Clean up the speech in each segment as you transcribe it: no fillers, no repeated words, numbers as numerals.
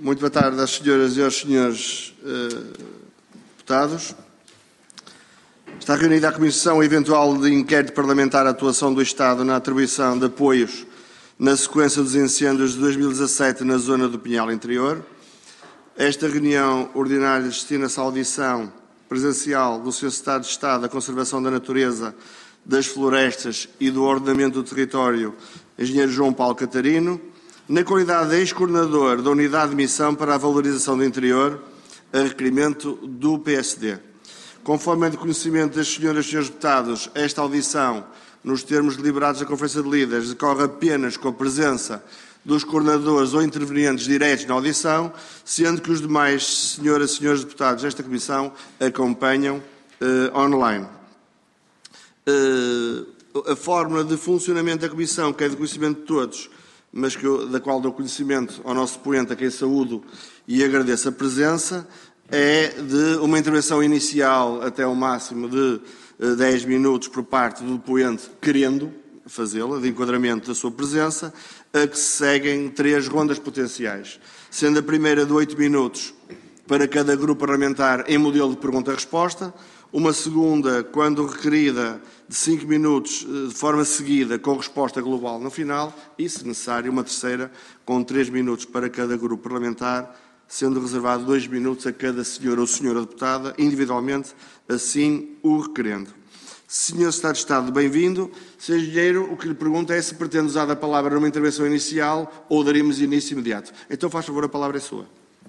Muito boa tarde às senhoras e aos senhores deputados. Está reunida a Comissão Eventual de Inquérito Parlamentar à Atuação do Estado na atribuição de apoios na sequência dos incêndios de 2017 na zona do Pinhal Interior. Esta reunião ordinária destina-se à audição presencial do Sr. Secretário de Estado da Conservação da Natureza, das Florestas e do Ordenamento do Território, Engenheiro João Paulo Catarino, na qualidade de ex-coordenador da Unidade de Missão para a Valorização do Interior, a requerimento do PSD. Conforme é de conhecimento das senhoras e senhores deputados, esta audição, nos termos deliberados da Conferência de Líderes, decorre apenas com a presença dos coordenadores ou intervenientes diretos na audição, sendo que os demais senhoras e senhores deputados desta Comissão acompanham online. A forma de funcionamento da Comissão, que é de conhecimento de todos, mas da qual dou conhecimento ao nosso depoente, a quem saúdo e agradeço a presença, é de uma intervenção inicial até ao máximo de 10 minutos por parte do depoente, querendo fazê-la, de enquadramento da sua presença, a que se seguem 3 rondas potenciais, sendo a primeira de 8 minutos para cada grupo parlamentar em modelo de pergunta-resposta, uma segunda, quando requerida, de 5 minutos de forma seguida, com resposta global no final, e, se necessário, uma terceira, com 3 minutos para cada grupo parlamentar, sendo reservado 2 minutos a cada senhor ou senhora deputada, individualmente, assim o requerendo. Senhor Secretário de Estado, bem-vindo. Senhor Engenheiro, o que lhe pergunto é se pretende usar a palavra numa intervenção inicial ou daremos início imediato. Então, faz favor, a palavra é sua.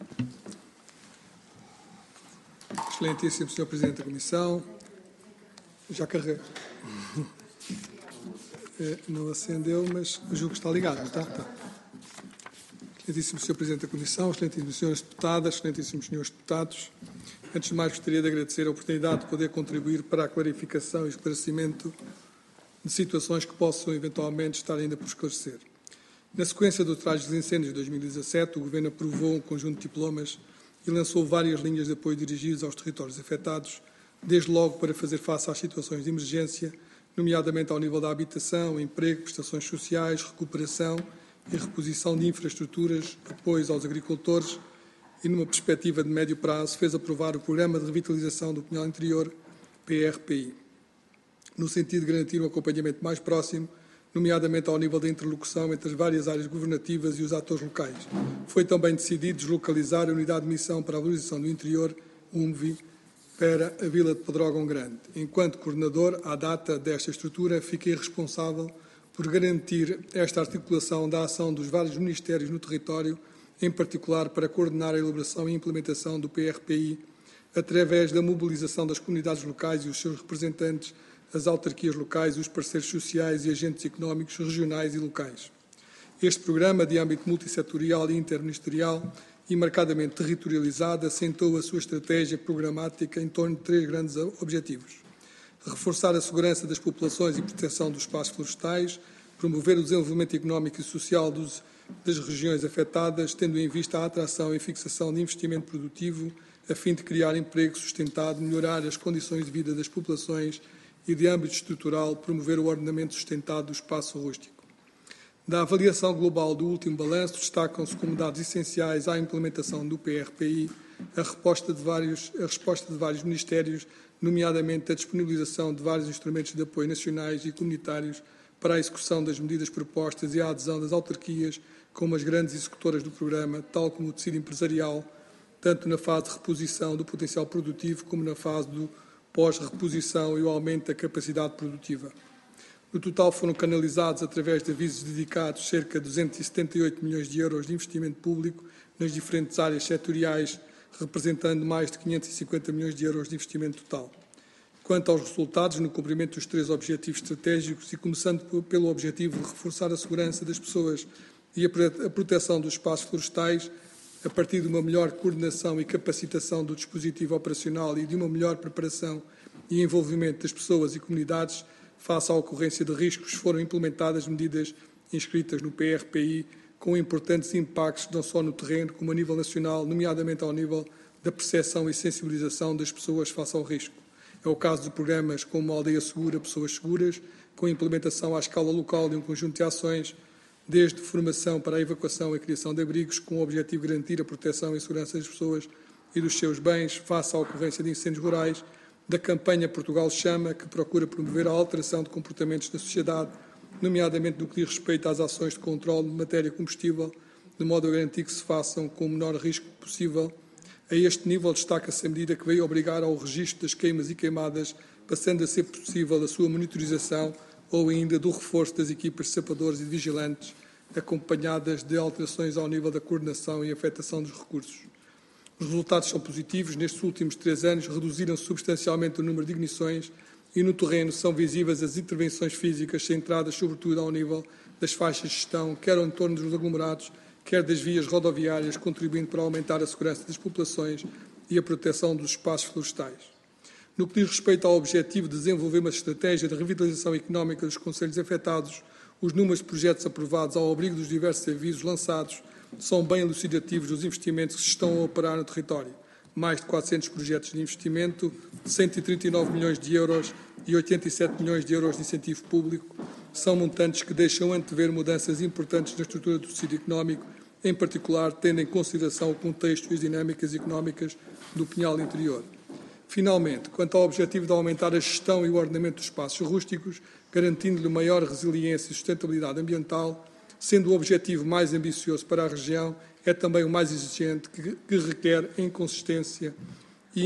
Excelentíssimo Sr. Presidente da Comissão, já carreguei. Não acendeu, mas julgo que está ligado, não está? Está. Excelentíssimo Sr. Presidente da Comissão, excelentíssimos senhores deputadas, excelentíssimos senhores deputados, antes de mais gostaria de agradecer a oportunidade de poder contribuir para a clarificação e esclarecimento de situações que possam eventualmente estar ainda por esclarecer. Na sequência do traje dos incêndios de 2017, o Governo aprovou um conjunto de diplomas e lançou várias linhas de apoio dirigidas aos territórios afetados, desde logo para fazer face às situações de emergência, nomeadamente ao nível da habitação, emprego, prestações sociais, recuperação e reposição de infraestruturas, apoios aos agricultores e, numa perspectiva de médio prazo, fez aprovar o Programa de Revitalização do Pinhal Interior, PRPI, no sentido de garantir um acompanhamento mais próximo, nomeadamente ao nível da interlocução entre as várias áreas governativas e os atores locais. Foi também decidido deslocalizar a Unidade de Missão para a Valorização do Interior, UMVI, para a Vila de Pedrógão Grande. Enquanto coordenador, à data desta estrutura, fiquei responsável por garantir esta articulação da ação dos vários ministérios no território, em particular para coordenar a elaboração e implementação do PRPI, através da mobilização das comunidades locais e os seus representantes, as autarquias locais, os parceiros sociais e agentes económicos regionais e locais. Este programa, de âmbito multissetorial e interministerial e marcadamente territorializado, assentou a sua estratégia programática em torno de 3 grandes objetivos: reforçar a segurança das populações e proteção dos espaços florestais, promover o desenvolvimento económico e social das regiões afetadas, tendo em vista a atração e fixação de investimento produtivo, a fim de criar emprego sustentado, melhorar as condições de vida das populações e, de âmbito estrutural, promover o ordenamento sustentado do espaço rústico. Da avaliação global do último balanço, destacam-se como dados essenciais à implementação do PRPI a resposta de vários ministérios, nomeadamente a disponibilização de vários instrumentos de apoio nacionais e comunitários para a execução das medidas propostas e a adesão das autarquias como as grandes executoras do programa, tal como o tecido empresarial, tanto na fase de reposição do potencial produtivo como na fase do pós-reposição e o aumento da capacidade produtiva. No total foram canalizados, através de avisos dedicados, cerca de 278 milhões de euros de investimento público nas diferentes áreas setoriais, representando mais de 550 milhões de euros de investimento total. Quanto aos resultados, no cumprimento dos 3 objetivos estratégicos e começando pelo objetivo de reforçar a segurança das pessoas e a proteção dos espaços florestais, a partir de uma melhor coordenação e capacitação do dispositivo operacional e de uma melhor preparação e envolvimento das pessoas e comunidades face à ocorrência de riscos, foram implementadas medidas inscritas no PRPI com importantes impactos não só no terreno como a nível nacional, nomeadamente ao nível da percepção e sensibilização das pessoas face ao risco. É o caso de programas como a Aldeia Segura, Pessoas Seguras, com a implementação à escala local de um conjunto de ações desde formação para a evacuação e criação de abrigos, com o objetivo de garantir a proteção e segurança das pessoas e dos seus bens face à ocorrência de incêndios rurais, da campanha Portugal Chama, que procura promover a alteração de comportamentos da sociedade, nomeadamente no que diz respeito às ações de controle de matéria combustível, de modo a garantir que se façam com o menor risco possível. A este nível, destaca-se a medida que veio obrigar ao registro das queimas e queimadas, passando a ser possível a sua monitorização ou ainda do reforço das equipas de sapadores e de vigilantes, acompanhadas de alterações ao nível da coordenação e afetação dos recursos. Os resultados são positivos. Nestes últimos 3 anos, reduziram-se substancialmente o número de ignições e no terreno são visíveis as intervenções físicas centradas sobretudo ao nível das faixas de gestão, quer ao entorno dos aglomerados, quer das vias rodoviárias, contribuindo para aumentar a segurança das populações e a proteção dos espaços florestais. No que diz respeito ao objetivo de desenvolver uma estratégia de revitalização económica dos concelhos afetados, os números de projetos aprovados ao abrigo dos diversos avisos lançados são bem elucidativos dos investimentos que se estão a operar no território. Mais de 400 projetos de investimento, 139 milhões de euros e 87 milhões de euros de incentivo público, são montantes que deixam antever mudanças importantes na estrutura do tecido económico, em particular tendo em consideração o contexto e as dinâmicas económicas do Pinhal Interior. Finalmente, quanto ao objetivo de aumentar a gestão e o ordenamento dos espaços rústicos, garantindo-lhe maior resiliência e sustentabilidade ambiental, sendo o objetivo mais ambicioso para a região, é também o mais exigente, que requer uma consistência e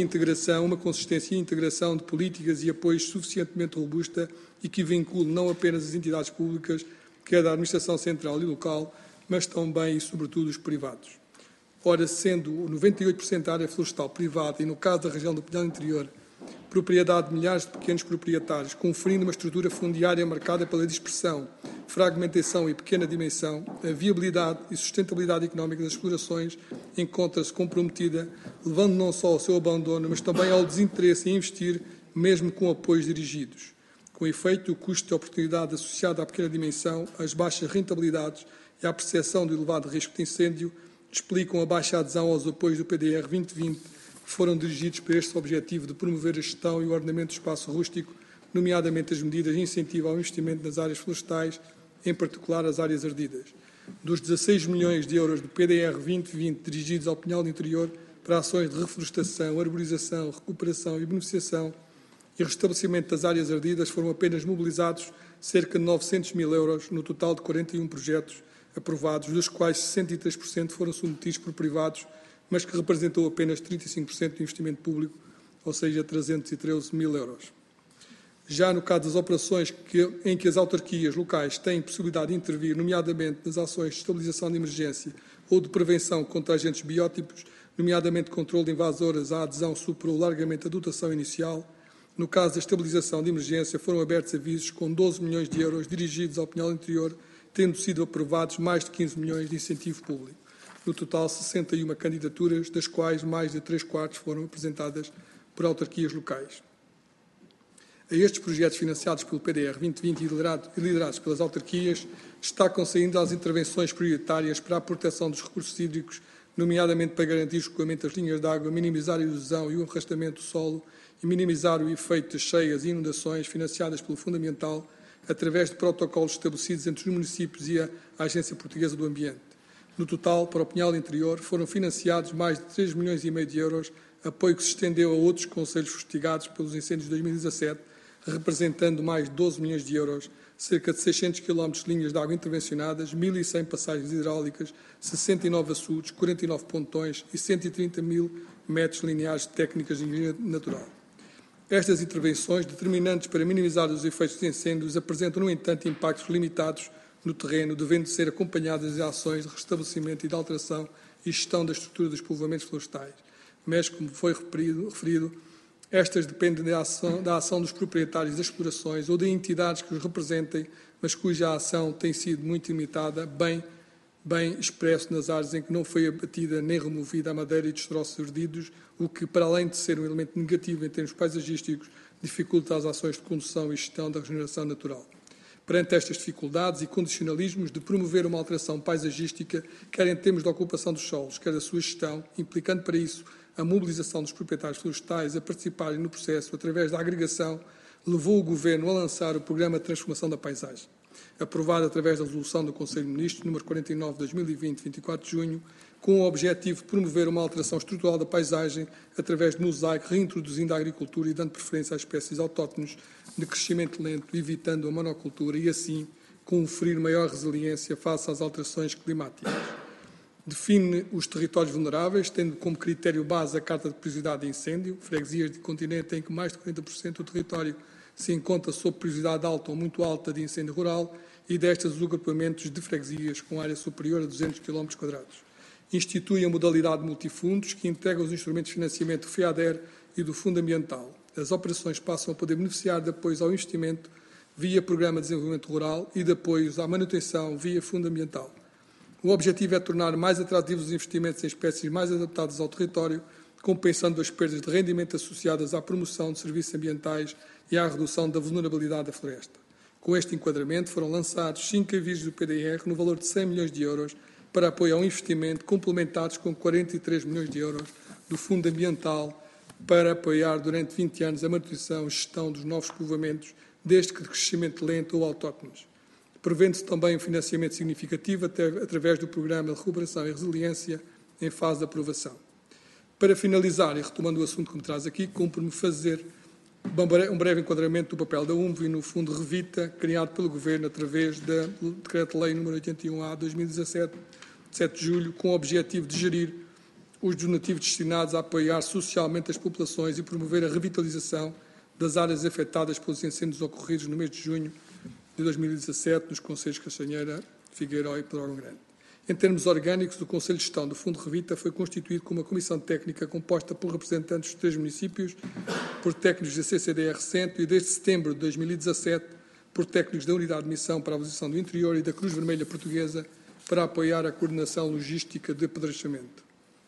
integração de políticas e apoios suficientemente robusta e que vincule não apenas as entidades públicas, quer da administração central e local, mas também e sobretudo os privados. Ora, sendo 98% da área florestal privada e, no caso da região do Pinhal Interior, propriedade de milhares de pequenos proprietários, conferindo uma estrutura fundiária marcada pela dispersão, fragmentação e pequena dimensão, a viabilidade e sustentabilidade económica das explorações encontra-se comprometida, levando não só ao seu abandono, mas também ao desinteresse em investir, mesmo com apoios dirigidos. Com efeito, o custo de oportunidade associado à pequena dimensão, às baixas rentabilidades e à percepção do elevado risco de incêndio explicam a baixa adesão aos apoios do PDR 2020, que foram dirigidos para este objetivo de promover a gestão e o ordenamento do espaço rústico, nomeadamente as medidas de incentivo ao investimento nas áreas florestais, em particular as áreas ardidas. Dos 16 milhões de euros do PDR 2020 dirigidos ao Pinhal Interior para ações de reflorestação, arborização, recuperação e beneficiação e restabelecimento das áreas ardidas, foram apenas mobilizados cerca de 900 mil euros no total de 41 projetos aprovados, dos quais 63% foram submetidos por privados, mas que representou apenas 35% de investimento público, ou seja, 313 mil euros. Já no caso das operações em que as autarquias locais têm possibilidade de intervir, nomeadamente nas ações de estabilização de emergência ou de prevenção contra agentes biótipos, nomeadamente controle de invasoras, a adesão superou largamente a dotação inicial. No caso da estabilização de emergência, foram abertos avisos com 12 milhões de euros dirigidos ao Pinhal Interior, tendo sido aprovados mais de 15 milhões de incentivo público. No total, 61 candidaturas, das quais mais de 3/4 foram apresentadas por autarquias locais. A estes projetos financiados pelo PDR 2020 e liderados pelas autarquias, destacam-se ainda as intervenções prioritárias para a proteção dos recursos hídricos, nomeadamente para garantir o escoamento das linhas de água, minimizar a erosão e o arrastamento do solo e minimizar o efeito das cheias e inundações, financiadas pelo Fundo Ambiental, através de protocolos estabelecidos entre os municípios e a Agência Portuguesa do Ambiente. No total, para o Pinhal Interior, foram financiados mais de 3,5 milhões de euros, apoio que se estendeu a outros concelhos fustigados pelos incêndios de 2017, representando mais de 12 milhões de euros, cerca de 600 km de linhas de água intervencionadas, 1.100 passagens hidráulicas, 69 açudes, 49 pontões e 130 mil metros lineares de técnicas de engenharia natural. Estas intervenções, determinantes para minimizar os efeitos de incêndios, apresentam, no entanto, impactos limitados no terreno, devendo ser acompanhadas de ações de restabelecimento e de alteração e gestão da estrutura dos povoamentos florestais. Mas, como foi referido, estas dependem da ação dos proprietários das explorações ou de entidades que os representem, mas cuja ação tem sido muito limitada, bem expresso nas áreas em que não foi abatida nem removida a madeira e destroços ardidos, o que, para além de ser um elemento negativo em termos paisagísticos, dificulta as ações de condução e gestão da regeneração natural. Perante estas dificuldades e condicionalismos de promover uma alteração paisagística, quer em termos de ocupação dos solos, quer da sua gestão, implicando para isso a mobilização dos proprietários florestais a participarem no processo através da agregação, levou o Governo a lançar o Programa de Transformação da Paisagem. aprovada através da resolução do Conselho de Ministros número 49/2020, 24 de junho, com o objetivo de promover uma alteração estrutural da paisagem através de mosaico, reintroduzindo a agricultura e dando preferência às espécies autóctones de crescimento lento, evitando a monocultura e, assim, conferir maior resiliência face às alterações climáticas. Define os territórios vulneráveis, tendo como critério base a Carta de Prioridade de Incêndio, freguesias de continente em que mais de 40% do território se encontra sob prioridade alta ou muito alta de incêndio rural e destas os agrupamentos de freguesias com área superior a 200 km². Institui a modalidade multifundos, que integra os instrumentos de financiamento do FEADER e do Fundo Ambiental. As operações passam a poder beneficiar de apoios ao investimento via Programa de Desenvolvimento Rural e de apoios à manutenção via Fundo Ambiental. O objetivo é tornar mais atrativos os investimentos em espécies mais adaptadas ao território, compensando as perdas de rendimento associadas à promoção de serviços ambientais e à redução da vulnerabilidade da floresta. Com este enquadramento, foram lançados 5 avisos do PDR no valor de 100 milhões de euros para apoio ao investimento, complementados com 43 milhões de euros do Fundo Ambiental para apoiar durante 20 anos a manutenção e gestão dos novos povoamentos, desde que de crescimento lento ou autóctones. Prevendo-se também um financiamento significativo através do Programa de Recuperação e Resiliência em fase de aprovação. Para finalizar, e retomando o assunto que me traz aqui, cumpre-me fazer um breve enquadramento do papel da UMV no Fundo Revita, criado pelo Governo através do Decreto-Lei nº 81/2017, de 7 de julho, com o objetivo de gerir os donativos destinados a apoiar socialmente as populações e promover a revitalização das áreas afetadas pelos incêndios ocorridos no mês de junho de 2017 nos concelhos de Castanheira, Figueiró e Pedrógão Grande. Em termos orgânicos, o Conselho de Gestão do Fundo Revita foi constituído com uma comissão técnica composta por representantes dos 3 municípios, por técnicos da CCDR Centro e, desde setembro de 2017, por técnicos da Unidade de Missão para a Valorização do Interior e da Cruz Vermelha Portuguesa para apoiar a coordenação logística de apedrechamento.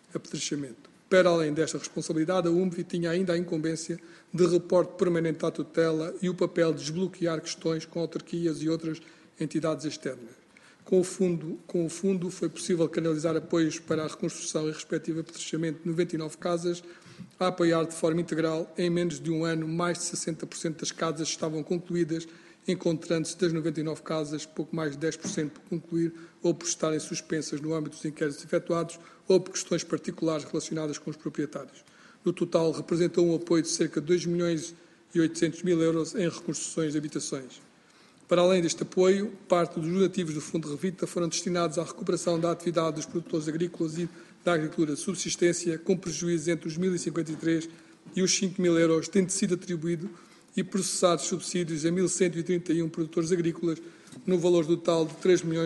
Para além desta responsabilidade, a UMV tinha ainda a incumbência de reporte permanente à tutela e o papel de desbloquear questões com autarquias e outras entidades externas. Com o fundo foi possível canalizar apoios para a reconstrução e respectivo apedrechamento de 99 casas, a apoiar de forma integral. Em menos de um ano, mais de 60% das casas estavam concluídas, encontrando-se das 99 casas, pouco mais de 10% por concluir ou por estarem suspensas no âmbito dos inquéritos efetuados ou por questões particulares relacionadas com os proprietários. No total, representou um apoio de cerca de 2.800.000 euros em reconstruções de habitações. Para além deste apoio, parte dos donativos do Fundo Revita foram destinados à recuperação da atividade dos produtores agrícolas e da agricultura de subsistência, com prejuízos entre os 1.053 e os 5.000 euros, tendo sido atribuído e processados subsídios a 1.131 produtores agrícolas, no valor total de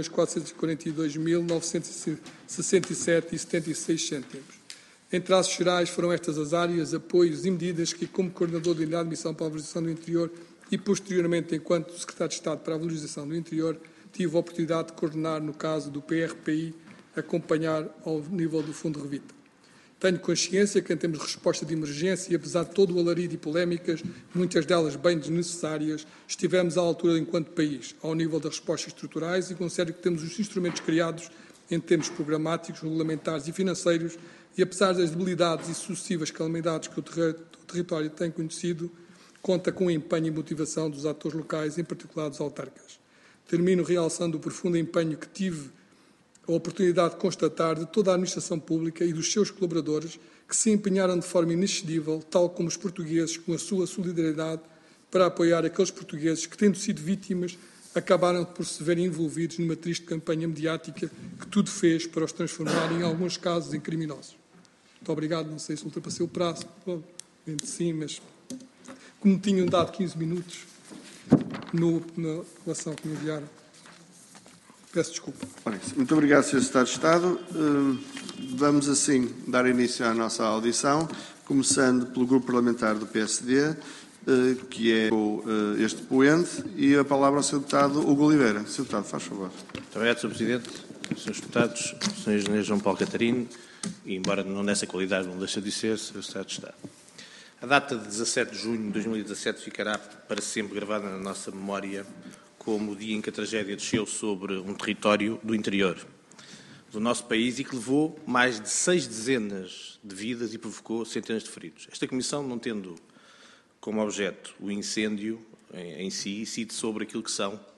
3.442.967,76 €. Em traços gerais, foram estas as áreas, apoios e medidas que, como coordenador da Unidade de Missão para a Valorização do Interior e, posteriormente, enquanto Secretário de Estado para a Valorização do Interior, tive a oportunidade de coordenar, no caso do PRPI, acompanhar ao nível do Fundo Revita. Tenho consciência que, em termos de resposta de emergência, e apesar de todo o alarido e polémicas, muitas delas bem desnecessárias, estivemos à altura enquanto país, ao nível das respostas estruturais, e considero que temos os instrumentos criados em termos programáticos, regulamentares e financeiros, e apesar das debilidades e sucessivas calamidades que o território tem conhecido, conta com o empenho e motivação dos atores locais, em particular dos autarcas. Termino realçando o profundo empenho que tive a oportunidade de constatar de toda a administração pública e dos seus colaboradores, que se empenharam de forma inexcedível, tal como os portugueses, com a sua solidariedade, para apoiar aqueles portugueses que, tendo sido vítimas, acabaram por se verem envolvidos numa triste campanha mediática que tudo fez para os transformar, em alguns casos, em criminosos. Muito obrigado. Não sei se ultrapassei o prazo, provavelmente sim, mas como me tinham dado 15 minutos na relação que me enviaram, peço desculpa. Muito obrigado, Sr. Secretário de Estado. Vamos, assim, dar início à nossa audição, começando pelo Grupo Parlamentar do PSD, que é este poente, e a palavra ao Sr. Deputado Hugo Oliveira. Sr. Deputado, faz favor. Muito obrigado, Sr. Presidente, Srs. Deputados, Sr. Engenheiro João Paulo Catarino, e, embora não nessa qualidade, não deixa de ser, Sr. Secretário de Estado. A data de 17 de junho de 2017 ficará para sempre gravada na nossa memória como o dia em que a tragédia desceu sobre um território do interior do nosso país e que levou mais de 6 dezenas de vidas e provocou centenas de feridos. Esta Comissão, não tendo como objeto o incêndio em si, incide sobre aquilo que são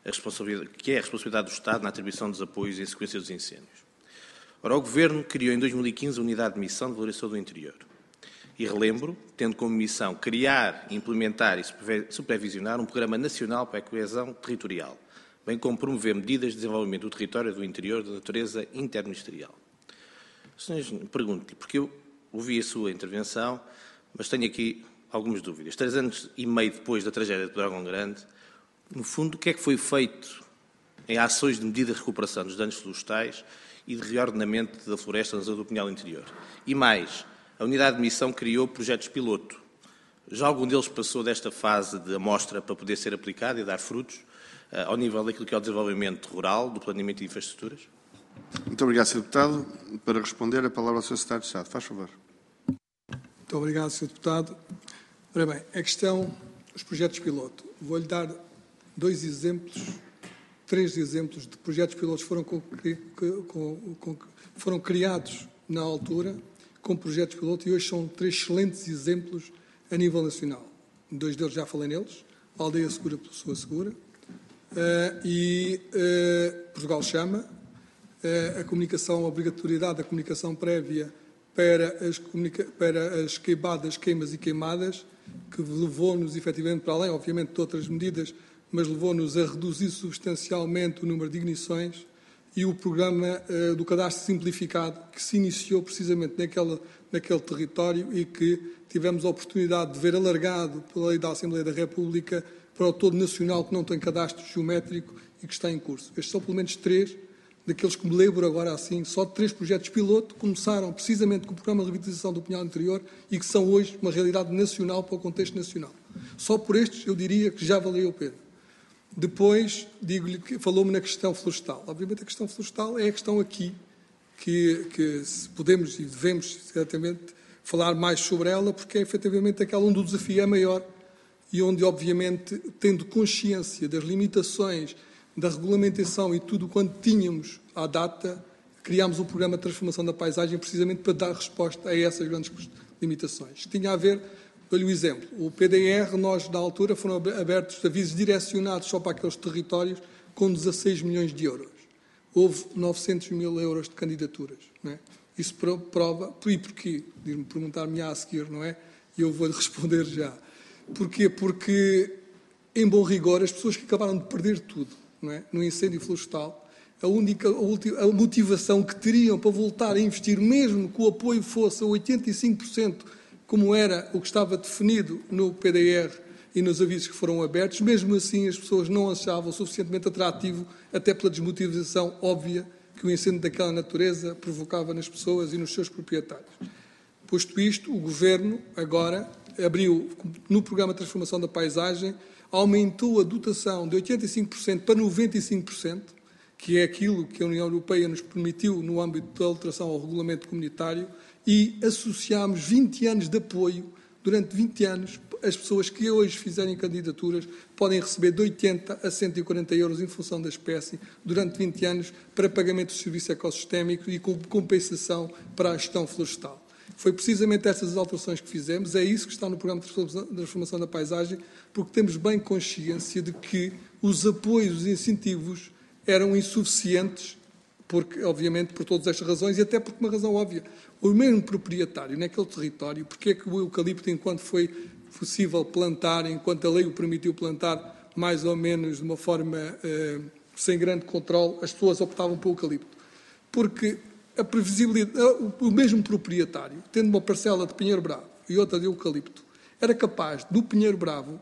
que é a responsabilidade do Estado na atribuição dos apoios em sequência dos incêndios. Ora, o Governo criou em 2015 a Unidade de Missão de Valorização do Interior. E relembro, tendo como missão criar, implementar e supervisionar um programa nacional para a coesão territorial, bem como promover medidas de desenvolvimento do território do interior de natureza interministerial. Pergunto-lhe, porque eu ouvi a sua intervenção, mas tenho aqui algumas dúvidas. 3 anos e meio depois da tragédia de Pedrógão Grande, no fundo, o que é que foi feito em ações de medida de recuperação dos danos florestais e de reordenamento da floresta na zona do Pinhal Interior? E mais, a Unidade de Missão criou projetos piloto. Já algum deles passou desta fase de amostra para poder ser aplicado e dar frutos ao nível daquilo que é o desenvolvimento rural, do planeamento de infraestruturas? Muito obrigado, Sr. Deputado. Para responder, a palavra ao Sr. Secretário de Estado. Faz favor. Muito obrigado, Sr. Deputado. Ora bem, a questão dos projetos piloto. Vou-lhe dar 3 exemplos de projetos pilotos que foram criados na altura com projetos piloto e hoje são 3 excelentes exemplos a nível nacional. 2 deles já falei neles, a Aldeia Segura pela Sua Segura e Portugal Chama, a comunicação, a obrigatoriedade da comunicação prévia para as queimadas e queimadas, que levou-nos efetivamente para além, obviamente, de outras medidas, mas levou-nos a reduzir substancialmente o número de ignições, e o programa do cadastro simplificado, que se iniciou precisamente naquele território e que tivemos a oportunidade de ver alargado pela lei da Assembleia da República para o todo nacional, que não tem cadastro geométrico e que está em curso. Estes são pelo menos 3 daqueles que me lembro agora assim, só 3 projetos piloto, começaram precisamente com o programa de revitalização do Pinhal Interior e que são hoje uma realidade nacional para o contexto nacional. Só por estes eu diria que já valeu a pena. Depois, digo-lhe que falou-me na questão florestal. Obviamente a questão florestal é a questão aqui que podemos e devemos certamente falar mais sobre ela, porque é efetivamente aquela onde o desafio é maior e onde, obviamente, tendo consciência das limitações da regulamentação e tudo quanto tínhamos à data, criámos um programa de transformação da paisagem precisamente para dar resposta a essas grandes limitações. Tinha a ver, dou-lhe um exemplo, o PDR, nós na altura foram abertos avisos direcionados só para aqueles territórios com 16 milhões de euros. Houve 900 mil euros de candidaturas, não é? Isso prova, e porquê? De-me perguntar-me a seguir, não é? E eu vou-lhe responder já. Porquê? Porque, em bom rigor, as pessoas que acabaram de perder tudo, não é? No incêndio florestal, a motivação que teriam para voltar a investir, mesmo que o apoio fosse a 85%, como era o que estava definido no PDR e nos avisos que foram abertos, mesmo assim as pessoas não achavam suficientemente atrativo, até pela desmotivação óbvia que o incêndio daquela natureza provocava nas pessoas e nos seus proprietários. Posto isto, o Governo agora abriu, no programa de transformação da paisagem, aumentou a dotação de 85% para 95%, que é aquilo que a União Europeia nos permitiu no âmbito da alteração ao regulamento comunitário, e associámos 20 anos de apoio. Durante 20 anos, as pessoas que hoje fizerem candidaturas podem receber de 80 a 140 euros em função da espécie, durante 20 anos, para pagamento de serviço ecossistémico e com compensação para a gestão florestal. Foi precisamente essas alterações que fizemos, é isso que está no programa de transformação da paisagem, porque temos bem consciência de que os apoios, os incentivos eram insuficientes, porque, obviamente, por todas estas razões, e até por uma razão óbvia. O mesmo proprietário naquele território, porque é que o eucalipto, enquanto foi possível plantar, enquanto a lei o permitiu plantar, mais ou menos de uma forma sem grande controle, as pessoas optavam pelo eucalipto? Porque a previsibilidade, o mesmo proprietário, tendo uma parcela de pinheiro bravo e outra de eucalipto, era capaz, do pinheiro bravo,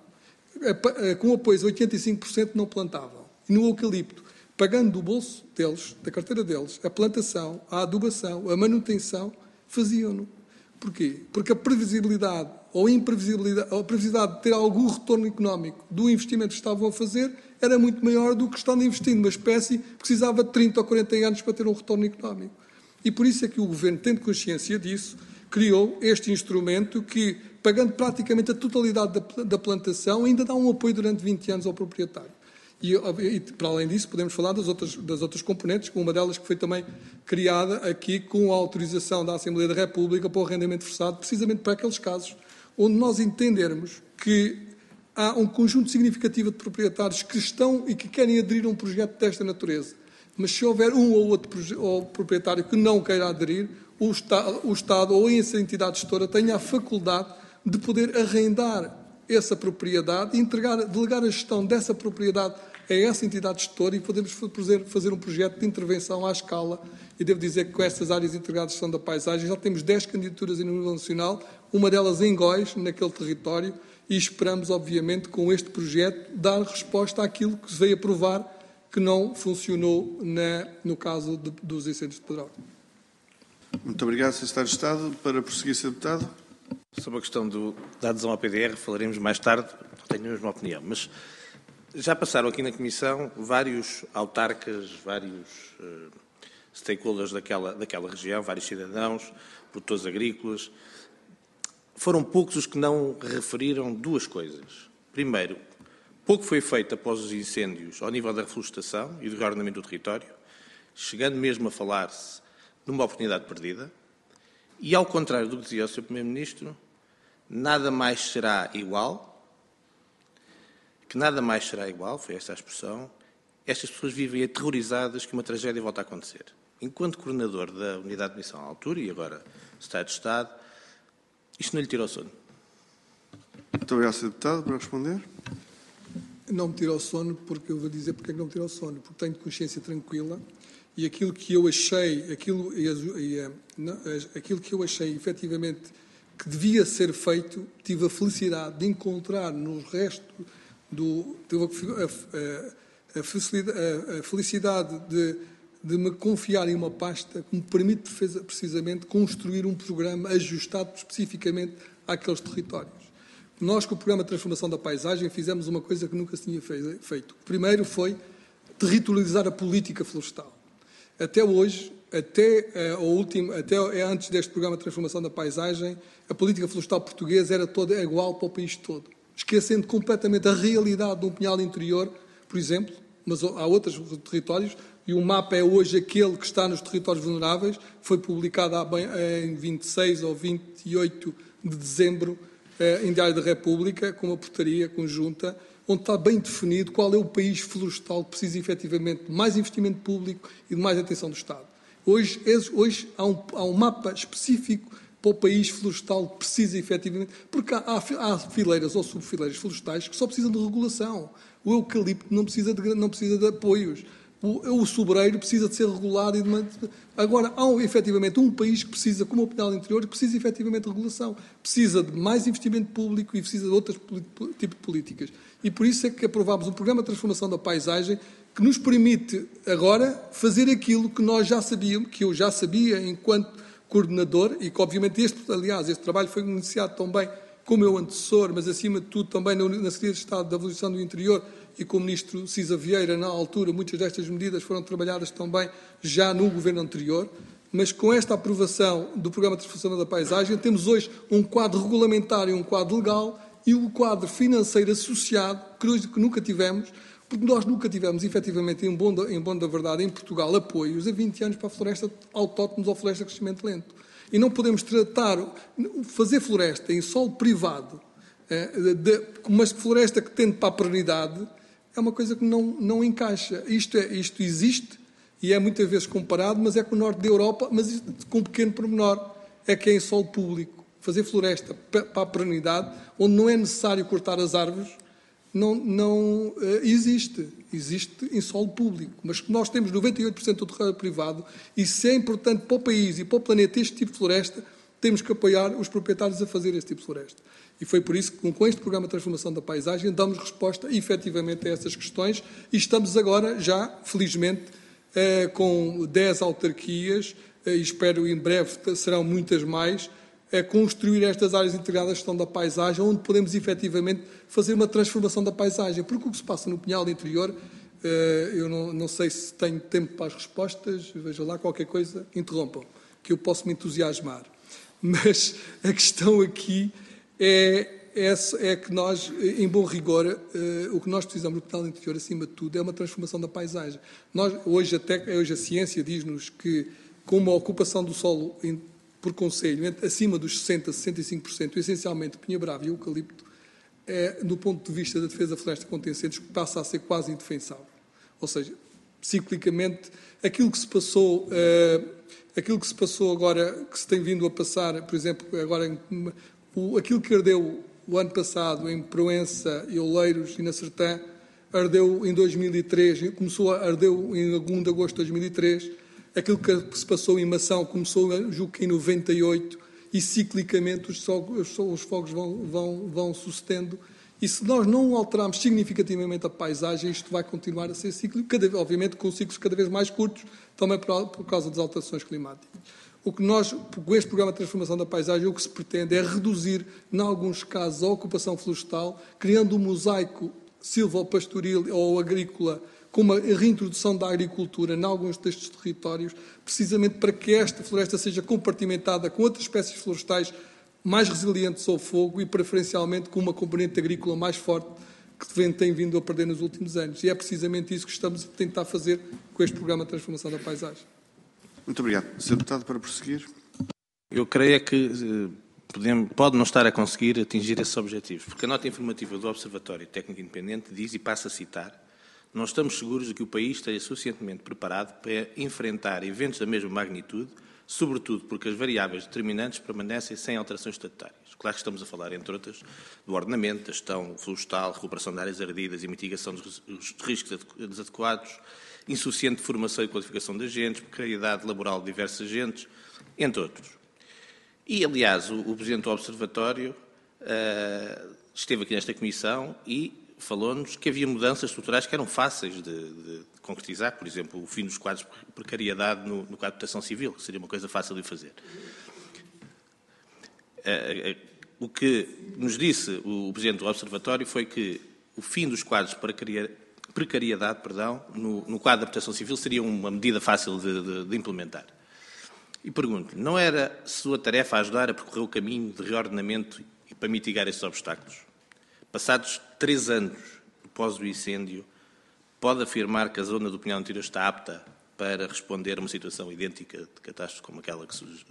com apoio de 85%, não plantavam. E no eucalipto, pagando do bolso deles, da carteira deles, a plantação, a adubação, a manutenção, faziam-no. Porquê? Porque a previsibilidade ou a imprevisibilidade, a previsibilidade de ter algum retorno económico do investimento que estavam a fazer era muito maior do que estando a investir numa espécie que precisava de 30 ou 40 anos para ter um retorno económico. E por isso é que o Governo, tendo consciência disso, criou este instrumento que, pagando praticamente a totalidade da plantação, ainda dá um apoio durante 20 anos ao proprietário. E, para além disso, podemos falar das outras componentes, com uma delas que foi também criada aqui com a autorização da Assembleia da República para o arrendamento forçado, precisamente para aqueles casos onde nós entendermos que há um conjunto significativo de proprietários que estão e que querem aderir a um projeto desta natureza. Mas se houver um ou outro proprietário que não queira aderir, o Estado ou essa entidade gestora tenha a faculdade de poder arrendar essa propriedade e delegar a gestão dessa propriedade a essa entidade gestora e podemos fazer um projeto de intervenção à escala. E devo dizer que com estas áreas integradas de gestão da paisagem já temos 10 candidaturas em nível nacional, uma delas em Góis, naquele território, e esperamos, obviamente, com este projeto, dar resposta àquilo que se veio a provar que não funcionou no caso dos incêndios de Pedrógão. Muito obrigado, Sr. Secretário de Estado. Para prosseguir, Sr. Deputado. Sobre a questão da adesão ao PDR, falaremos mais tarde, tenho a mesma opinião, mas já passaram aqui na Comissão vários autarcas, vários stakeholders daquela região, vários cidadãos, produtores agrícolas. Foram poucos os que não referiram duas coisas. Primeiro, pouco foi feito após os incêndios ao nível da reflorestação e do reordenamento do território, chegando mesmo a falar-se de uma oportunidade perdida. E, ao contrário do que dizia o Sr. Primeiro-Ministro, nada mais será igual, foi esta a expressão, estas pessoas vivem aterrorizadas que uma tragédia volta a acontecer. Enquanto coordenador da Unidade de Missão à Altura, e agora Secretário de Estado, isto não lhe tira o sono. Muito obrigado, Sr. Deputado, para responder. Não me tira o sono, porque eu vou dizer porque é que não me tira o sono, porque tenho consciência tranquila e aquilo que eu achei, aquilo que eu achei efetivamente que devia ser feito, tive a felicidade de encontrar no resto a felicidade de me confiar em uma pasta que me permite precisamente construir um programa ajustado especificamente àqueles territórios. Nós, com o Programa de Transformação da Paisagem, fizemos uma coisa que nunca se tinha feito. O primeiro foi territorializar a política florestal. Até hoje, até antes deste Programa de Transformação da Paisagem, a política florestal portuguesa era toda igual para o país todo, esquecendo completamente a realidade de um pinhal interior, por exemplo, mas há outros territórios, e o mapa é hoje aquele que está nos territórios vulneráveis, foi publicado em 26 ou 28 de dezembro, em Diário da República, com uma portaria conjunta, onde está bem definido qual é o país florestal que precisa efetivamente de mais investimento público e de mais atenção do Estado. Hoje há um mapa específico para o país florestal que precisa efetivamente, porque há fileiras ou subfileiras florestais que só precisam de regulação. O eucalipto não precisa de apoios. O sobreiro precisa de ser regulado. Agora, há efetivamente um país que precisa, como o Pinhal Interior, que precisa efetivamente de regulação. Precisa de mais investimento público e precisa de outros tipos de políticas. E por isso é que aprovámos um programa de transformação da paisagem que nos permite agora fazer aquilo que nós já sabíamos, que eu já sabia enquanto coordenador, e que obviamente este trabalho foi iniciado também com o meu antecessor, mas acima de tudo também na Secretaria de Estado da Evolução do Interior e com o Ministro Cisa Vieira, na altura, muitas destas medidas foram trabalhadas também já no governo anterior, mas com esta aprovação do Programa de Transformação da Paisagem, temos hoje um quadro regulamentar, um quadro legal e um quadro financeiro associado, que nunca tivemos, porque nós nunca tivemos, efetivamente, em bom da verdade, em Portugal, apoios há 20 anos para a floresta autóctone ou floresta de crescimento lento. E não podemos fazer floresta em solo privado, mas floresta que tende para a perenidade, é uma coisa que não encaixa. Isto existe e é muitas vezes comparado, mas é com o norte da Europa, mas com um pequeno pormenor, é que é em solo público. Fazer floresta para a perenidade, onde não é necessário cortar as árvores, não existe. Existe em solo público. Mas que nós temos 98% do terreno privado e se é importante para o país e para o planeta este tipo de floresta, temos que apoiar os proprietários a fazer este tipo de floresta. E foi por isso que com este Programa de Transformação da Paisagem damos resposta efetivamente a essas questões e estamos agora já, felizmente, com 10 autarquias e espero em breve serão muitas mais, construir estas áreas integradas de gestão da paisagem, onde podemos efetivamente fazer uma transformação da paisagem. Porque o que se passa no Pinhal Interior, eu não sei se tenho tempo para as respostas, veja lá, qualquer coisa, interrompam, que eu posso me entusiasmar. Mas a questão aqui é que nós, em bom rigor, o que nós precisamos no Pinhal Interior, acima de tudo, é uma transformação da paisagem. Hoje a ciência diz-nos que, com uma ocupação do solo por concelho acima dos 60% a 65%, essencialmente pinha brava e eucalipto, do ponto de vista da defesa da floresta contra incêndios, passa a ser quase indefensável. Ou seja, ciclicamente, aquilo que se passou agora, que se tem vindo a passar, por exemplo, agora aquilo que ardeu o ano passado em Proença, Oleiros e na Sertã, ardeu em 2003, ardeu em 1 de agosto de 2003, aquilo que se passou em Mação começou, julgo que em 98, e ciclicamente os fogos vão sucedendo. E se nós não alterarmos significativamente a paisagem, isto vai continuar a ser cíclico, obviamente com ciclos cada vez mais curtos, também por causa das alterações climáticas. O que nós, com este programa de transformação da paisagem, o que se pretende é reduzir, em alguns casos, a ocupação florestal, criando um mosaico silvopastoril ou agrícola, com uma reintrodução da agricultura em alguns destes territórios, precisamente para que esta floresta seja compartimentada com outras espécies florestais mais resilientes ao fogo e, preferencialmente, com uma componente agrícola mais forte que tem vindo a perder nos últimos anos. E é precisamente isso que estamos a tentar fazer com este programa de transformação da paisagem. Muito obrigado. Sr. Deputado, para prosseguir. Eu creio que pode não estar a conseguir atingir esses objetivos, porque a nota informativa do Observatório Técnico Independente diz, e passo a citar, não estamos seguros de que o país esteja suficientemente preparado para enfrentar eventos da mesma magnitude, sobretudo porque as variáveis determinantes permanecem sem alterações estatutárias. Claro que estamos a falar, entre outras, do ordenamento, da gestão florestal, recuperação de áreas ardidas e mitigação dos riscos desadequados, insuficiente formação e qualificação de agentes, precariedade laboral de diversos agentes, entre outros. E, aliás, o Presidente do Observatório esteve aqui nesta comissão e falou-nos que havia mudanças estruturais que eram fáceis de concretizar, por exemplo, o fim dos quadros de precariedade no quadro de proteção civil, que seria uma coisa fácil de fazer. O que nos disse o Presidente do Observatório foi que o fim dos quadros de precariedade, no quadro da proteção civil seria uma medida fácil de implementar. E pergunto-lhe, não era sua tarefa ajudar a percorrer o caminho de reordenamento e para mitigar esses obstáculos? Passados 3 anos após o incêndio, pode afirmar que a zona do Pinhal Anterior está apta para responder a uma situação idêntica de catástrofe como aquela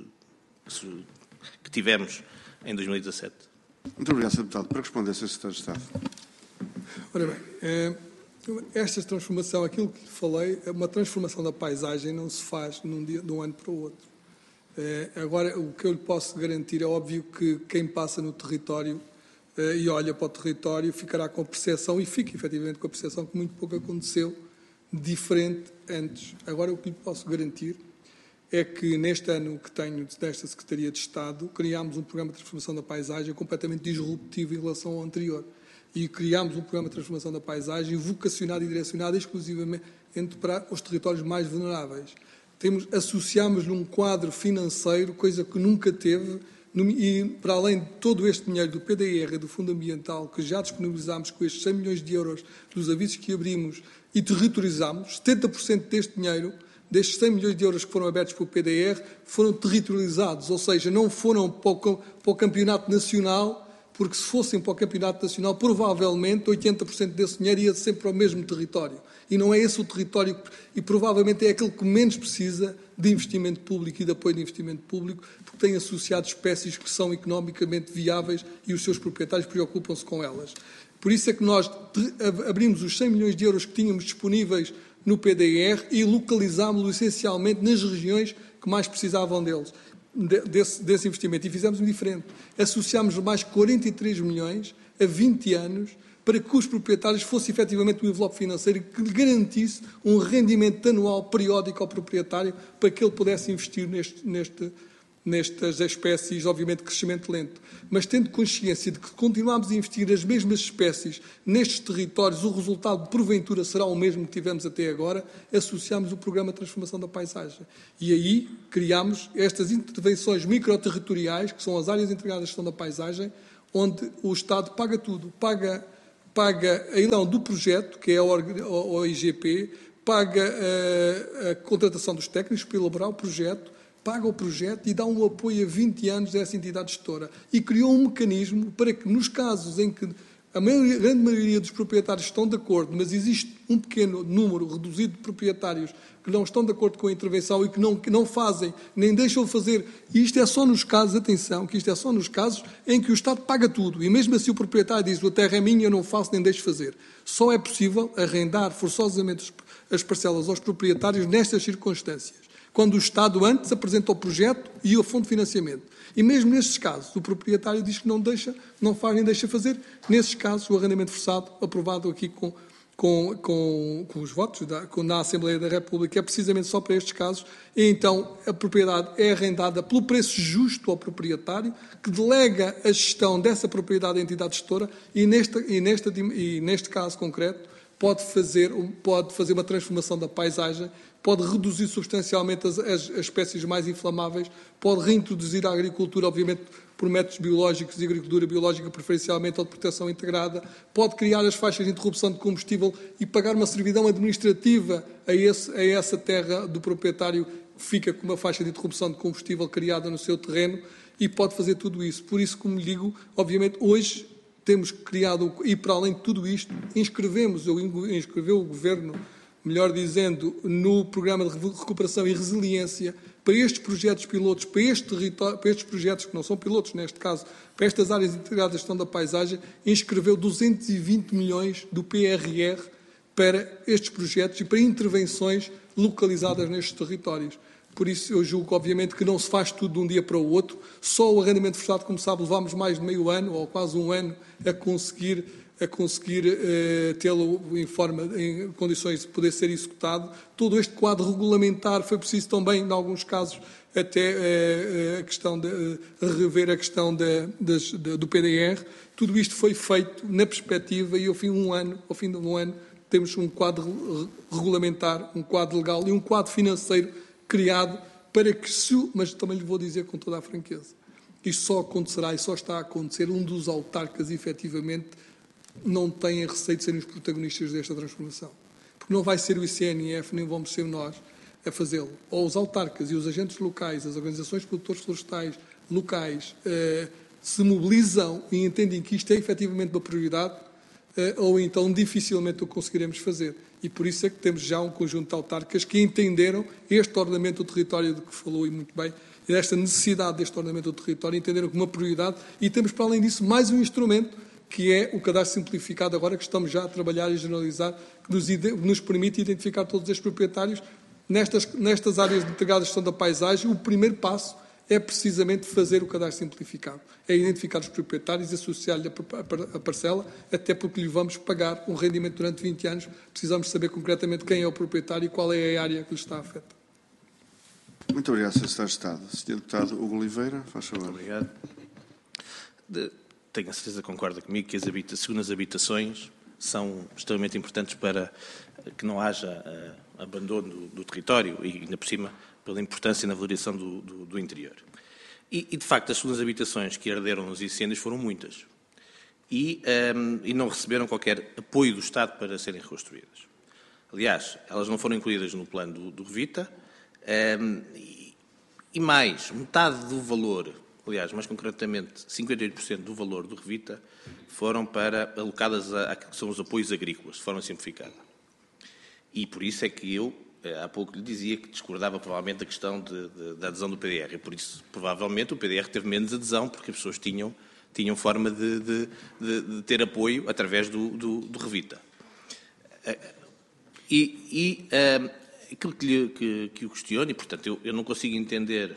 que tivemos em 2017? Muito obrigado, Sr. Deputado. Para responder, Sr. Secretário de Estado. Ora bem, esta transformação, aquilo que lhe falei, uma transformação da paisagem não se faz de um ano para o outro. Agora, o que eu lhe posso garantir é óbvio que quem passa no território e olha para o território ficará com a percepção, e fica efetivamente com a percepção, que muito pouco aconteceu diferente antes. Agora, o que lhe posso garantir é que neste ano que tenho desta Secretaria de Estado, criámos um programa de transformação da paisagem completamente disruptivo em relação ao anterior. E criámos um programa de transformação da paisagem vocacionado e direcionado exclusivamente para os territórios mais vulneráveis. Associámos-lhe um quadro financeiro, coisa que nunca teve, e para além de todo este dinheiro do PDR e do Fundo Ambiental, que já disponibilizámos com estes 100 milhões de euros dos avisos que abrimos e territorizámos, 70% deste dinheiro, destes 100 milhões de euros que foram abertos pelo PDR, foram territorializados, ou seja, não foram para o campeonato nacional, porque se fossem para o campeonato nacional, provavelmente 80% desse dinheiro ia sempre ao mesmo território. E não é esse o território, e provavelmente é aquele que menos precisa de investimento público e de apoio de investimento público, porque tem associado espécies que são economicamente viáveis e os seus proprietários preocupam-se com elas. Por isso é que nós abrimos os 100 milhões de euros que tínhamos disponíveis no PDR e localizámos-lo essencialmente nas regiões que mais precisavam deles. Desse investimento, e fizemos um diferente. Associámos mais 43 milhões a 20 anos para que os proprietários fosse efetivamente um envelope financeiro que lhe garantisse um rendimento anual periódico ao proprietário para que ele pudesse investir nestas espécies, obviamente, de crescimento lento. Mas tendo consciência de que continuamos a investir nas mesmas espécies nestes territórios, o resultado, porventura, será o mesmo que tivemos até agora, associámos o Programa de Transformação da Paisagem. E aí criámos estas intervenções microterritoriais, que são as áreas integradas de gestão da paisagem, onde o Estado paga tudo. Paga a eleição do projeto, que é a OIGP, paga a contratação dos técnicos para elaborar o projeto, paga o projeto e dá um apoio a 20 anos a essa entidade gestora. E criou um mecanismo para que, nos casos em que grande maioria dos proprietários estão de acordo, mas existe um pequeno número reduzido de proprietários que não estão de acordo com a intervenção e que não fazem, nem deixam fazer. E isto é só nos casos, atenção, que isto é só nos casos em que o Estado paga tudo. E mesmo assim o proprietário diz, a terra é minha, eu não faço nem deixo fazer. Só é possível arrendar forçosamente as parcelas aos proprietários nestas circunstâncias. Quando o Estado antes apresenta o projeto e a fonte de financiamento. E mesmo nestes casos, o proprietário diz que não deixa, não faz nem deixa fazer. Nesses casos, o arrendamento forçado, aprovado aqui com os votos na Assembleia da República, é precisamente só para estes casos. E então a propriedade é arrendada pelo preço justo ao proprietário, que delega a gestão dessa propriedade à entidade gestora e neste caso concreto pode fazer uma transformação da paisagem, pode reduzir substancialmente as espécies mais inflamáveis, pode reintroduzir a agricultura, obviamente, por métodos biológicos e agricultura biológica preferencialmente ou de proteção integrada, pode criar as faixas de interrupção de combustível e pagar uma servidão administrativa a essa terra do proprietário que fica com uma faixa de interrupção de combustível criada no seu terreno e pode fazer tudo isso. Por isso, como lhe digo, obviamente, hoje temos criado, e para além de tudo isto, inscreveu o Governo, melhor dizendo, no Programa de Recuperação e Resiliência, para estes projetos pilotos, para estes projetos que não são pilotos neste caso, para estas áreas integradas de gestão da paisagem, inscreveu 220 milhões do PRR para estes projetos e para intervenções localizadas nestes territórios. Por isso, eu julgo, obviamente, que não se faz tudo de um dia para o outro. Só o arrendamento forçado, como sabe, levámos mais de meio ano, ou quase um ano, a conseguir tê-lo em condições de poder ser executado. Todo este quadro regulamentar foi preciso também, em alguns casos, até a questão de rever a questão do PDR. Tudo isto foi feito na perspectiva e ao fim de um ano, temos um quadro regulamentar, um quadro legal e um quadro financeiro criado para que, mas também lhe vou dizer com toda a franqueza, isto só acontecerá e só está a acontecer um dos autarcas, efetivamente, não têm receio de serem os protagonistas desta transformação. Porque não vai ser o ICNF, nem vamos ser nós a fazê-lo. Ou os autarcas e os agentes locais, as organizações de produtores florestais locais, se mobilizam e entendem que isto é efetivamente uma prioridade, ou então dificilmente o conseguiremos fazer. E por isso é que temos já um conjunto de autarcas que entenderam este ordenamento do território de que falou e muito bem, e esta necessidade deste ordenamento do território, entenderam como uma prioridade e temos, para além disso, mais um instrumento que é o cadastro simplificado agora, que estamos já a trabalhar e generalizar, que nos permite identificar todos estes proprietários nestas áreas integradas de gestão da paisagem. O primeiro passo é precisamente fazer o cadastro simplificado, é identificar os proprietários e associar-lhe a parcela, até porque lhe vamos pagar um rendimento durante 20 anos, precisamos saber concretamente quem é o proprietário e qual é a área que lhe está afeta. Muito obrigado, Sr. Secretário de Estado. Sr. Deputado Hugo Oliveira, faz favor. Muito obrigado. Tenho a certeza que concorda comigo que as segundas habitações são extremamente importantes para que não haja abandono do território e, ainda por cima, pela importância na valorização do interior. E, de facto, as segundas habitações que arderam nos incêndios foram muitas e não receberam qualquer apoio do Estado para serem reconstruídas. Aliás, elas não foram incluídas no plano do Revita e mais, metade do valor, aliás, mais concretamente 58% do valor do Revita foram alocadas a que são os apoios agrícolas, de forma simplificada. E por isso é que eu, há pouco lhe dizia que discordava provavelmente da questão da adesão do PDR. E por isso, provavelmente, o PDR teve menos adesão, porque as pessoas tinham forma de ter apoio através do Revita. Aquilo que o questiono, e portanto eu não consigo entender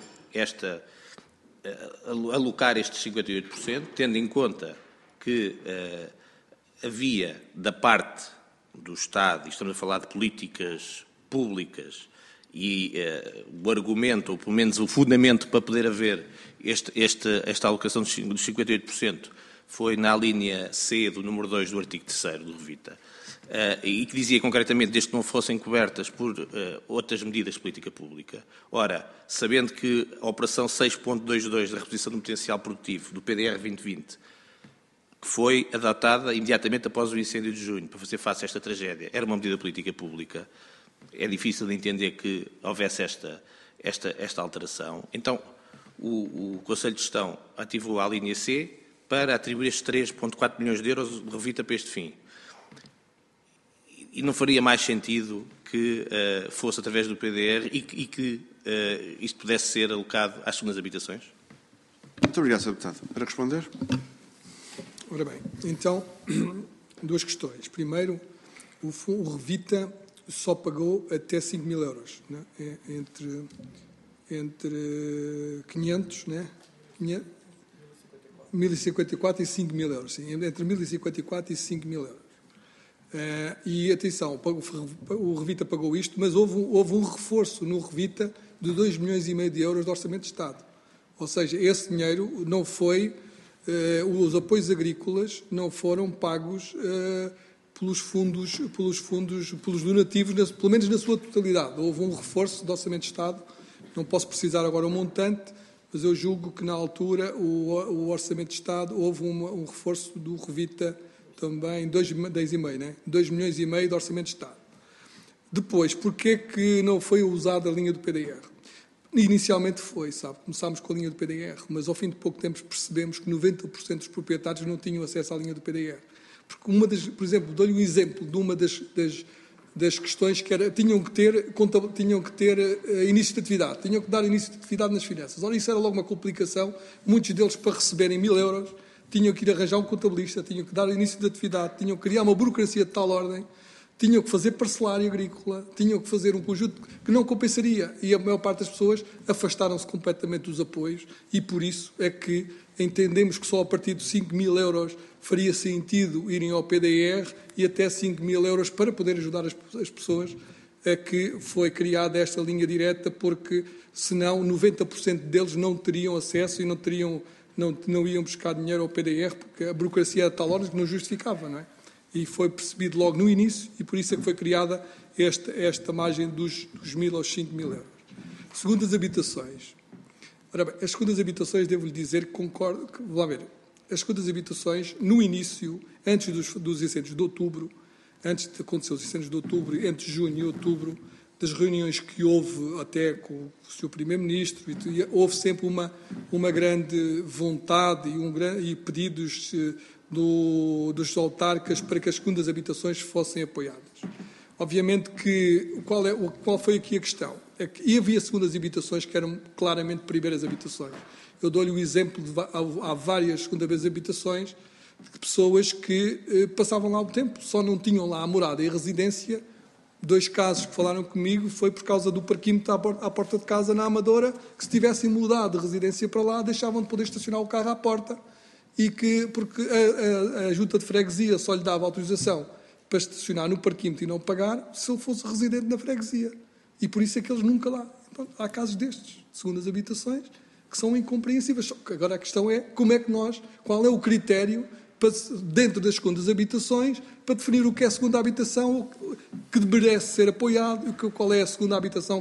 alocar estes 58%, tendo em conta que havia da parte do Estado, e estamos a falar de políticas públicas, e o argumento, ou pelo menos o fundamento para poder haver esta alocação dos 58% foi na linha C do número 2 do artigo 3º do Revita, e que dizia concretamente desde que não fossem cobertas por outras medidas de política pública. Ora, sabendo que a operação 6.22 da reposição do potencial produtivo do PDR 2020, que foi adotada imediatamente após o incêndio de junho para fazer face a esta tragédia, era uma medida de política pública, é difícil de entender que houvesse esta alteração. Então, o Conselho de Gestão ativou a linha C, para atribuir estes 3,4 milhões de euros de revita para este fim. E não faria mais sentido que fosse através do PDR e que isto pudesse ser alocado às segundas habitações? Muito obrigado, Sr. Deputado. Para responder. Ora bem, então, duas questões. Primeiro, o Revita só pagou até 5 mil euros, né? Entre 500, né? 1.054 e 5 mil euros, sim, entre 1.054 e 5 mil euros. E atenção, o Revita pagou isto, mas houve um reforço no Revita de 2,5 milhões de euros de Orçamento de Estado. Ou seja, esse dinheiro não foi, os apoios agrícolas não foram pagos pelos donativos, pelo menos na sua totalidade. Houve um reforço do Orçamento de Estado, não posso precisar agora o montante, mas eu julgo que na altura o Orçamento de Estado houve um reforço do Revita também, 2,5, né? 2,5 milhões de Orçamento de Estado. Depois, porquê que não foi usada a linha do PDR? Inicialmente foi, sabe, começámos com a linha do PDR, mas ao fim de pouco tempo percebemos que 90% dos proprietários não tinham acesso à linha do PDR. Porque por exemplo, dou-lhe um exemplo de uma das questões que era, tinham que ter início de atividade, tinham que dar início de atividade nas finanças. Ora, isso era logo uma complicação, muitos deles para receberem 1.000 euros tinham que ir arranjar um contabilista, tinham que dar início de atividade, tinham que criar uma burocracia de tal ordem, tinham que fazer parcelário agrícola, tinham que fazer um conjunto que não compensaria. E a maior parte das pessoas afastaram-se completamente dos apoios e por isso é que entendemos que só a partir de 5 mil euros faria sentido irem ao PDR e até 5 mil euros para poder ajudar as pessoas é que foi criada esta linha direta, porque senão 90% deles não teriam acesso e não iam buscar dinheiro ao PDR, porque a burocracia era de tal ordem que não justificava, não é? E foi percebido logo no início, e por isso é que foi criada esta margem dos 1.000 aos 5 mil euros. Segundas habitações. Ora bem, as segundas habitações, devo-lhe dizer que concordo, vamos ver, as segundas habitações, no início, antes dos incêndios de outubro, antes de acontecer os incêndios de outubro, entre junho e outubro, das reuniões que houve até com o Sr. Primeiro-Ministro, houve sempre uma grande vontade e pedidos dos autarcas para que as segundas habitações fossem apoiadas. Obviamente que qual foi aqui a questão? É que havia segundas habitações que eram claramente primeiras habitações. Eu dou-lhe o exemplo há várias segundas habitações de pessoas que passavam lá o tempo, só não tinham lá a morada e a residência. 2 casos que falaram comigo foi por causa do parquímetro à porta de casa na Amadora, que se tivessem mudado de residência para lá, deixavam de poder estacionar o carro à porta, e porque a junta de freguesia só lhe dava autorização para estacionar no parquímetro e não pagar se ele fosse residente na freguesia. E por isso é que eles nunca lá. Então, há casos destes, segundas habitações, que são incompreensíveis. Agora a questão é qual é o critério dentro das segundas habitações para definir o que é a segunda habitação, que merece ser apoiado e qual é a segunda habitação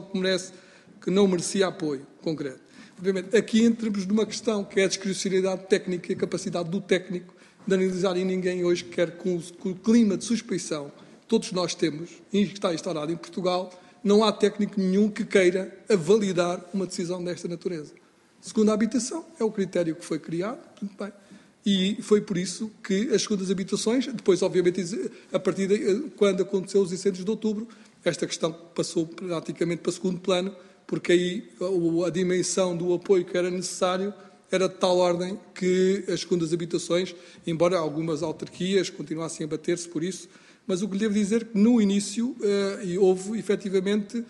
que não merecia apoio concreto. Obviamente, aqui entramos numa questão que é a discricionalidade técnica e a capacidade do técnico de analisar, e ninguém hoje quer, com o clima de suspeição que todos nós temos, e que está instaurado em Portugal, não há técnico nenhum que queira validar uma decisão desta natureza. Segunda habitação é o critério que foi criado, muito bem. E foi por isso que as segundas habitações, depois, obviamente, a partir de quando aconteceu os incêndios de outubro, esta questão passou praticamente para segundo plano, porque aí a dimensão do apoio que era necessário era de tal ordem que as segundas habitações, embora algumas autarquias continuassem a bater-se por isso, mas o que lhe devo dizer é que no início houve efetivamente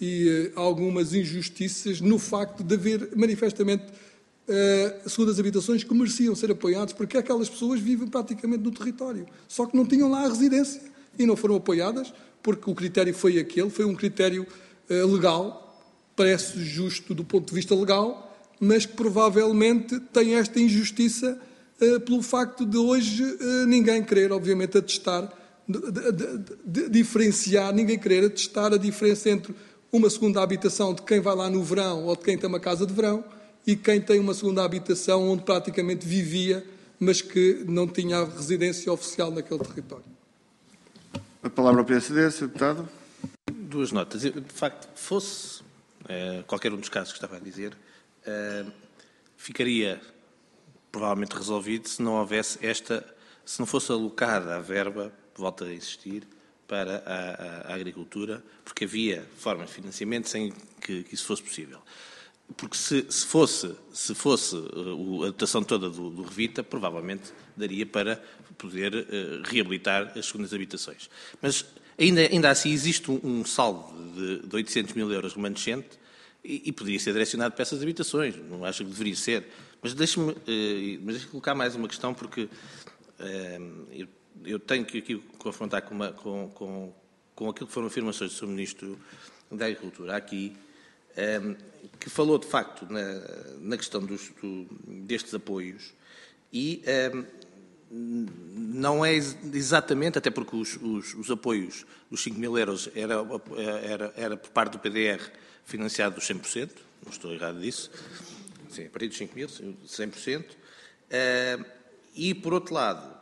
algumas injustiças no facto de haver manifestamente segundas habitações que mereciam ser apoiadas, porque aquelas pessoas vivem praticamente no território, só que não tinham lá a residência e não foram apoiadas, porque o critério foi aquele, foi um critério legal, parece justo do ponto de vista legal, mas que provavelmente tem esta injustiça pelo facto de hoje ninguém querer, obviamente, atestar, diferenciar, ninguém querer atestar a diferença entre uma segunda habitação de quem vai lá no verão ou de quem tem uma casa de verão e quem tem uma segunda habitação onde praticamente vivia, mas que não tinha a residência oficial naquele território. A palavra ao PSD, Sr. Deputado. 2 notas. De facto, fosse qualquer um dos casos que estava a dizer, ficaria provavelmente resolvido se não houvesse se não fosse alocada a verba, volto a insistir, para a agricultura, porque havia formas de financiamento sem que isso fosse possível. Porque se fosse a dotação toda do Revita, provavelmente daria para poder reabilitar as segundas habitações. Mas ainda assim existe um saldo de 800 mil euros remanescente e poderia ser direcionado para essas habitações. Não acho que deveria ser. Mas deixe-me colocar mais uma questão, porque eu tenho que aqui confrontar com aquilo que foram afirmações do Sr. Ministro da Agricultura aqui, que falou, de facto, na questão destes apoios e não é exatamente, até porque os apoios dos 5 mil euros era por parte do PDR financiado dos 100%, não estou errado disso, sim, a partir dos 5 mil, 100%, e, por outro lado,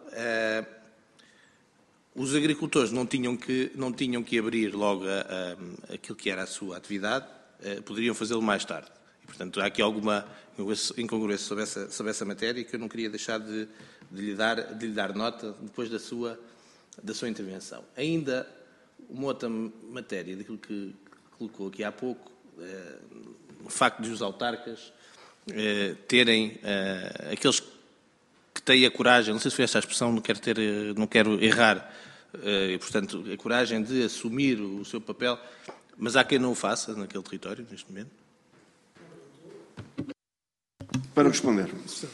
os agricultores não tinham que abrir logo aquilo que era a sua atividade, poderiam fazê-lo mais tarde. E, portanto, há aqui alguma incongruência sobre essa matéria que eu não queria deixar de lhe dar nota depois da sua intervenção. Ainda uma outra matéria daquilo que colocou aqui há pouco, o facto de os autarcas terem aqueles que têm a coragem, não sei se foi esta a expressão, não quero errar, e, portanto, a coragem de assumir o seu papel, mas há quem não o faça naquele território, neste momento. Para responder.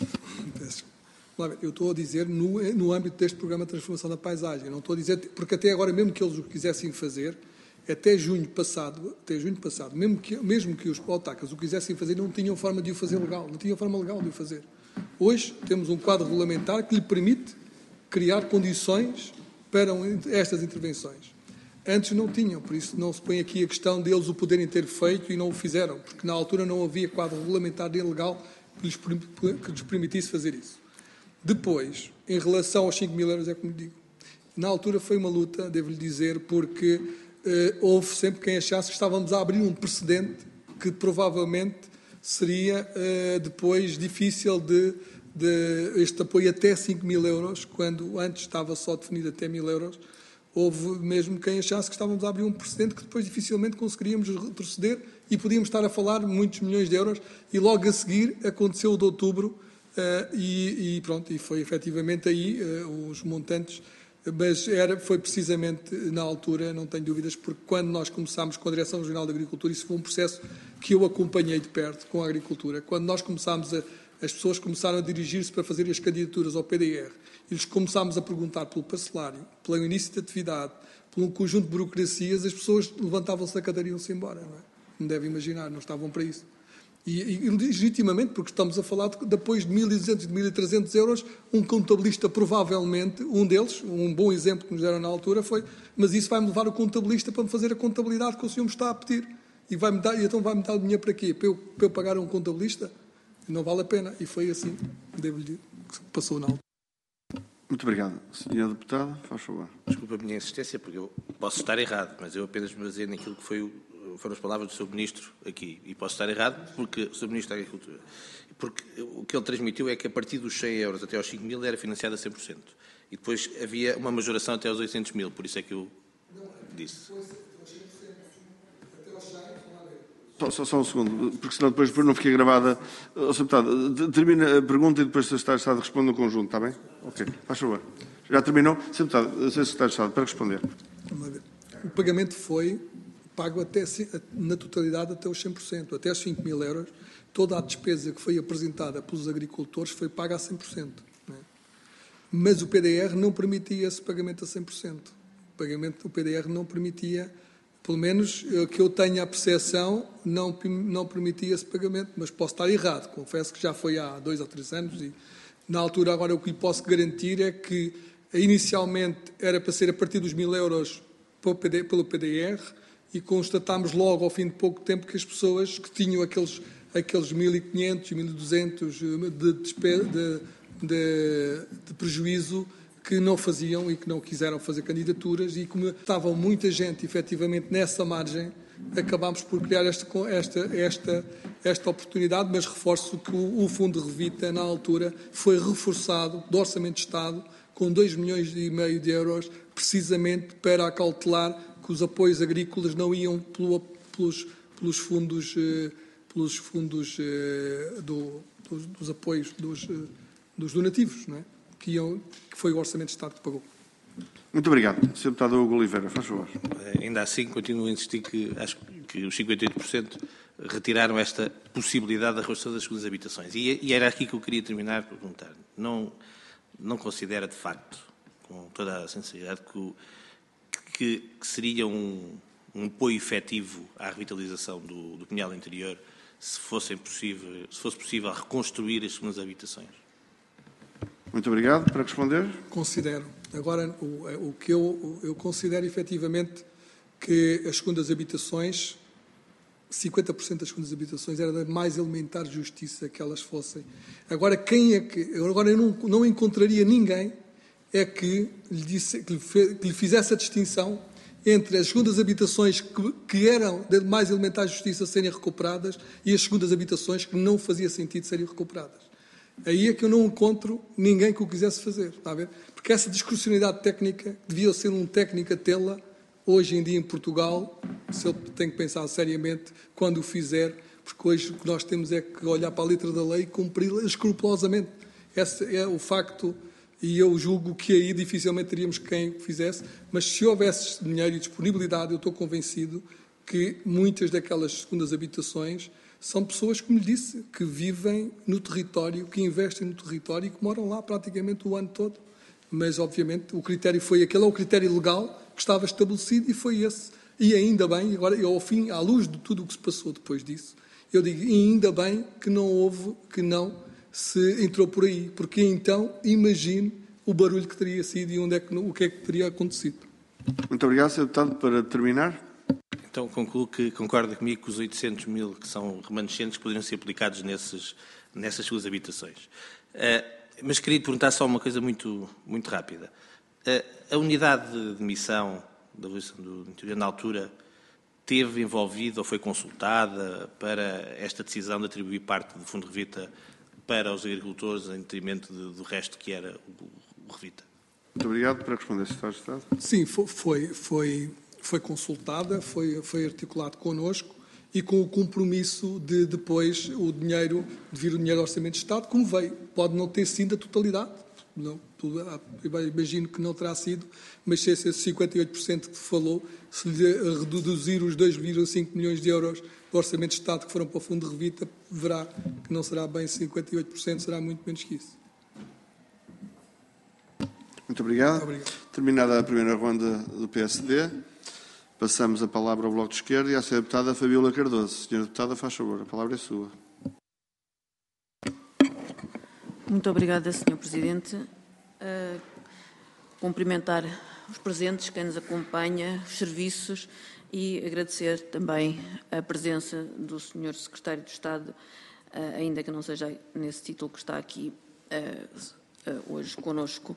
Eu estou a dizer no âmbito deste programa de transformação da paisagem. Não estou a dizer, porque até agora, mesmo que eles o quisessem fazer, até junho passado, mesmo que os autarcas o quisessem fazer, não tinham forma de o fazer legal, não tinham forma legal de o fazer. Hoje temos um quadro regulamentar que lhe permite criar condições para estas intervenções. Antes não tinham, por isso não se põe aqui a questão deles o poderem ter feito e não o fizeram, porque na altura não havia quadro regulamentar nem legal que lhes permitisse fazer isso. Depois, em relação aos 5 mil euros, é como digo, na altura foi uma luta, devo-lhe dizer, porque houve sempre quem achasse que estávamos a abrir um precedente que provavelmente seria depois difícil de este apoio até 5 mil euros, quando antes estava só definido até 1.000 euros. Houve mesmo quem achasse que estávamos a abrir um precedente que depois dificilmente conseguiríamos retroceder e podíamos estar a falar muitos milhões de euros e logo a seguir aconteceu o de outubro e pronto, e foi efetivamente aí os montantes, mas foi precisamente na altura, não tenho dúvidas, porque quando nós começámos com a Direção Regional de Agricultura, isso foi um processo que eu acompanhei de perto com a agricultura. Quando nós começámos as pessoas começaram a dirigir-se para fazer as candidaturas ao PDR e lhes começámos a perguntar pelo parcelário, pelo início de atividade, por um conjunto de burocracias, as pessoas levantavam-se da cadeira e iam-se embora. Não é? Não deve imaginar, não estavam para isso. E legitimamente, porque estamos a falar de apoios de 1.200 e de 1.300 euros, um contabilista provavelmente, um deles, um bom exemplo que nos deram na altura foi, mas isso vai-me levar o contabilista para me fazer a contabilidade que o senhor me está a pedir. E então vai-me dar o dinheiro para quê? Para eu pagar a um contabilista? Não vale a pena. E foi assim, devo-lhe dizer, que passou na altura. Muito obrigado. Senhor Deputado, faz favor. Desculpa a minha insistência, porque eu posso estar errado, mas eu apenas me baseio naquilo que foram as palavras do Sr. Ministro aqui. E posso estar errado porque o Sr. Ministro da Agricultura. Porque o que ele transmitiu é que a partir dos 100 euros até aos 5 mil era financiado a 100%. E depois havia uma majoração até aos 800 mil, por isso é que eu disse. Só um segundo, porque senão depois não fica gravada. Sr. Deputado, termina a pergunta e depois o Sr. Secretário de Estado responde no conjunto, está bem? Ok, faz favor. Já terminou? Sr. Deputado, Sr. Secretário de Estado, para responder. O pagamento foi pago na totalidade até os 100%, até os 5 mil euros. Toda a despesa que foi apresentada pelos agricultores foi paga a 100%. Não é? Mas o PDR não permitia esse pagamento a 100%. O PDR não permitia, pelo menos que eu tenha a percepção, não permitia esse pagamento, mas posso estar errado. Confesso que já foi há 2 ou 3 anos e, na altura, agora o que lhe posso garantir é que, inicialmente, era para ser a partir dos 1.000 euros pelo PDR e constatámos logo, ao fim de pouco tempo, que as pessoas que tinham aqueles 1.500 e 1.200 de prejuízo que não faziam e que não quiseram fazer candidaturas e como estava muita gente, efetivamente, nessa margem, acabámos por criar esta oportunidade, mas reforço que o Fundo Revita, na altura, foi reforçado do Orçamento de Estado com 2,5 milhões de euros, precisamente para acautelar que os apoios agrícolas não iam pelos fundos dos apoios dos donativos, não é? Que foi o Orçamento de Estado que pagou. Muito obrigado. Sr. Deputado Hugo Oliveira, faz favor. Ainda assim, continuo a insistir que acho que os 58% retiraram esta possibilidade da redução das segundas habitações. E era aqui que eu queria terminar por perguntar. Não considera, de facto, com toda a sinceridade, que seria um apoio efetivo à revitalização do Pinhal Interior se fosse possível reconstruir as segundas habitações? Muito obrigado. Para responder. Considero. Agora, o que eu considero efetivamente que as segundas habitações, 50% das segundas habitações era da mais elementar justiça que elas fossem. Agora, eu não encontraria ninguém que lhe fizesse a distinção entre as segundas habitações que eram de mais elementar justiça serem recuperadas e as segundas habitações que não fazia sentido serem recuperadas. Aí é que eu não encontro ninguém que o quisesse fazer, está a ver? Porque essa discrecionalidade técnica devia ser um técnico a tê-la hoje em dia em Portugal, se eu tenho que pensar seriamente quando o fizer, porque hoje o que nós temos é que olhar para a letra da lei e cumpri-la escrupulosamente. Esse é o facto, e eu julgo que aí dificilmente teríamos quem o fizesse, mas se houvesse dinheiro e disponibilidade, eu estou convencido que muitas daquelas segundas habitações são pessoas, como lhe disse, que vivem no território, que investem no território e que moram lá praticamente o ano todo. Mas, obviamente, o critério foi aquele, é o critério legal que estava estabelecido e foi esse. E ainda bem, agora, ao fim, à luz de tudo o que se passou depois disso, eu digo, e ainda bem que não se entrou por aí, porque então, imagine o barulho que teria sido e o que é que teria acontecido. Muito obrigado, Sr. Deputado. Para terminar. Então, concluo que concorda comigo que os 800 mil que são remanescentes poderiam ser aplicados nessas suas habitações. Mas queria perguntar só uma coisa muito rápida. A unidade de missão da Revolução do Interior, na altura, teve envolvida ou foi consultada para esta decisão de atribuir parte do Fundo Revita para os agricultores em detrimento do resto que era o Revita? Muito obrigado. Para responder, Sr. Secretário de Estado. Sim, foi consultada, foi articulado connosco e com o compromisso de depois vir o dinheiro do Orçamento de Estado, como veio. Pode não ter sido a totalidade, eu imagino que não terá sido, mas se esses 58% que falou, se lhe reduzir os 2,5 milhões de euros do Orçamento de Estado que foram para o Fundo de Revita, verá que não será bem 58%, será muito menos que isso. Muito obrigado. Terminada a primeira ronda do PSD, passamos a palavra ao Bloco de Esquerda e à Sra. Deputada Fabíola Cardoso. Sra. Deputada, faz favor, a palavra é sua. Muito obrigada, Sr. Presidente. Cumprimentar os presentes, quem nos acompanha, os serviços e agradecer também a presença do Sr. Secretário de Estado, ainda que não seja nesse título que está aqui hoje conosco.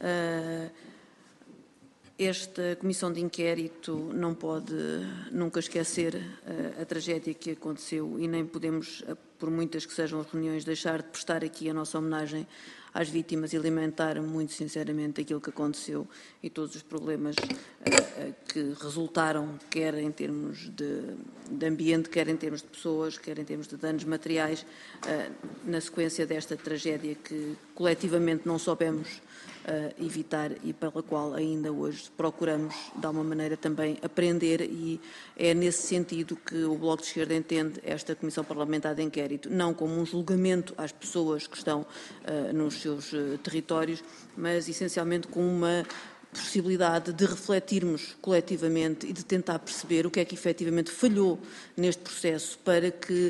Esta comissão de inquérito não pode nunca esquecer a tragédia que aconteceu e nem podemos, por muitas que sejam as reuniões, deixar de prestar aqui a nossa homenagem às vítimas e lamentar muito sinceramente aquilo que aconteceu e todos os problemas que resultaram, quer em termos de ambiente, quer em termos de pessoas, quer em termos de danos materiais, na sequência desta tragédia que coletivamente não soubemos evitar e pela qual ainda hoje procuramos, de alguma maneira, também aprender, e é nesse sentido que o Bloco de Esquerda entende esta Comissão Parlamentar de Inquérito, não como um julgamento às pessoas que estão nos seus territórios, mas essencialmente como uma possibilidade de refletirmos coletivamente e de tentar perceber o que é que efetivamente falhou neste processo para que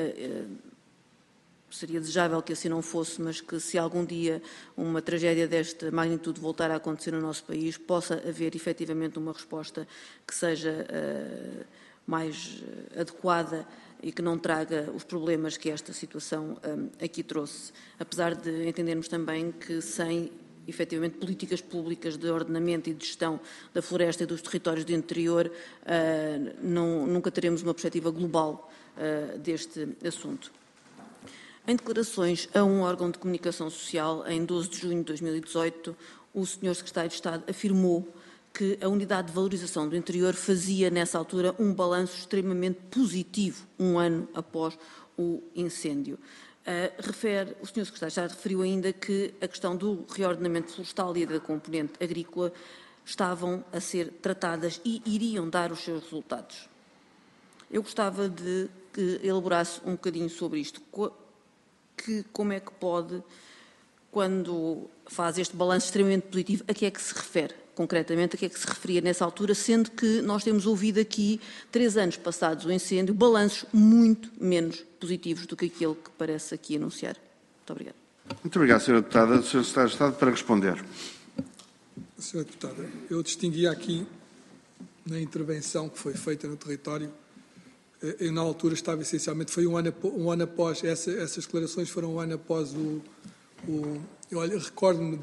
seria desejável que assim não fosse, mas que se algum dia uma tragédia desta magnitude voltar a acontecer no nosso país, possa haver efetivamente uma resposta que seja mais adequada e que não traga os problemas que esta situação aqui trouxe. Apesar de entendermos também que sem efetivamente, políticas públicas de ordenamento e de gestão da floresta e dos territórios do interior, nunca teremos uma perspectiva global deste assunto. Em declarações a um órgão de comunicação social, em 12 de junho de 2018, o Sr. Secretário de Estado afirmou que a Unidade de Valorização do Interior fazia, nessa altura, um balanço extremamente positivo, um ano após o incêndio. O Sr. Secretário de Estado referiu ainda que a questão do reordenamento florestal e da componente agrícola estavam a ser tratadas e iriam dar os seus resultados. Eu gostava de que elaborasse um bocadinho sobre isto. Como é que pode, quando faz este balanço extremamente positivo, a que é que se refere? Concretamente, a que é que se referia nessa altura, sendo que nós temos ouvido aqui, 3 anos passados o incêndio, balanços muito menos positivos do que aquele que parece aqui anunciar. Muito obrigada. Muito obrigado, Sra. Deputada. Sr. Secretário de Estado, para responder. Sra. Deputada, eu distinguia aqui, na intervenção que foi feita no território, eu, na altura, estava essencialmente, foi um ano após, essas declarações foram um ano após eu recordo-me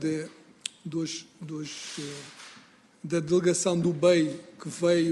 da delegação do BEI que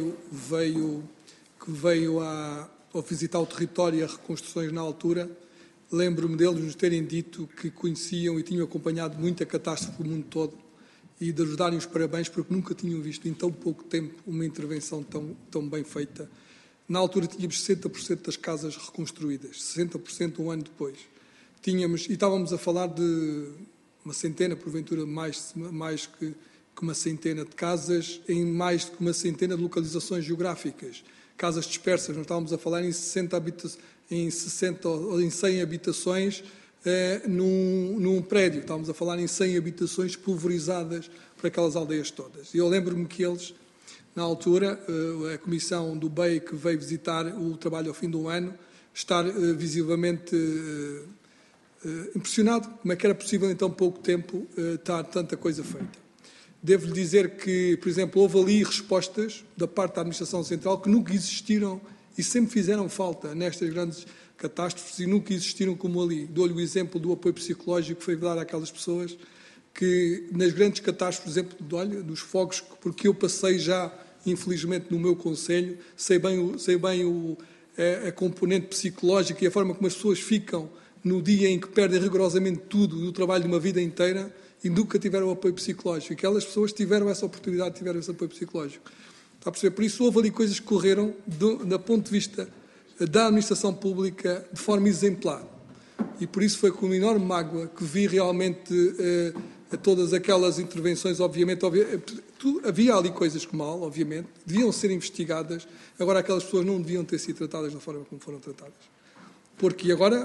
veio a visitar o território e a reconstruções na altura. Lembro-me deles nos terem dito que conheciam e tinham acompanhado muita catástrofe do mundo todo e de lhes darem os parabéns porque nunca tinham visto em tão pouco tempo uma intervenção tão bem feita. Na altura tínhamos 60% das casas reconstruídas, 60% um ano depois. E estávamos a falar de uma centena, porventura mais que uma centena de casas, em mais que uma centena de localizações geográficas. Casas dispersas, nós estávamos a falar em 60 ou em 100 habitações num prédio. Estávamos a falar em 100 habitações pulverizadas por aquelas aldeias todas. E eu lembro-me que eles, na altura, a comissão do BEI que veio visitar o trabalho ao fim do ano, estar visivelmente impressionado como é que era possível em tão pouco tempo estar tanta coisa feita. Devo-lhe dizer que, por exemplo, houve ali respostas da parte da Administração Central que nunca existiram e sempre fizeram falta nestas grandes catástrofes e nunca existiram como ali. Dou-lhe o exemplo do apoio psicológico que foi dado àquelas pessoas que, nas grandes catástrofes, por exemplo, dos fogos, porque eu passei já, infelizmente, no meu concelho, sei bem a componente psicológica e a forma como as pessoas ficam no dia em que perdem rigorosamente tudo do trabalho de uma vida inteira e nunca tiveram apoio psicológico. Aquelas pessoas tiveram essa oportunidade, tiveram esse apoio psicológico. Está a perceber? Por isso, houve ali coisas que correram, do ponto de vista da administração pública, de forma exemplar. E por isso foi com uma enorme mágoa que vi realmente todas aquelas intervenções, obviamente, havia ali coisas que mal, obviamente, deviam ser investigadas, agora aquelas pessoas não deviam ter sido tratadas da forma como foram tratadas. Porque agora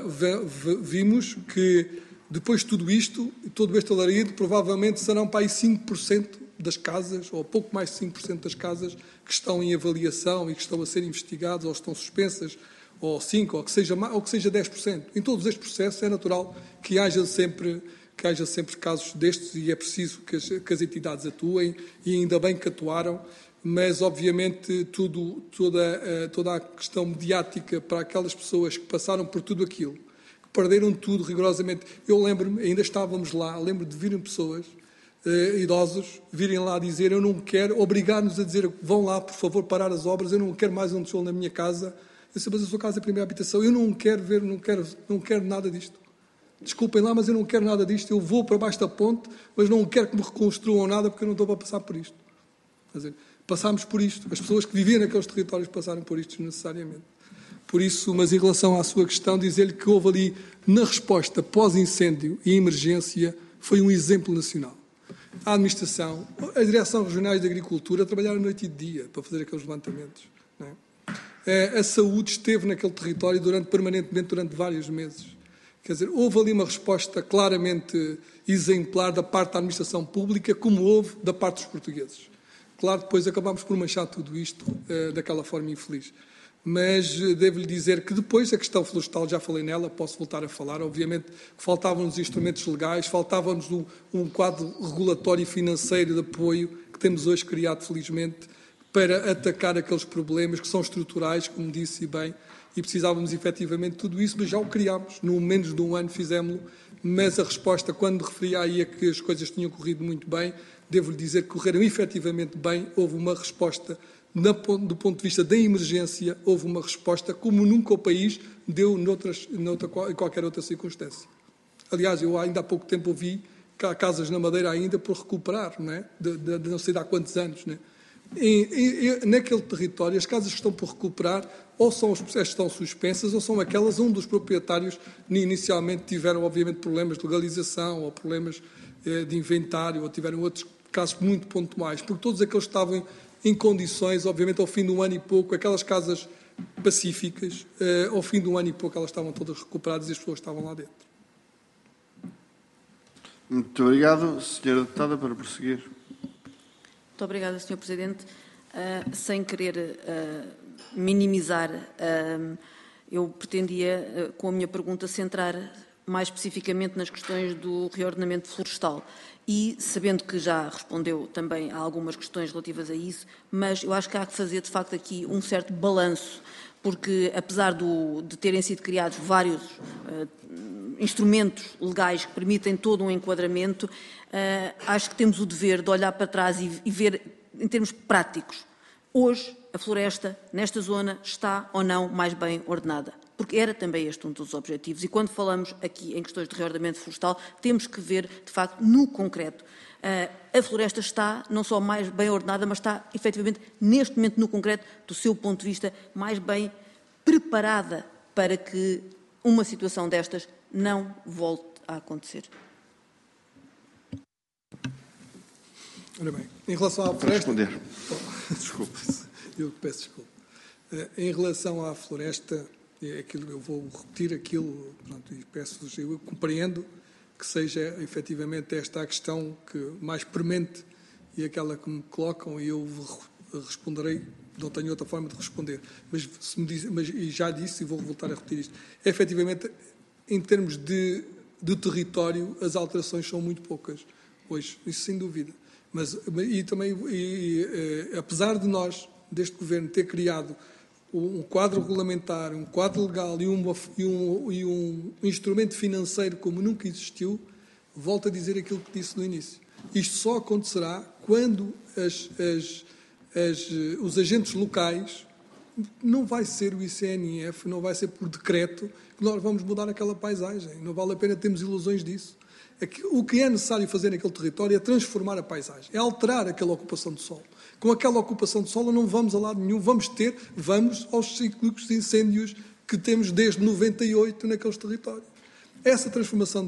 vimos que, depois de tudo isto, todo este alarido, provavelmente serão para aí 5% das casas, ou pouco mais de 5% das casas, que estão em avaliação e que estão a ser investigadas, ou estão suspensas, ou 5%, ou que seja 10%. Em todos estes processos é natural que haja sempre casos destes e é preciso que as entidades atuem e ainda bem que atuaram, mas obviamente toda a questão mediática para aquelas pessoas que passaram por tudo aquilo, que perderam tudo rigorosamente. Eu lembro-me, ainda estávamos lá, lembro de virem pessoas, idosos, virem lá dizer, eu não quero, obrigar-nos a dizer, vão lá, por favor, parar as obras, eu não quero mais um tijolo na minha casa. Eu disse, mas a sua casa é a primeira habitação, eu não quero ver, não quero nada disto. Desculpem lá, mas eu não quero nada disto, eu vou para baixo da ponte, mas não quero que me reconstruam nada porque eu não estou para passar por isto. Quer dizer, passámos por isto, as pessoas que viviam naqueles territórios passaram por isto necessariamente. Por isso, mas em relação à sua questão, dizer-lhe que houve ali, na resposta pós-incêndio e emergência, foi um exemplo nacional. A administração, as direções regionais de agricultura trabalharam noite e dia para fazer aqueles levantamentos. Não é? A saúde esteve naquele território permanentemente durante vários meses. Quer dizer, houve ali uma resposta claramente exemplar da parte da administração pública, como houve da parte dos portugueses. Claro, depois acabámos por manchar tudo isto daquela forma infeliz. Mas devo-lhe dizer que depois a questão florestal, já falei nela, posso voltar a falar, obviamente que faltavam-nos instrumentos legais, faltava-nos um quadro regulatório e financeiro de apoio que temos hoje criado, felizmente, para atacar aqueles problemas que são estruturais, como disse bem, e precisávamos efetivamente de tudo isso, mas já o criámos, no menos de um ano fizemos-lo, mas a resposta, quando referia aí a que as coisas tinham corrido muito bem, devo-lhe dizer que correram efetivamente bem. Houve uma resposta, do ponto de vista da emergência, houve uma resposta como nunca o país deu em qualquer outra circunstância. Aliás, eu ainda há pouco tempo ouvi que há casas na Madeira ainda por recuperar, não é? De não sei de há quantos anos, não é? Naquele território, as casas que estão por recuperar ou são os processos que estão suspensas ou são aquelas onde os proprietários inicialmente tiveram, obviamente, problemas de legalização ou problemas de inventário ou tiveram outros casos muito pontuais, porque todos aqueles estavam em condições, obviamente, ao fim de um ano e pouco, aquelas casas pacíficas, ao fim de um ano e pouco elas estavam todas recuperadas e as pessoas estavam lá dentro. Muito obrigado. Senhora Deputada, para prosseguir. Muito obrigada, Sr. Presidente. Sem querer minimizar, eu pretendia, com a minha pergunta, centrar mais especificamente nas questões do reordenamento florestal. E, sabendo que já respondeu também a algumas questões relativas a isso, mas eu acho que há que fazer, de facto, aqui um certo balanço, porque, apesar de terem sido criados vários instrumentos legais que permitem todo um enquadramento, acho que temos o dever de olhar para trás e ver, em termos práticos, hoje a floresta, nesta zona, está ou não mais bem ordenada. Porque era também este um dos objetivos. E quando falamos aqui em questões de reordenamento florestal, temos que ver, de facto, no concreto. A floresta está não só mais bem ordenada, mas está, efetivamente, neste momento, no concreto, do seu ponto de vista, mais bem preparada para que uma situação destas não volte a acontecer. Ora bem, em relação à floresta... Responder. Desculpe, eu peço desculpa. Em relação à floresta, eu vou repetir aquilo, pronto, e peço-vos, eu compreendo que seja efetivamente esta a questão que mais premente e aquela que me colocam, e eu responderei, não tenho outra forma de responder, mas se me diz, e já disse, e vou voltar a repetir isto, efetivamente, em termos de território, as alterações são muito poucas hoje, isso sem dúvida. Mas, apesar de nós, deste Governo, ter criado um quadro regulamentar, um quadro legal e um instrumento financeiro como nunca existiu, volto a dizer aquilo que disse no início. Isto só acontecerá quando os agentes locais, não vai ser o ICNF, não vai ser por decreto que nós vamos mudar aquela paisagem. Não vale a pena termos ilusões disso. O que é necessário fazer naquele território é transformar a paisagem, é alterar aquela ocupação de solo. Com aquela ocupação de solo não vamos a lado nenhum, vamos aos ciclos de incêndios que temos desde 98 naqueles territórios. Essa transformação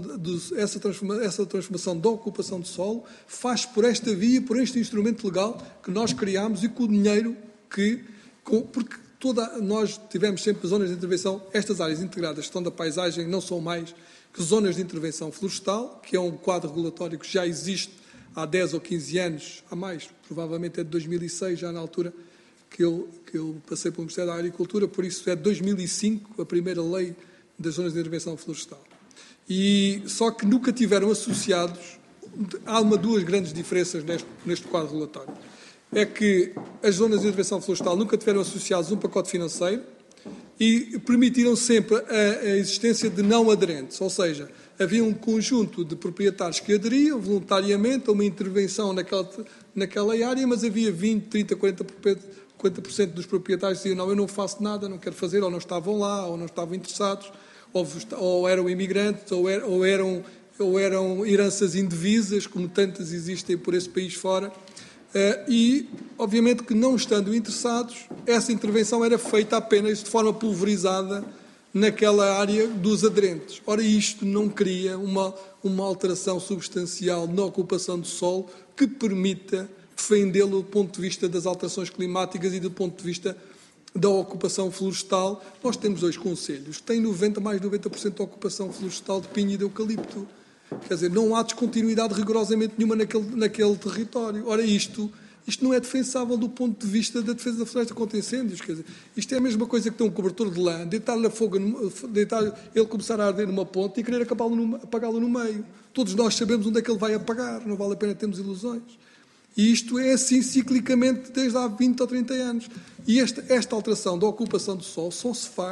da ocupação de solo faz por esta via, por este instrumento legal que nós criámos e com o dinheiro porque nós tivemos sempre zonas de intervenção, estas áreas integradas de gestão da paisagem não são mais que zonas de intervenção florestal, que é um quadro regulatório que já existe há 10 ou 15 anos, há mais, provavelmente é de 2006, já na altura que eu passei pelo Ministério da Agricultura, por isso é de 2005 a primeira lei das zonas de intervenção florestal. E só que nunca tiveram associados, há duas grandes diferenças neste quadro regulatório. É que as zonas de intervenção florestal nunca tiveram associados um pacote financeiro e permitiram sempre a existência de não aderentes, ou seja, havia um conjunto de proprietários que aderiam voluntariamente a uma intervenção naquela área, mas havia 20, 30, 40% dos proprietários que diziam não, eu não faço nada, não quero fazer, ou não estavam lá, ou não estavam interessados, ou eram imigrantes, ou eram heranças indevisas, como tantas existem por esse país fora. E, obviamente, que não estando interessados, essa intervenção era feita apenas de forma pulverizada naquela área dos aderentes. Ora, isto não cria uma alteração substancial na ocupação do solo que permita defendê-lo do ponto de vista das alterações climáticas e do ponto de vista da ocupação florestal. Nós temos 2 concelhos, tem mais de 90% da ocupação florestal de pinho e de eucalipto. Quer dizer, não há descontinuidade rigorosamente nenhuma naquele território. Ora, isto não é defensável do ponto de vista da defesa da floresta contra incêndios. Quer dizer, isto é a mesma coisa que ter um cobertor de lã, deitar-lhe a fogo, ele começar a arder numa ponte e querer apagá-lo no meio. Todos nós sabemos onde é que ele vai apagar, não vale a pena termos ilusões. E isto é assim ciclicamente desde há 20 ou 30 anos. E esta alteração da ocupação do solo só se faz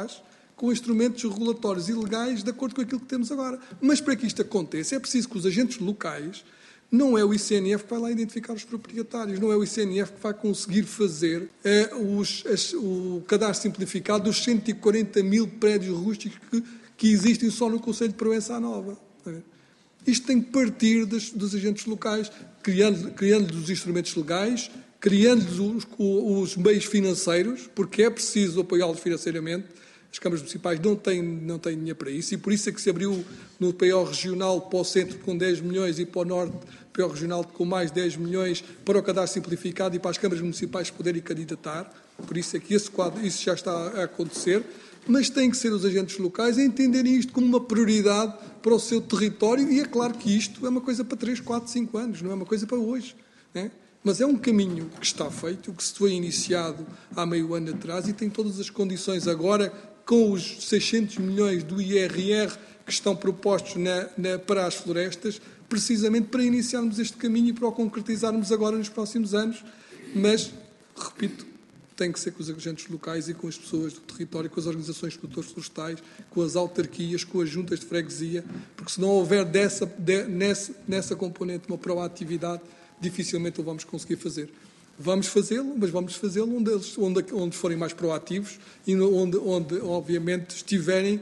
com instrumentos regulatórios e legais de acordo com aquilo que temos agora. Mas para que isto aconteça é preciso que os agentes locais, não é o ICNF que vai lá identificar os proprietários, não é o ICNF que vai conseguir fazer o cadastro simplificado dos 140 mil prédios rústicos que existem só no Concelho de Proença Nova. Isto tem que partir dos agentes locais, criando os instrumentos legais, criando os meios financeiros, porque é preciso apoiá-los financeiramente. As câmaras municipais não têm dinheiro para isso, e por isso é que se abriu no PO regional para o centro com 10 milhões e para o norte PO regional com mais 10 milhões para o cadastro simplificado e para as câmaras municipais poderem candidatar. Por isso é que esse quadro, isso já está a acontecer. Mas têm que ser os agentes locais a entenderem isto como uma prioridade para o seu território, e é claro que isto é uma coisa para 3, 4, 5 anos, não é uma coisa para hoje, né? Mas é um caminho que está feito, que se foi iniciado há meio ano atrás e tem todas as condições agora, com os 600 milhões do IRR que estão propostos para as florestas, precisamente para iniciarmos este caminho e para o concretizarmos agora nos próximos anos. Mas, repito, tem que ser com os agentes locais e com as pessoas do território, com as organizações de produtores florestais, com as autarquias, com as juntas de freguesia, porque se não houver nessa componente uma proatividade, dificilmente o vamos conseguir fazer. Vamos fazê-lo, mas vamos fazê-lo onde forem mais proativos e onde obviamente, estiverem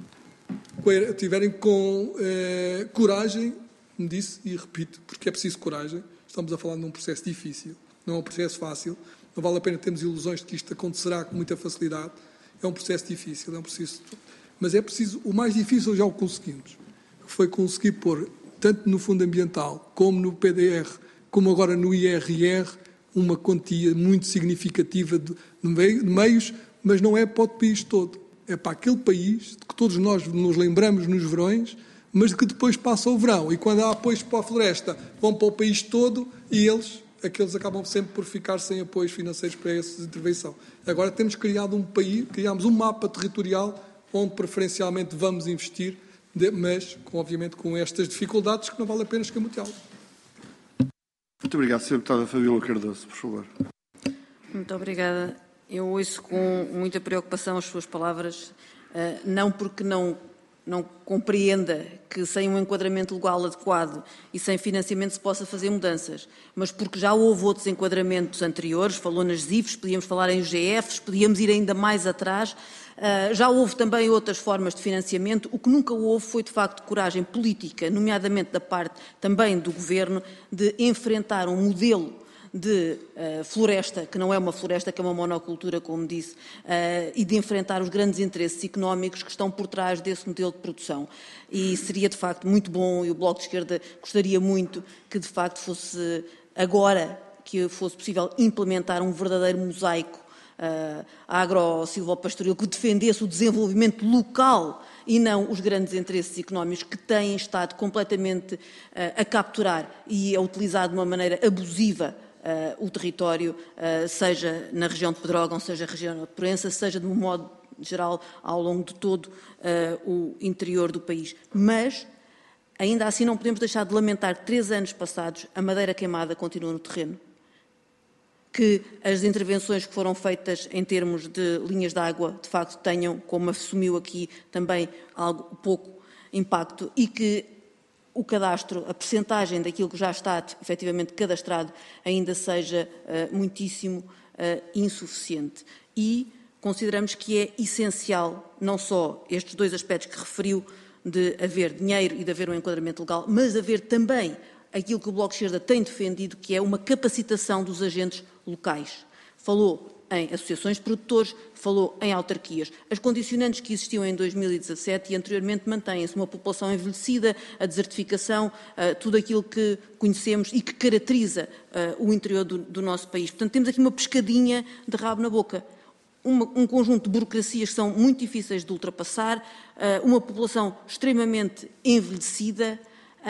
com coragem, me disse, e repito, porque é preciso coragem. Estamos a falar de um processo difícil, não é um processo fácil. Não vale a pena termos ilusões de que isto acontecerá com muita facilidade. É um processo difícil, mas é preciso, o mais difícil já o conseguimos, que foi conseguir pôr, tanto no Fundo Ambiental, como no PDR, como agora no IRR, uma quantia muito significativa de meios, mas não é para o país todo. É para aquele país de que todos nós nos lembramos nos verões, mas de que depois passa o verão. E quando há apoios para a floresta, vão para o país todo e aqueles acabam sempre por ficar sem apoios financeiros para essa intervenção. Agora temos criado um país, criámos um mapa territorial onde preferencialmente vamos investir, mas obviamente com estas dificuldades que não vale a pena escamoteá-lo. Muito obrigado, Sr. Deputada Fabíola Cardoso, por favor. Muito obrigada. Eu ouço com muita preocupação as suas palavras, não porque não compreenda que sem um enquadramento legal adequado e sem financiamento se possa fazer mudanças, mas porque já houve outros enquadramentos anteriores, falou nas ZIFs, podíamos falar em GFs, podíamos ir ainda mais atrás, já houve também outras formas de financiamento. O que nunca houve foi, de facto, coragem política, nomeadamente da parte também do Governo, de enfrentar um modelo de floresta, que não é uma floresta, que é uma monocultura, como disse, e de enfrentar os grandes interesses económicos que estão por trás desse modelo de produção. E seria, de facto, muito bom, e o Bloco de Esquerda gostaria muito que, de facto, fosse agora que fosse possível implementar um verdadeiro mosaico agro-silvopastoril que defendesse o desenvolvimento local e não os grandes interesses económicos que têm estado completamente a capturar e a utilizar de uma maneira abusiva o território, seja na região de Pedrógão, seja na região de Proença, seja de um modo geral ao longo de todo o interior do país. Mas, ainda assim, não podemos deixar de lamentar que 3 anos passados a madeira queimada continua no terreno, que as intervenções que foram feitas em termos de linhas de água, de facto, tenham, como assumiu aqui também, algo pouco impacto e que o cadastro, a percentagem daquilo que já está efetivamente cadastrado ainda seja muitíssimo insuficiente. E consideramos que é essencial não só estes 2 aspectos que referiu, de haver dinheiro e de haver um enquadramento legal, mas haver também aquilo que o Bloco de Esquerda tem defendido, que é uma capacitação dos agentes locais. Falou em associações de produtores, falou em autarquias. As condicionantes que existiam em 2017 e anteriormente mantêm-se: uma população envelhecida, a desertificação, tudo aquilo que conhecemos e que caracteriza o interior do nosso país. Portanto, temos aqui uma pescadinha de rabo na boca. Um conjunto de burocracias que são muito difíceis de ultrapassar, uma população extremamente envelhecida,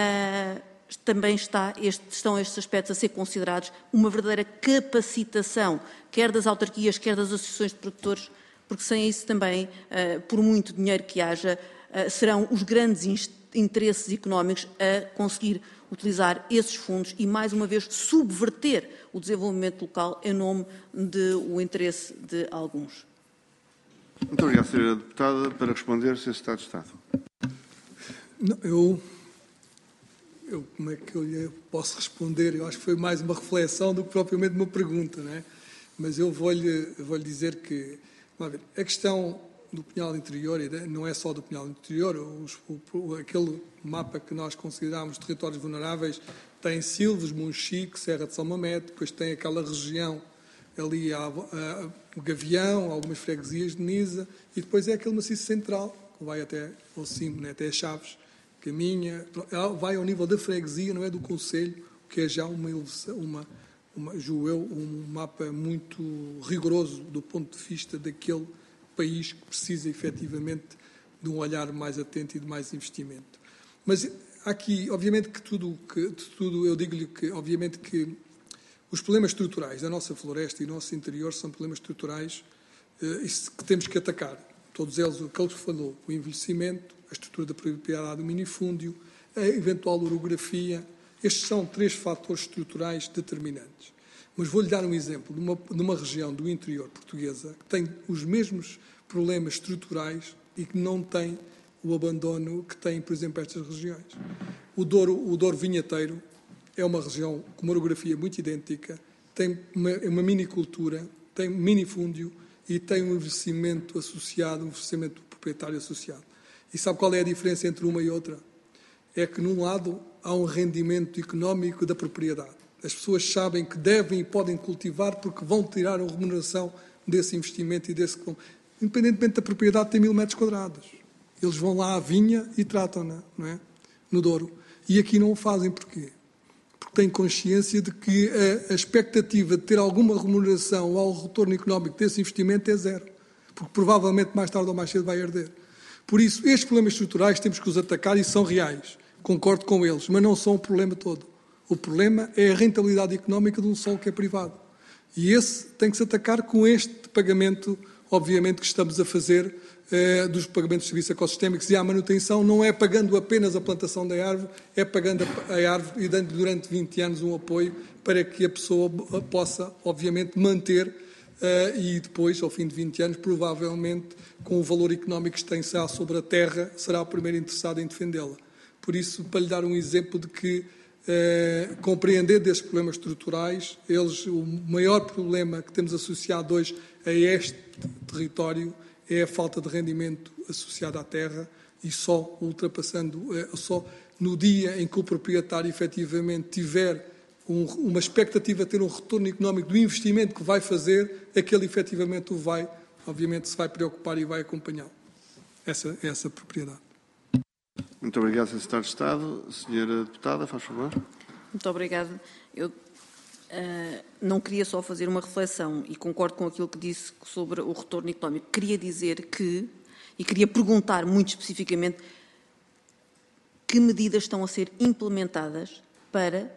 também estão estes aspectos a ser considerados, uma verdadeira capacitação, quer das autarquias, quer das associações de produtores, porque sem isso também, por muito dinheiro que haja, serão os grandes interesses económicos a conseguir utilizar esses fundos e, mais uma vez, subverter o desenvolvimento local em nome do interesse de alguns. Muito obrigado, Sra. Deputada. Para responder, Sr. Secretário de Estado. Não, eu como é que eu lhe posso responder? Eu acho que foi mais uma reflexão do que propriamente uma pergunta, não é? Mas eu vou-lhe dizer que, a questão do Pinhal Interior, não é só do Pinhal Interior, aquele mapa que nós consideramos territórios vulneráveis tem Silves, Monchique, Serra de São Mamede, depois tem aquela região ali, o Gavião, algumas freguesias de Nisa, e depois é aquele maciço central, que vai até ao cimo, né, até Chaves, caminha, vai ao nível da freguesia, não é do concelho, que é já um mapa muito rigoroso do ponto de vista daquele país que precisa efetivamente de um olhar mais atento e de mais investimento. Mas aqui, obviamente que tudo eu digo-lhe que, obviamente que os problemas estruturais da nossa floresta e do nosso interior são problemas estruturais que temos que atacar. Todos eles, o que ele falou, o envelhecimento, a estrutura da propriedade do minifúndio, a eventual orografia. Estes são 3 fatores estruturais determinantes. Mas vou-lhe dar um exemplo de uma região do interior portuguesa que tem os mesmos problemas estruturais e que não tem o abandono que tem, por exemplo, estas regiões. O Douro Vinheteiro é uma região com uma orografia muito idêntica, tem uma minicultura, tem um minifúndio e tem um envelhecimento associado, um envelhecimento proprietário associado. E sabe qual é a diferença entre uma e outra? É que, num lado, há um rendimento económico da propriedade. As pessoas sabem que devem e podem cultivar porque vão tirar a remuneração desse investimento e desse... Independentemente da propriedade, tem 1000 metros quadrados. Eles vão lá à vinha e tratam-na, não é? No Douro. E aqui não o fazem. Porquê? Porque têm consciência de que a expectativa de ter alguma remuneração ou retorno económico desse investimento é zero. Porque provavelmente mais tarde ou mais cedo vai arder. Por isso, estes problemas estruturais temos que os atacar e são reais. Concordo com eles, mas não são o problema todo. O problema é a rentabilidade económica de um solo que é privado. E esse tem que se atacar com este pagamento, obviamente, que estamos a fazer dos pagamentos de serviços ecossistémicos e à manutenção, não é pagando apenas a plantação da árvore, é pagando a árvore e dando durante 20 anos um apoio para que a pessoa possa, obviamente, manter e depois, ao fim de 20 anos, provavelmente, com o valor económico que tem sobre a terra, será o primeiro interessado em defendê-la. Por isso, para lhe dar um exemplo de que compreender desses problemas estruturais, o maior problema que temos associado hoje a este território é a falta de rendimento associado à terra e só no dia em que o proprietário efetivamente tiver uma expectativa de ter um retorno económico do investimento que vai fazer, aquele efetivamente obviamente se vai preocupar e vai acompanhá-lo. Essa propriedade. Muito obrigado, Sr. Secretário de Estado. Senhora Deputada, faz favor. Muito obrigada. Eu não queria só fazer uma reflexão e concordo com aquilo que disse sobre o retorno económico. Queria dizer e queria perguntar muito especificamente que medidas estão a ser implementadas para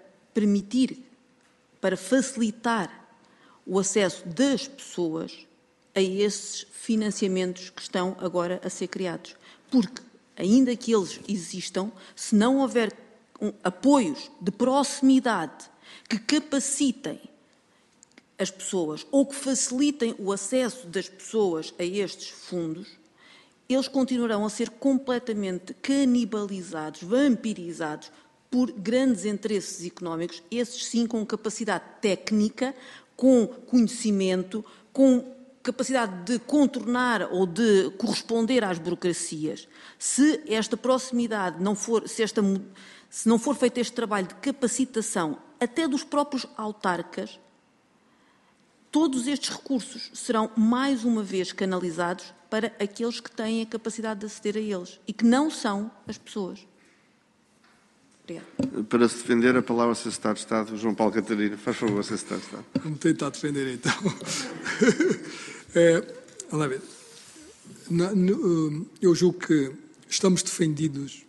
facilitar o acesso das pessoas a esses financiamentos que estão agora a ser criados. Porque, ainda que eles existam, se não houver apoios de proximidade que capacitem as pessoas ou que facilitem o acesso das pessoas a estes fundos, eles continuarão a ser completamente canibalizados, vampirizados por grandes interesses económicos, esses sim com capacidade técnica, com conhecimento, com capacidade de contornar ou de corresponder às burocracias. Se esta proximidade não for, se não for feito este trabalho de capacitação até dos próprios autarcas, todos estes recursos serão mais uma vez canalizados para aqueles que têm a capacidade de aceder a eles e que não são as pessoas. Obrigada. Para se defender, a palavra ao Sr. Secretário de Estado, João Paulo Catarino. Faz favor, Sr. Secretário de Estado. Vamos tentar defender, então. Olha ver. Eu julgo que estamos defendidos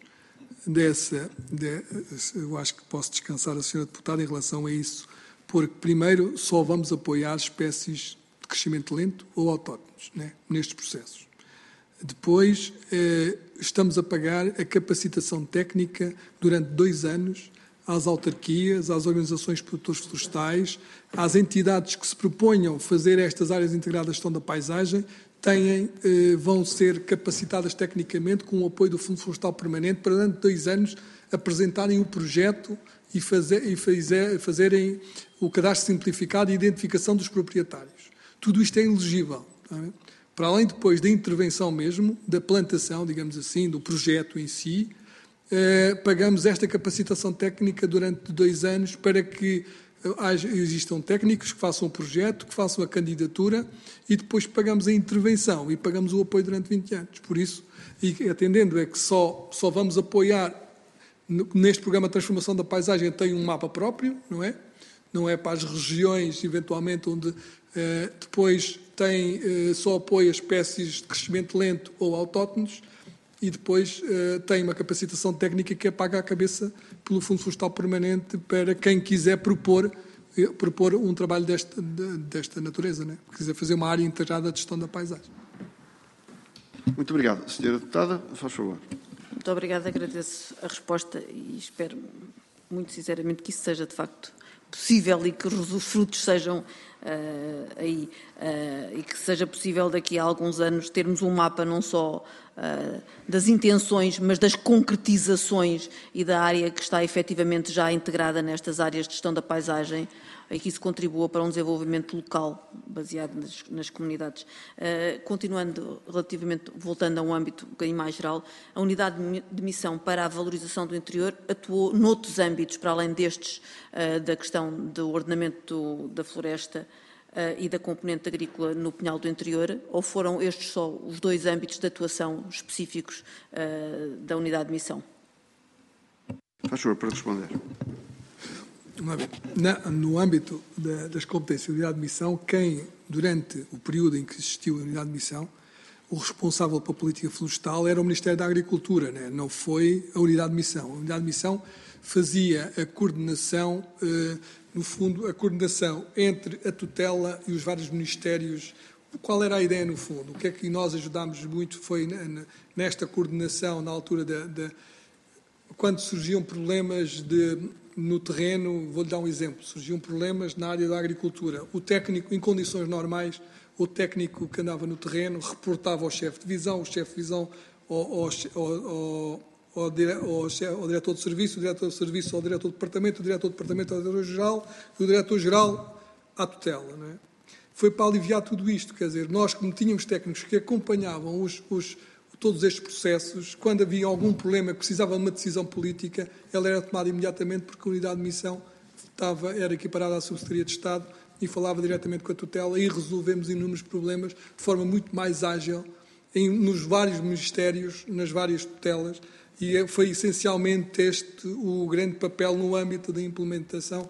eu acho que posso descansar a Sra. Deputada em relação a isso, porque, primeiro, só vamos apoiar espécies de crescimento lento ou autóctones, né, nestes processos. Depois, estamos a pagar a capacitação técnica durante 2 anos às autarquias, às organizações de produtores florestais, às entidades que se proponham fazer estas áreas integradas de gestão da paisagem, vão ser capacitadas tecnicamente com o apoio do Fundo Florestal Permanente para, durante 2 anos, apresentarem o projeto e fazerem o cadastro simplificado e identificação dos proprietários. Tudo isto é elegível. Para além depois da intervenção mesmo, da plantação, digamos assim, do projeto em si, pagamos esta capacitação técnica durante 2 anos para que existam técnicos que façam o projeto, que façam a candidatura e depois pagamos a intervenção e pagamos o apoio durante 20 anos. Por isso, e atendendo é que só vamos apoiar, neste programa de transformação da paisagem tem um mapa próprio, não é? Não é para as regiões, eventualmente, onde depois tem só apoio a espécies de crescimento lento ou autóctones e depois tem uma capacitação técnica que é paga à cabeça pelo Fundo Florestal Permanente para quem quiser propor um trabalho desta natureza, né? Quiser fazer uma área integrada de gestão da paisagem. Muito obrigado. Senhora Deputada, faz favor. Muito obrigada, agradeço a resposta e espero muito sinceramente que isso seja de facto possível e que os frutos sejam aí e que seja possível daqui a alguns anos termos um mapa não só das intenções, mas das concretizações e da área que está efetivamente já integrada nestas áreas de gestão da paisagem e que isso contribua para um desenvolvimento local baseado nas comunidades. Continuando relativamente, voltando a um âmbito um bocadinho mais geral, a unidade de missão para a valorização do interior atuou noutros âmbitos, para além destes da questão do ordenamento da floresta e da componente agrícola no Pinhal do Interior, ou foram estes só os 2 âmbitos de atuação específicos da unidade de missão? Faz favor, para responder. No âmbito das competências da unidade de missão, durante o período em que existiu a unidade de missão, o responsável pela política florestal era o Ministério da Agricultura, né? Não foi a unidade de missão. A unidade de missão fazia a coordenação, no fundo, a coordenação entre a tutela e os vários ministérios. Qual era a ideia, no fundo? O que é que nós ajudámos muito foi nesta coordenação, na altura quando surgiam problemas no terreno, vou-lhe dar um exemplo, surgiam problemas na área da agricultura. O técnico, em condições normais, o técnico que andava no terreno reportava ao chefe de divisão, o chefe de divisão ao diretor de serviço, o diretor de serviço ao diretor de departamento, o diretor de departamento ao diretor-geral e o diretor-geral à tutela. Não é? Foi para aliviar tudo isto, quer dizer, nós como tínhamos técnicos que acompanhavam todos estes processos, quando havia algum problema que precisava de uma decisão política, ela era tomada imediatamente porque a unidade de missão era equiparada à Subsecretaria de Estado e falava diretamente com a tutela e resolvemos inúmeros problemas de forma muito mais ágil nos vários ministérios, nas várias tutelas, e foi essencialmente este o grande papel no âmbito da implementação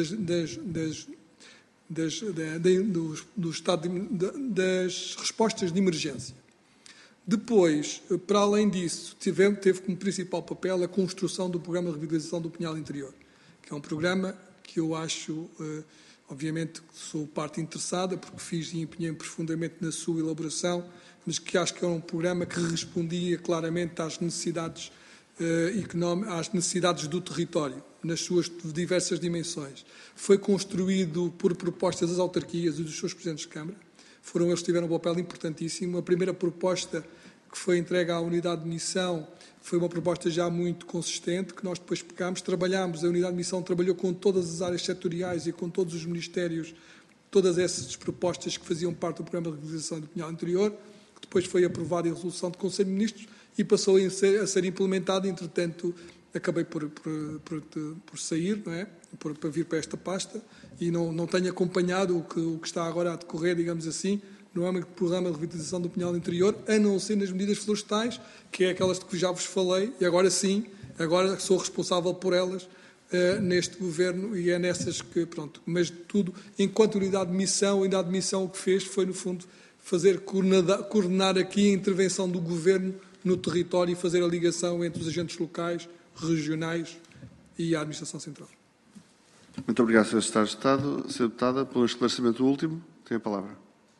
das respostas de emergência. Depois, para além disso, teve como principal papel a construção do Programa de Revitalização do Pinhal Interior, que é um programa que eu acho, obviamente, que sou parte interessada, porque fiz e empenhei-me profundamente na sua elaboração, mas que acho que é um programa que respondia claramente às necessidades às necessidades do território, nas suas diversas dimensões. Foi construído por propostas das autarquias e dos seus presidentes de Câmara. Foram eles que tiveram um papel importantíssimo. A primeira proposta que foi entregue à unidade de missão foi uma proposta já muito consistente, que nós depois pegámos, trabalhámos, a unidade de missão trabalhou com todas as áreas setoriais e com todos os ministérios, todas essas propostas que faziam parte do Programa de Revitalização do Pinhal Interior, que depois foi aprovado em resolução do Conselho de Ministros e passou a ser implementado. Entretanto, acabei por sair, não é? Para vir para esta pasta, e não tenho acompanhado o que está agora a decorrer, digamos assim, no âmbito do Programa de Revitalização do Pinhal Interior, a não ser nas medidas florestais, que é aquelas de que já vos falei, e agora sim, agora sou responsável por elas neste Governo, e é nessas que, pronto, mas tudo, enquanto unidade de missão, a unidade de missão o que fez foi, no fundo, coordenar aqui a intervenção do Governo no território e fazer a ligação entre os agentes locais, regionais e a Administração Central. Muito obrigado, Sr. Secretário de Estado. Sra. Deputada, pelo esclarecimento último, tem a palavra.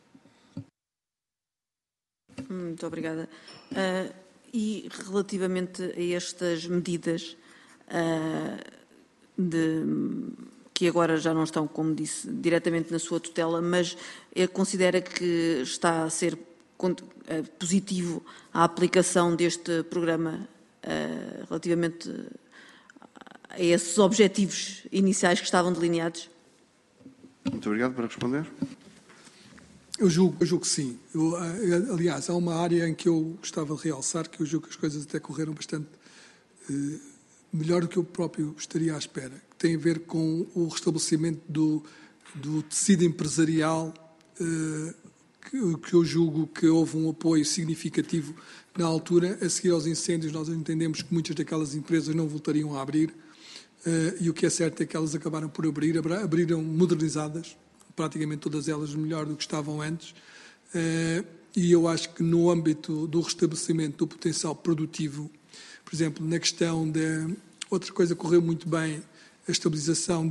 Muito obrigada. E relativamente a estas medidas que agora já não estão, como disse, diretamente na sua tutela, mas considera que está a ser positivo à aplicação deste programa relativamente a esses objetivos iniciais que estavam delineados? Muito obrigado. Para responder. Eu julgo que sim. Aliás, há uma área em que eu gostava de realçar que eu julgo que as coisas até correram bastante melhor do que eu próprio estaria à espera. Que tem a ver com o restabelecimento do tecido empresarial, que eu julgo que houve um apoio significativo na altura. A seguir aos incêndios, nós entendemos que muitas daquelas empresas não voltariam a abrir, e o que é certo é que elas acabaram por abriram modernizadas, praticamente todas elas melhor do que estavam antes, e eu acho que no âmbito do restabelecimento do potencial produtivo, por exemplo, na questão outra coisa que correu muito bem, a estabilização,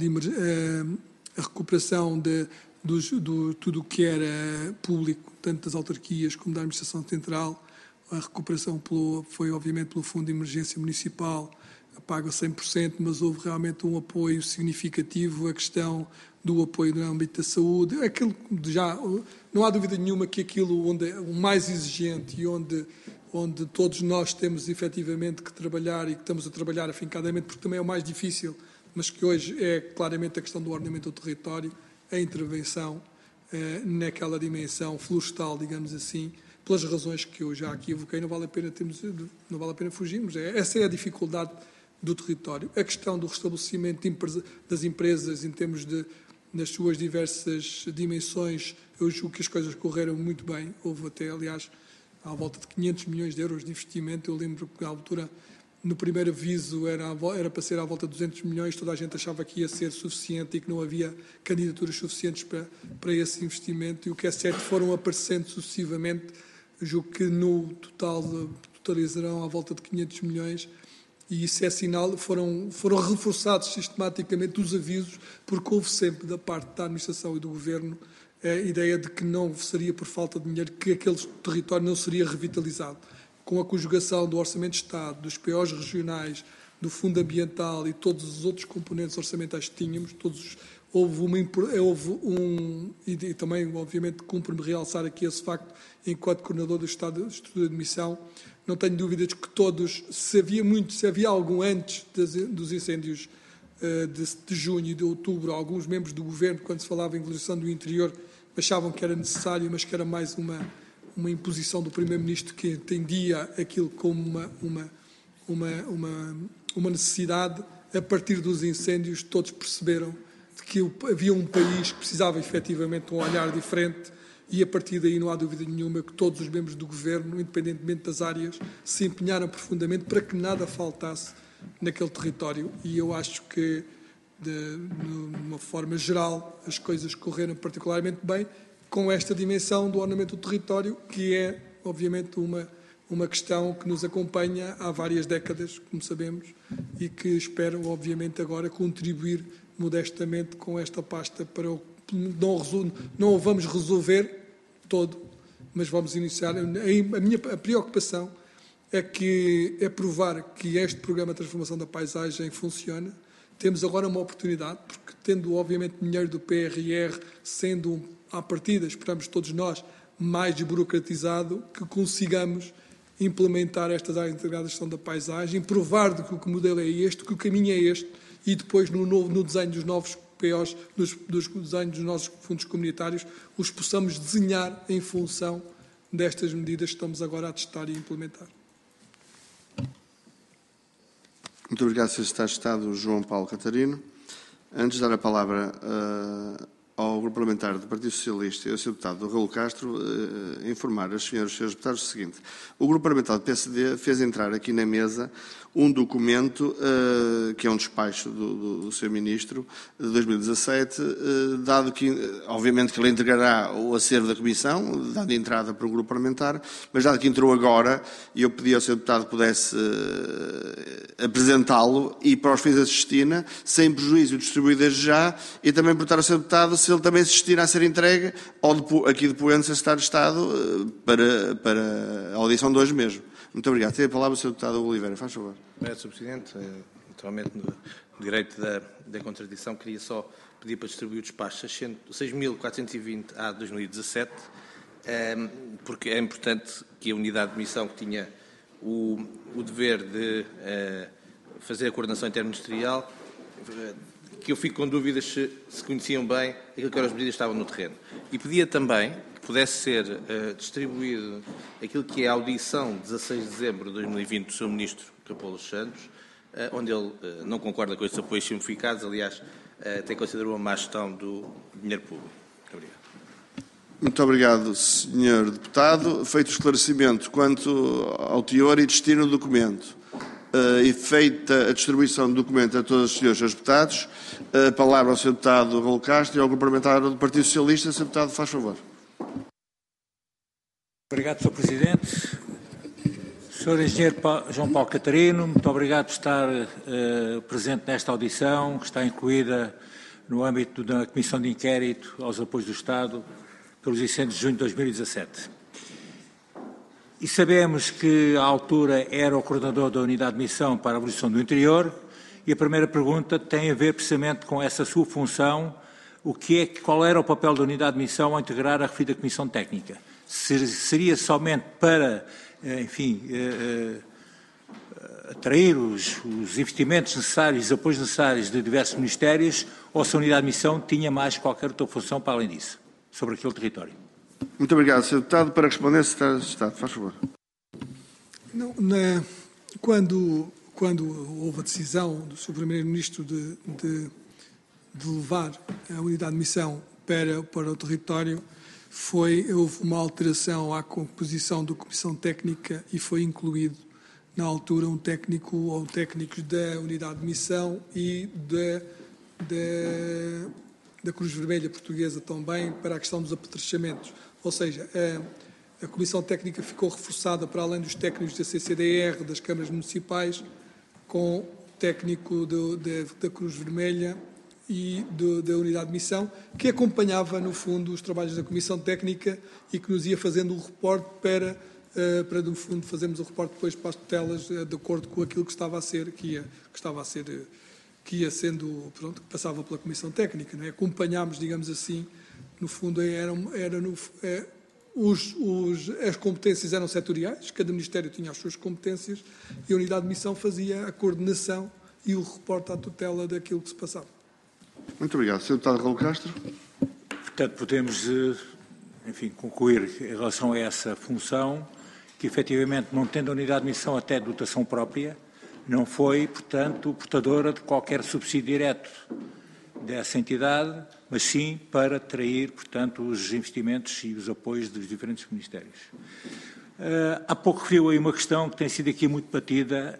a recuperação de tudo o que era público, tanto das autarquias como da administração central. A recuperação foi obviamente pelo Fundo de Emergência Municipal, paga 100%, mas houve realmente um apoio significativo. A questão do apoio no âmbito da saúde, aquilo já não há dúvida nenhuma que aquilo onde é o mais exigente e onde todos nós temos efetivamente que trabalhar e que estamos a trabalhar afincadamente, porque também é o mais difícil, mas que hoje é claramente a questão do ordenamento do território, a intervenção naquela dimensão florestal, digamos assim, pelas razões que eu já aqui evoquei, não vale a pena fugirmos. Essa é a dificuldade do território. A questão do restabelecimento das empresas em termos nas suas diversas dimensões, eu julgo que as coisas correram muito bem. Houve até, aliás, à volta de 500 milhões de euros de investimento. Eu lembro que, à altura, no primeiro aviso, era para ser à volta de 200 milhões. Toda a gente achava que ia ser suficiente e que não havia candidaturas suficientes para esse investimento. E o que é certo, foram aparecendo sucessivamente. Eu julgo que no total totalizarão à volta de 500 milhões. E isso é sinal, foram reforçados sistematicamente os avisos, porque houve sempre, da parte da administração e do governo, a ideia de que não seria por falta de dinheiro que aquele território não seria revitalizado. Com a conjugação do Orçamento de Estado, dos POs regionais, do Fundo Ambiental e todos os outros componentes orçamentais que tínhamos, e também, obviamente, cumpre-me realçar aqui esse facto, enquanto coordenador do Estado de Estudo de Admissão, não tenho dúvidas que todos, se havia algum antes dos incêndios de junho e de outubro, alguns membros do governo, quando se falava em valorização do interior, achavam que era necessário, mas que era mais uma imposição do Primeiro-Ministro, que entendia aquilo como uma necessidade. A partir dos incêndios, todos perceberam que havia um país que precisava efetivamente de um olhar diferente, e a partir daí não há dúvida nenhuma que todos os membros do Governo, independentemente das áreas, se empenharam profundamente para que nada faltasse naquele território. E eu acho que, de uma forma geral, as coisas correram particularmente bem, com esta dimensão do ordenamento do território, que é, obviamente, uma questão que nos acompanha há várias décadas, como sabemos, e que espero, obviamente, agora contribuir modestamente com esta pasta para não o vamos resolver todo, mas vamos iniciar. A preocupação é provar que este programa de transformação da paisagem funciona. Temos agora uma oportunidade, porque tendo, obviamente, dinheiro do PRR, sendo, à partida, esperamos todos nós, mais desburocratizado, que consigamos implementar estas áreas integradas de gestão da paisagem, provar de que o modelo é este, que o caminho é este, e depois, no desenho dos novos POs, dos desenhos dos nossos fundos comunitários, os possamos desenhar em função destas medidas que estamos agora a testar e implementar. Muito obrigado, Sr. Secretário de Estado João Paulo Catarino. Antes de dar a palavra ao Grupo Parlamentar do Partido Socialista e ao Sr. Deputado Raul Castro, informar as senhoras e os senhores deputados o seguinte. O Grupo Parlamentar do PSD fez entrar aqui na mesa um documento que é um despacho do Sr. Ministro de 2017, dado que, obviamente, que ele integrará o acervo da Comissão, dando entrada para o Grupo Parlamentar, mas dado que entrou agora, eu pedi ao Sr. Deputado que pudesse apresentá-lo e, para os fins da Sextina, sem prejuízo, distribuir desde já, e também perguntar ao Sr. Deputado se ele também se destina a ser entregue aqui depoente, Sr. Secretário de Estado, para a audição de hoje mesmo. Muito obrigado. Tem a palavra o Sr. Deputado Oliveira. Faz favor. Obrigado, Sr. Presidente. Naturalmente, no direito da contradição, queria só pedir para distribuir o despacho 6.420-A de 2017, porque é importante que a unidade de missão, que tinha o dever de fazer a coordenação interministerial, que eu fico com dúvidas se conheciam bem aquilo que eram as medidas que estavam no terreno. E pedia também que pudesse ser distribuído aquilo que é a audição de 16 de dezembro de 2020 do Sr. Ministro Capoulos Santos, onde ele não concorda com estes apoios simplificados, aliás, até considera uma má gestão do dinheiro público. Muito obrigado. Muito obrigado, Sr. Deputado. Feito o esclarecimento quanto ao teor e destino do documento e feita a distribuição do documento a todos os senhores deputados, a palavra ao Sr. Deputado Raul Castro e ao Grupo Parlamentar do Partido Socialista. Sr. Deputado, faz favor. Obrigado, Sr. Presidente. Sr. Engenheiro João Paulo Catarino, muito obrigado por estar presente nesta audição, que está incluída no âmbito da Comissão de Inquérito aos apoios do Estado pelos incêndios de junho de 2017. E sabemos que, à altura, era o coordenador da Unidade de Missão para a Abolição do Interior, e a primeira pergunta tem a ver precisamente com essa sua função, qual era o papel da Unidade de Missão ao integrar a referida Comissão Técnica? Seria somente para, enfim, atrair os investimentos necessários, os apoios necessários de diversos ministérios, ou se a Unidade de Missão tinha mais qualquer outra função para além disso, sobre aquele território? Muito obrigado, Sr. Deputado. Para responder, Secretário de Estado, faz favor. Não, quando houve a decisão do Sr. Primeiro-Ministro de levar a Unidade de Missão para o território, houve uma alteração à composição da Comissão Técnica e foi incluído, na altura, um técnico ou técnicos da Unidade de Missão e da Cruz Vermelha Portuguesa também, para a questão dos apetrechamentos. Ou seja, a Comissão Técnica ficou reforçada, para além dos técnicos da CCDR, das câmaras municipais, com o técnico da Cruz Vermelha e da Unidade de Missão, que acompanhava, no fundo, os trabalhos da Comissão Técnica e que nos ia fazendo um reporte para no fundo, fazermos o reporte depois para as tutelas, de acordo com aquilo que estava a ser, que ia sendo, pronto, que passava pela Comissão Técnica, não é? Acompanhámos, digamos assim, no fundo, as competências eram setoriais, cada Ministério tinha as suas competências e a Unidade de Missão fazia a coordenação e o reporte à tutela daquilo que se passava. Muito obrigado. Sr. Deputado Raul Castro. Portanto, podemos, enfim, concluir em relação a essa função, que efetivamente, não tendo a Unidade de Missão até dotação própria, não foi, portanto, portadora de qualquer subsídio direto dessa entidade, mas sim para atrair, portanto, os investimentos e os apoios dos diferentes ministérios. Há pouco referiu aí uma questão que tem sido aqui muito batida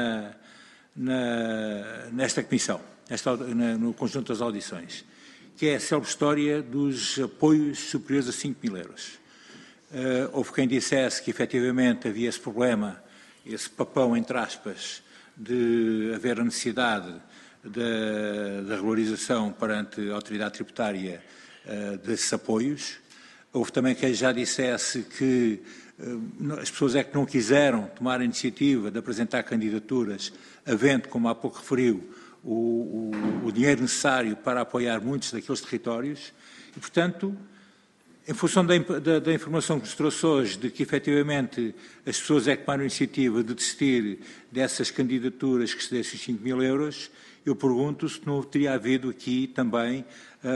nesta comissão, no conjunto das audições, que é a célebre história dos apoios superiores a 5.000 euros. Houve quem dissesse que, efetivamente, havia esse problema, esse papão, entre aspas, de haver a necessidade da regularização perante a autoridade tributária desses apoios. Houve também quem já dissesse que as pessoas é que não quiseram tomar a iniciativa de apresentar candidaturas, havendo, como há pouco referiu, o dinheiro necessário para apoiar muitos daqueles territórios e, portanto, em função da informação que nos trouxe hoje, de que efetivamente as pessoas é que tomaram a iniciativa de desistir dessas candidaturas que excedessem 5.000 euros, eu pergunto se não teria havido aqui também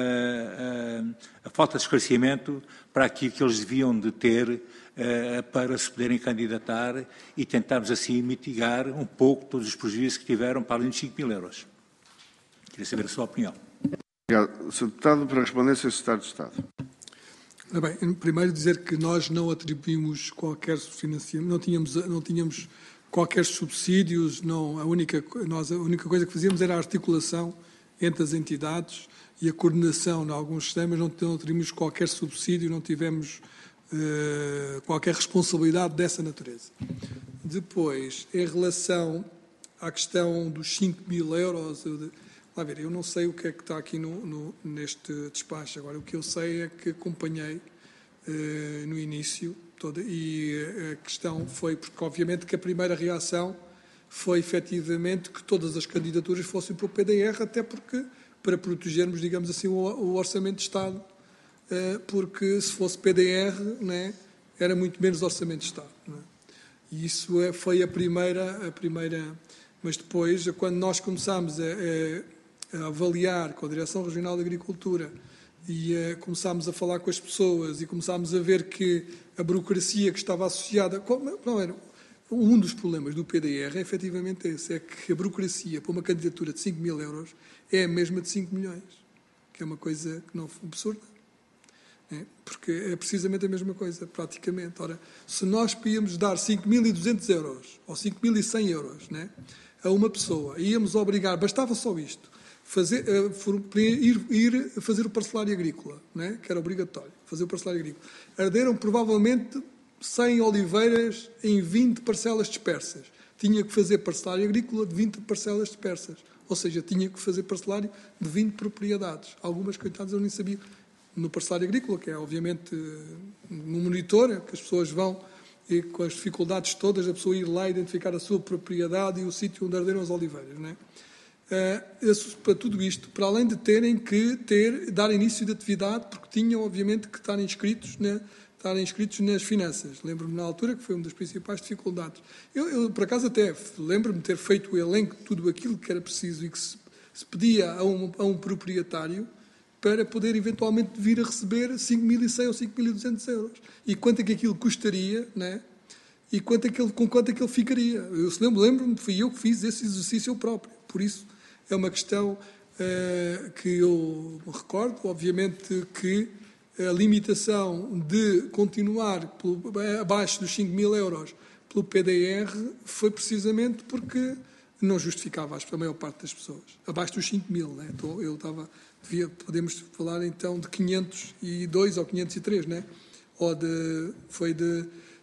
a falta de esclarecimento para aquilo que eles deviam de ter para se poderem candidatar e tentarmos assim mitigar um pouco todos os prejuízos que tiveram para além de 5.000 euros. Queria saber a sua opinião. Obrigado. Sr. Deputado, para responder, Sr. Secretário de Estado. Ora bem, primeiro dizer que nós não atribuímos qualquer financiamento, não tínhamos qualquer subsídios, não, a única coisa que fazíamos era a articulação entre as entidades e a coordenação de alguns sistemas, não atribuímos qualquer subsídio, não tivemos qualquer responsabilidade dessa natureza. Depois, em relação à questão dos 5.000 euros, lá ver, eu não sei o que é que está aqui neste despacho. Agora, o que eu sei é que acompanhei no início e a questão foi, porque obviamente que a primeira reação foi efetivamente que todas as candidaturas fossem para o PDR, até porque para protegermos, digamos assim, o Orçamento de Estado porque se fosse PDR, né, era muito menos orçamento de Estado. Né? E isso foi a primeira. Mas depois, quando nós começámos a avaliar com a Direção Regional de Agricultura e começámos a falar com as pessoas e começámos a ver que a burocracia que estava associada... Não era, um dos problemas do PDR é efetivamente esse, é que a burocracia para uma candidatura de 5 mil euros é a mesma de 5 milhões, que é uma coisa que não absurda. Porque é precisamente a mesma coisa, praticamente. Ora, se nós podíamos dar 5.200 euros ou 5.100 euros, né, a uma pessoa, íamos obrigar, bastava só isto, ir fazer o parcelário agrícola, né, que era obrigatório, fazer o parcelário agrícola. Arderam provavelmente 100 oliveiras em 20 parcelas dispersas. Tinha que fazer parcelário agrícola de 20 parcelas dispersas. Ou seja, tinha que fazer parcelário de 20 propriedades. Algumas, coitadas, eu nem sabia. No parcelário agrícola, que é, obviamente, no monitor, que as pessoas vão, e com as dificuldades todas, a pessoa ir lá identificar a sua propriedade e o sítio onde arderam as oliveiras. Não é? Para tudo isto, para além de terem que dar início de atividade, porque tinham, obviamente, que estar inscritos nas finanças. Lembro-me na altura que foi uma das principais dificuldades. Eu por acaso, até lembro-me de ter feito o elenco de tudo aquilo que era preciso e que se pedia a um proprietário para poder eventualmente vir a receber 5.100 ou 5.200 euros. E quanto é que aquilo custaria, né? E com quanto é que ele ficaria. Eu lembro-me, fui eu que fiz esse exercício próprio. Por isso, é uma questão que eu me recordo. Obviamente que a limitação de continuar abaixo dos 5.000 euros pelo PDR foi precisamente porque não justificava a maior parte das pessoas. Abaixo dos 5.000, né? Então, podemos falar então de 502 ou 503, né? Ou foi de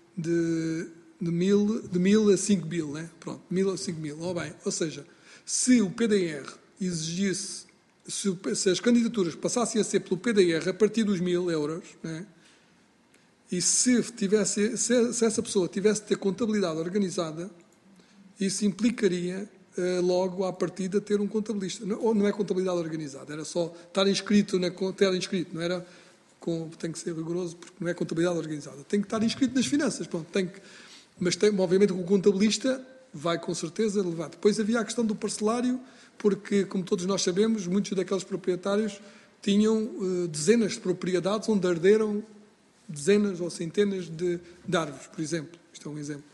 1.000 a 5.000, né? Pronto, 1.000 a 5.000. Ou seja, se o PDR exigisse, se as candidaturas passassem a ser pelo PDR a partir dos 1.000 euros, né? E se essa pessoa tivesse de ter contabilidade organizada, isso implicaria logo à partida ter um contabilista. Ou não é contabilidade organizada, era só estar inscrito, não era tem que ser rigoroso, porque não é contabilidade organizada. Tem que estar inscrito nas finanças, pronto, mas obviamente o contabilista vai com certeza levar. Depois havia a questão do parcelário, porque, como todos nós sabemos, muitos daqueles proprietários tinham dezenas de propriedades onde arderam dezenas ou centenas de árvores, por exemplo. Isto é um exemplo.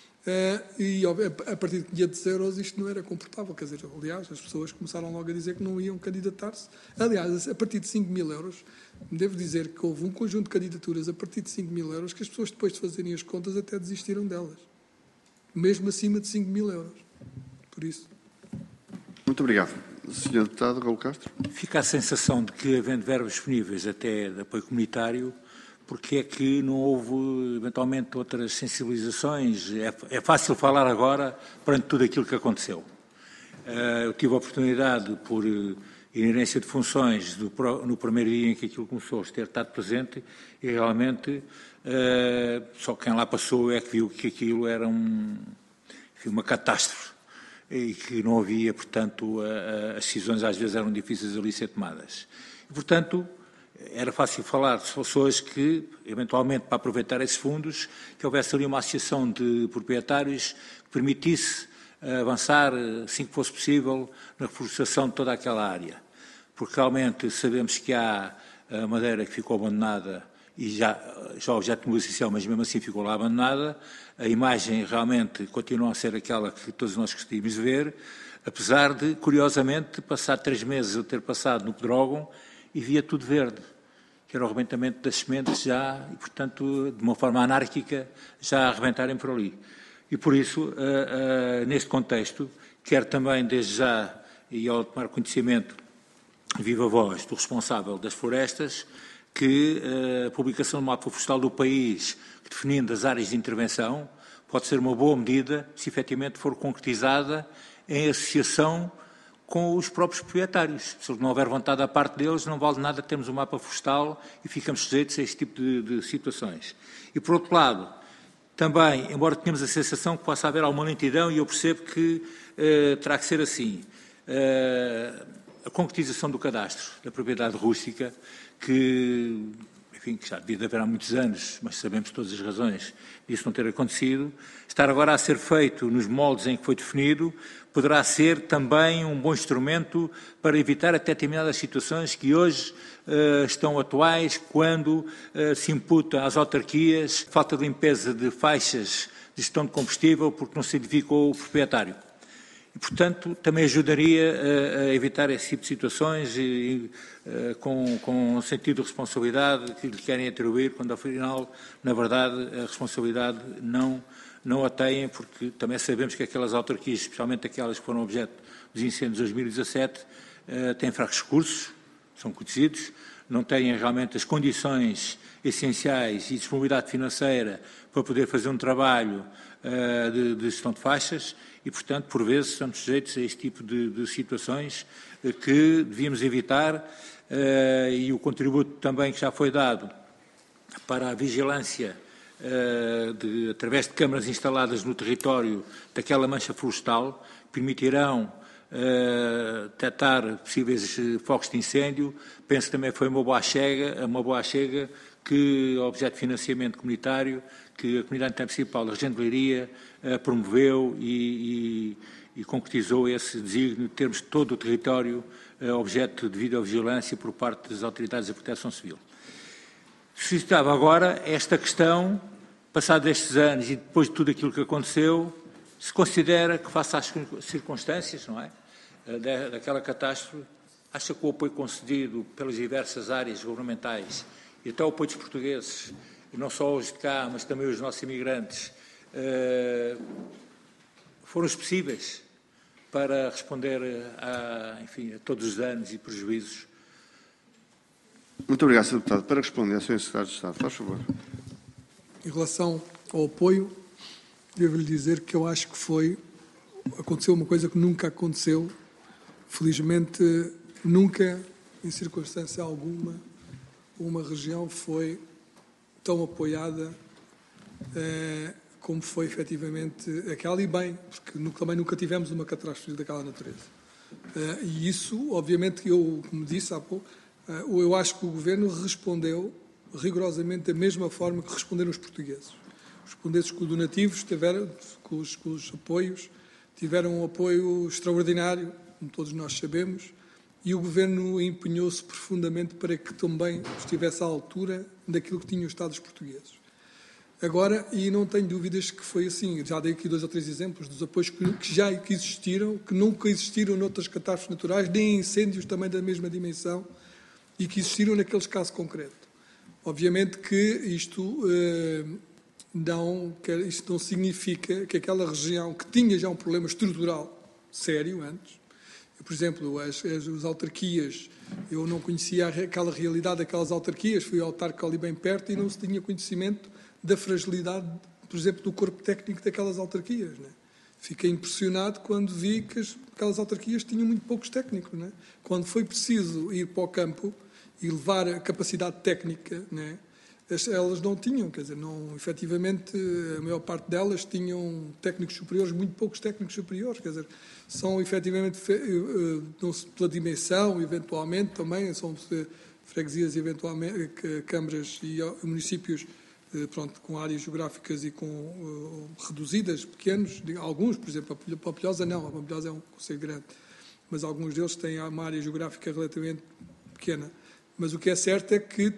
E a partir de 500 euros isto não era comportável, quer dizer, aliás, as pessoas começaram logo a dizer que não iam candidatar-se. Aliás, a partir de 5.000 euros, devo dizer que houve um conjunto de candidaturas a partir de 5.000 euros que as pessoas, depois de fazerem as contas, até desistiram delas, mesmo acima de 5.000 euros. Por isso. Muito obrigado. Sr. Deputado Raul Castro. Fica a sensação de que, havendo verbas disponíveis até de apoio comunitário, porque é que não houve, eventualmente, outras sensibilizações? É fácil falar agora perante tudo aquilo que aconteceu. Eu tive a oportunidade, por inerência de funções, no primeiro dia em que aquilo começou, de ter estado presente e realmente só quem lá passou é que viu que aquilo era uma catástrofe e que não havia, portanto, as decisões às vezes eram difíceis ali ser tomadas. E, portanto, era fácil falar de pessoas que, eventualmente, para aproveitar esses fundos, que houvesse ali uma associação de proprietários que permitisse avançar, assim que fosse possível, na reflorestação de toda aquela área. Porque realmente sabemos que há a madeira que ficou abandonada e já objeto de negociação, mas mesmo assim ficou lá abandonada. A imagem realmente continua a ser aquela que todos nós gostaríamos de ver, apesar de, curiosamente, passar 3 meses eu ter passado no Pedrógão e via tudo verde, que era o arrebentamento das sementes já, e, portanto, de uma forma anárquica, já a arrebentarem por ali. E, por isso, neste contexto, quero também, desde já, e ao tomar conhecimento, viva voz, do responsável das florestas, que a publicação do mapa florestal do país, definindo as áreas de intervenção, pode ser uma boa medida se efetivamente for concretizada em associação com os próprios proprietários. Se não houver vontade da parte deles, não vale nada termos um mapa florestal e ficamos sujeitos a este tipo de situações. E, por outro lado, também, embora tenhamos a sensação que possa haver alguma lentidão, e eu percebo que terá que ser assim, a concretização do cadastro da propriedade rústica, que já devia haver há muitos anos, mas sabemos todas as razões disso não ter acontecido, estar agora a ser feito nos moldes em que foi definido, poderá ser também um bom instrumento para evitar até determinadas situações que hoje estão atuais, quando se imputa às autarquias falta de limpeza de faixas de gestão de combustível porque não se identificou o proprietário. E, portanto, também ajudaria a evitar esse tipo de situações com sentido de responsabilidade que lhe querem atribuir, quando, afinal, na verdade, a responsabilidade não a têm, porque também sabemos que aquelas autarquias, especialmente aquelas que foram objeto dos incêndios de 2017, têm fracos recursos, são conhecidos, não têm realmente as condições essenciais e disponibilidade financeira para poder fazer um trabalho de gestão de faixas e, portanto, por vezes estamos sujeitos a este tipo de situações que devíamos evitar e o contributo também que já foi dado para a vigilância através de câmaras instaladas no território daquela mancha florestal, permitirão detectar possíveis focos de incêndio. Penso que também foi uma boa chega que, objeto de financiamento comunitário, que a Comunidade Intermunicipal da Região de Leiria promoveu e concretizou esse desígnio de termos todo o território objeto de videovigilância por parte das autoridades da Proteção Civil. Suscitava agora esta questão, passados estes anos e depois de tudo aquilo que aconteceu, se considera que, face às circunstâncias, não é, daquela catástrofe, acha que o apoio concedido pelas diversas áreas governamentais e até o apoio dos portugueses, e não só os de cá, mas também os nossos imigrantes, foram expressíveis para responder a todos os danos e prejuízos? Muito obrigado, Sr. Deputado. Para responder, Sr. Secretário de Estado, faz favor. Em relação ao apoio, devo-lhe dizer que eu acho que aconteceu uma coisa que nunca aconteceu, felizmente nunca, em circunstância alguma, uma região foi tão apoiada como foi efetivamente aquela, e bem, porque também nunca tivemos uma catástrofe daquela natureza. E isso, obviamente, como disse há pouco, eu acho que o Governo respondeu rigorosamente da mesma forma que responderam os portugueses. Os portugueses com donativos com os apoios, tiveram um apoio extraordinário, como todos nós sabemos, e o Governo empenhou-se profundamente para que também estivesse à altura daquilo que tinham estado os portugueses. Agora, e não tenho dúvidas que foi assim, já dei aqui 2 ou 3 exemplos dos apoios que já existiram, que nunca existiram noutras catástrofes naturais, nem incêndios também da mesma dimensão, e que existiram naqueles casos concretos. Obviamente que isto não significa que aquela região que tinha já um problema estrutural sério antes, por exemplo, as autarquias, eu não conhecia aquela realidade daquelas autarquias, fui autarca ali bem perto e não se tinha conhecimento da fragilidade, por exemplo, do corpo técnico daquelas autarquias. Não é? Fiquei impressionado quando vi que aquelas autarquias tinham muito poucos técnicos. Não é? Quando foi preciso ir para o campo e levar a capacidade técnica, não é? Elas não tinham, quer dizer, efetivamente, a maior parte delas tinham técnicos superiores, muito poucos técnicos superiores, quer dizer, são efetivamente, pela dimensão, eventualmente, também, são freguesias, eventualmente, câmaras e municípios, pronto, com áreas geográficas e com reduzidas, pequenos, alguns, por exemplo, a Pampilhosa não, a Pampilhosa é um concelho grande, mas alguns deles têm uma área geográfica relativamente pequena. Mas o que é certo é que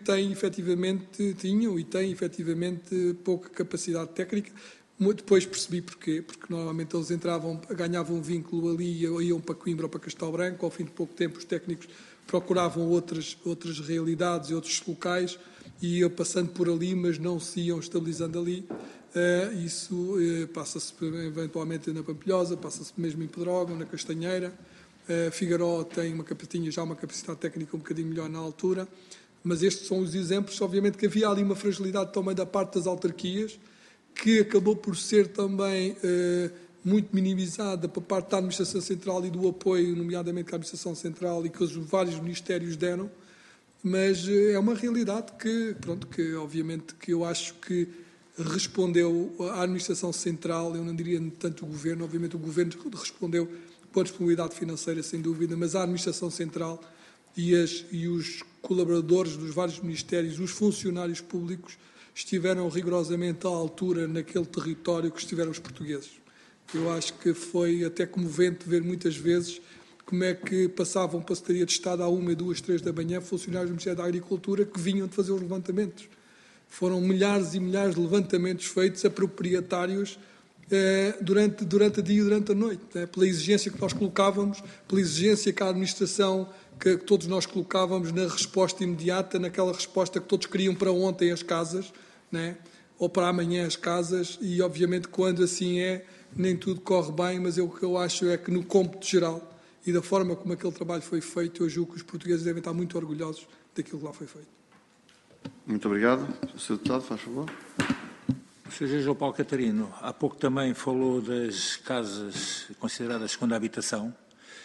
tinham e têm efetivamente pouca capacidade técnica. Depois percebi porquê, porque normalmente eles ganhavam um vínculo ali, iam para Coimbra ou para Castelo Branco, ao fim de pouco tempo os técnicos procuravam outras realidades e outros locais e iam passando por ali, mas não se iam estabilizando ali. Isso passa-se eventualmente na Pampilhosa, passa-se mesmo em Pedrógão, na Castanheira. Figueiró tinha já uma capacidade técnica um bocadinho melhor na altura, mas estes são os exemplos. Obviamente que havia ali uma fragilidade também da parte das autarquias, que acabou por ser também muito minimizada por parte da Administração Central e do apoio, nomeadamente da Administração Central, e que os vários ministérios deram, mas é uma realidade que obviamente que eu acho que respondeu à Administração Central, eu não diria tanto o Governo, obviamente o Governo respondeu com a disponibilidade financeira, sem dúvida, mas a Administração Central e os colaboradores dos vários ministérios, os funcionários públicos, estiveram rigorosamente à altura naquele território que estiveram os portugueses. Eu acho que foi até comovente ver muitas vezes como é que passavam para a Secretaria de Estado à 1, 2, 3 da manhã funcionários do Ministério da Agricultura que vinham de fazer os levantamentos. Foram milhares e milhares de levantamentos feitos a proprietários durante o dia e durante a noite, pela exigência que nós colocávamos, pela exigência que a administração, que todos nós colocávamos na resposta imediata, naquela resposta que todos queriam para ontem as casas, ou para amanhã as casas, e obviamente quando assim é, nem tudo corre bem, mas o que eu acho é que no cômputo geral e da forma como aquele trabalho foi feito, eu julgo que os portugueses devem estar muito orgulhosos daquilo que lá foi feito. Muito obrigado. Sr. Deputado, faz favor. O Sr. João Paulo Catarino, há pouco também falou das casas consideradas segunda habitação.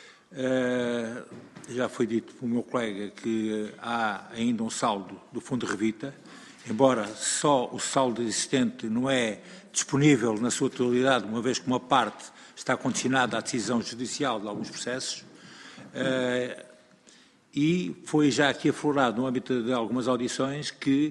Já foi dito pelo meu colega que há ainda um saldo do Fundo Revita, embora só o saldo existente não é disponível na sua totalidade, uma vez que uma parte está condicionada à decisão judicial de alguns processos, e foi já aqui aflorado no âmbito de algumas audições que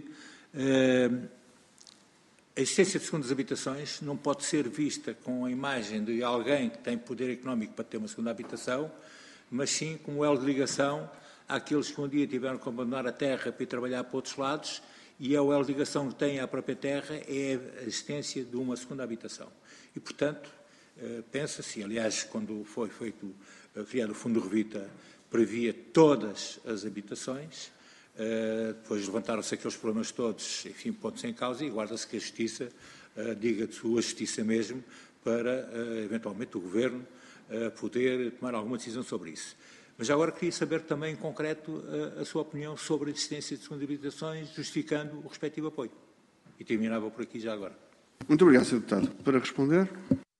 a existência de segundas habitações não pode ser vista com a imagem de alguém que tem poder económico para ter uma segunda habitação, mas sim como elo de ligação àqueles que um dia tiveram que abandonar a terra para ir trabalhar para outros lados, e a elo de ligação que tem à própria terra é a existência de uma segunda habitação. E, portanto, pensa-se, aliás, quando foi criado o Fundo Revita, previa todas as habitações, depois levantaram-se aqueles problemas todos, enfim, pontos em causa, e guarda-se que a Justiça diga de sua Justiça mesmo para, eventualmente, o Governo poder tomar alguma decisão sobre isso. Mas agora queria saber também, em concreto, a sua opinião sobre a existência de segundas habitações, justificando o respectivo apoio. E terminava por aqui já agora. Muito obrigado, Sr. Deputado. Para responder.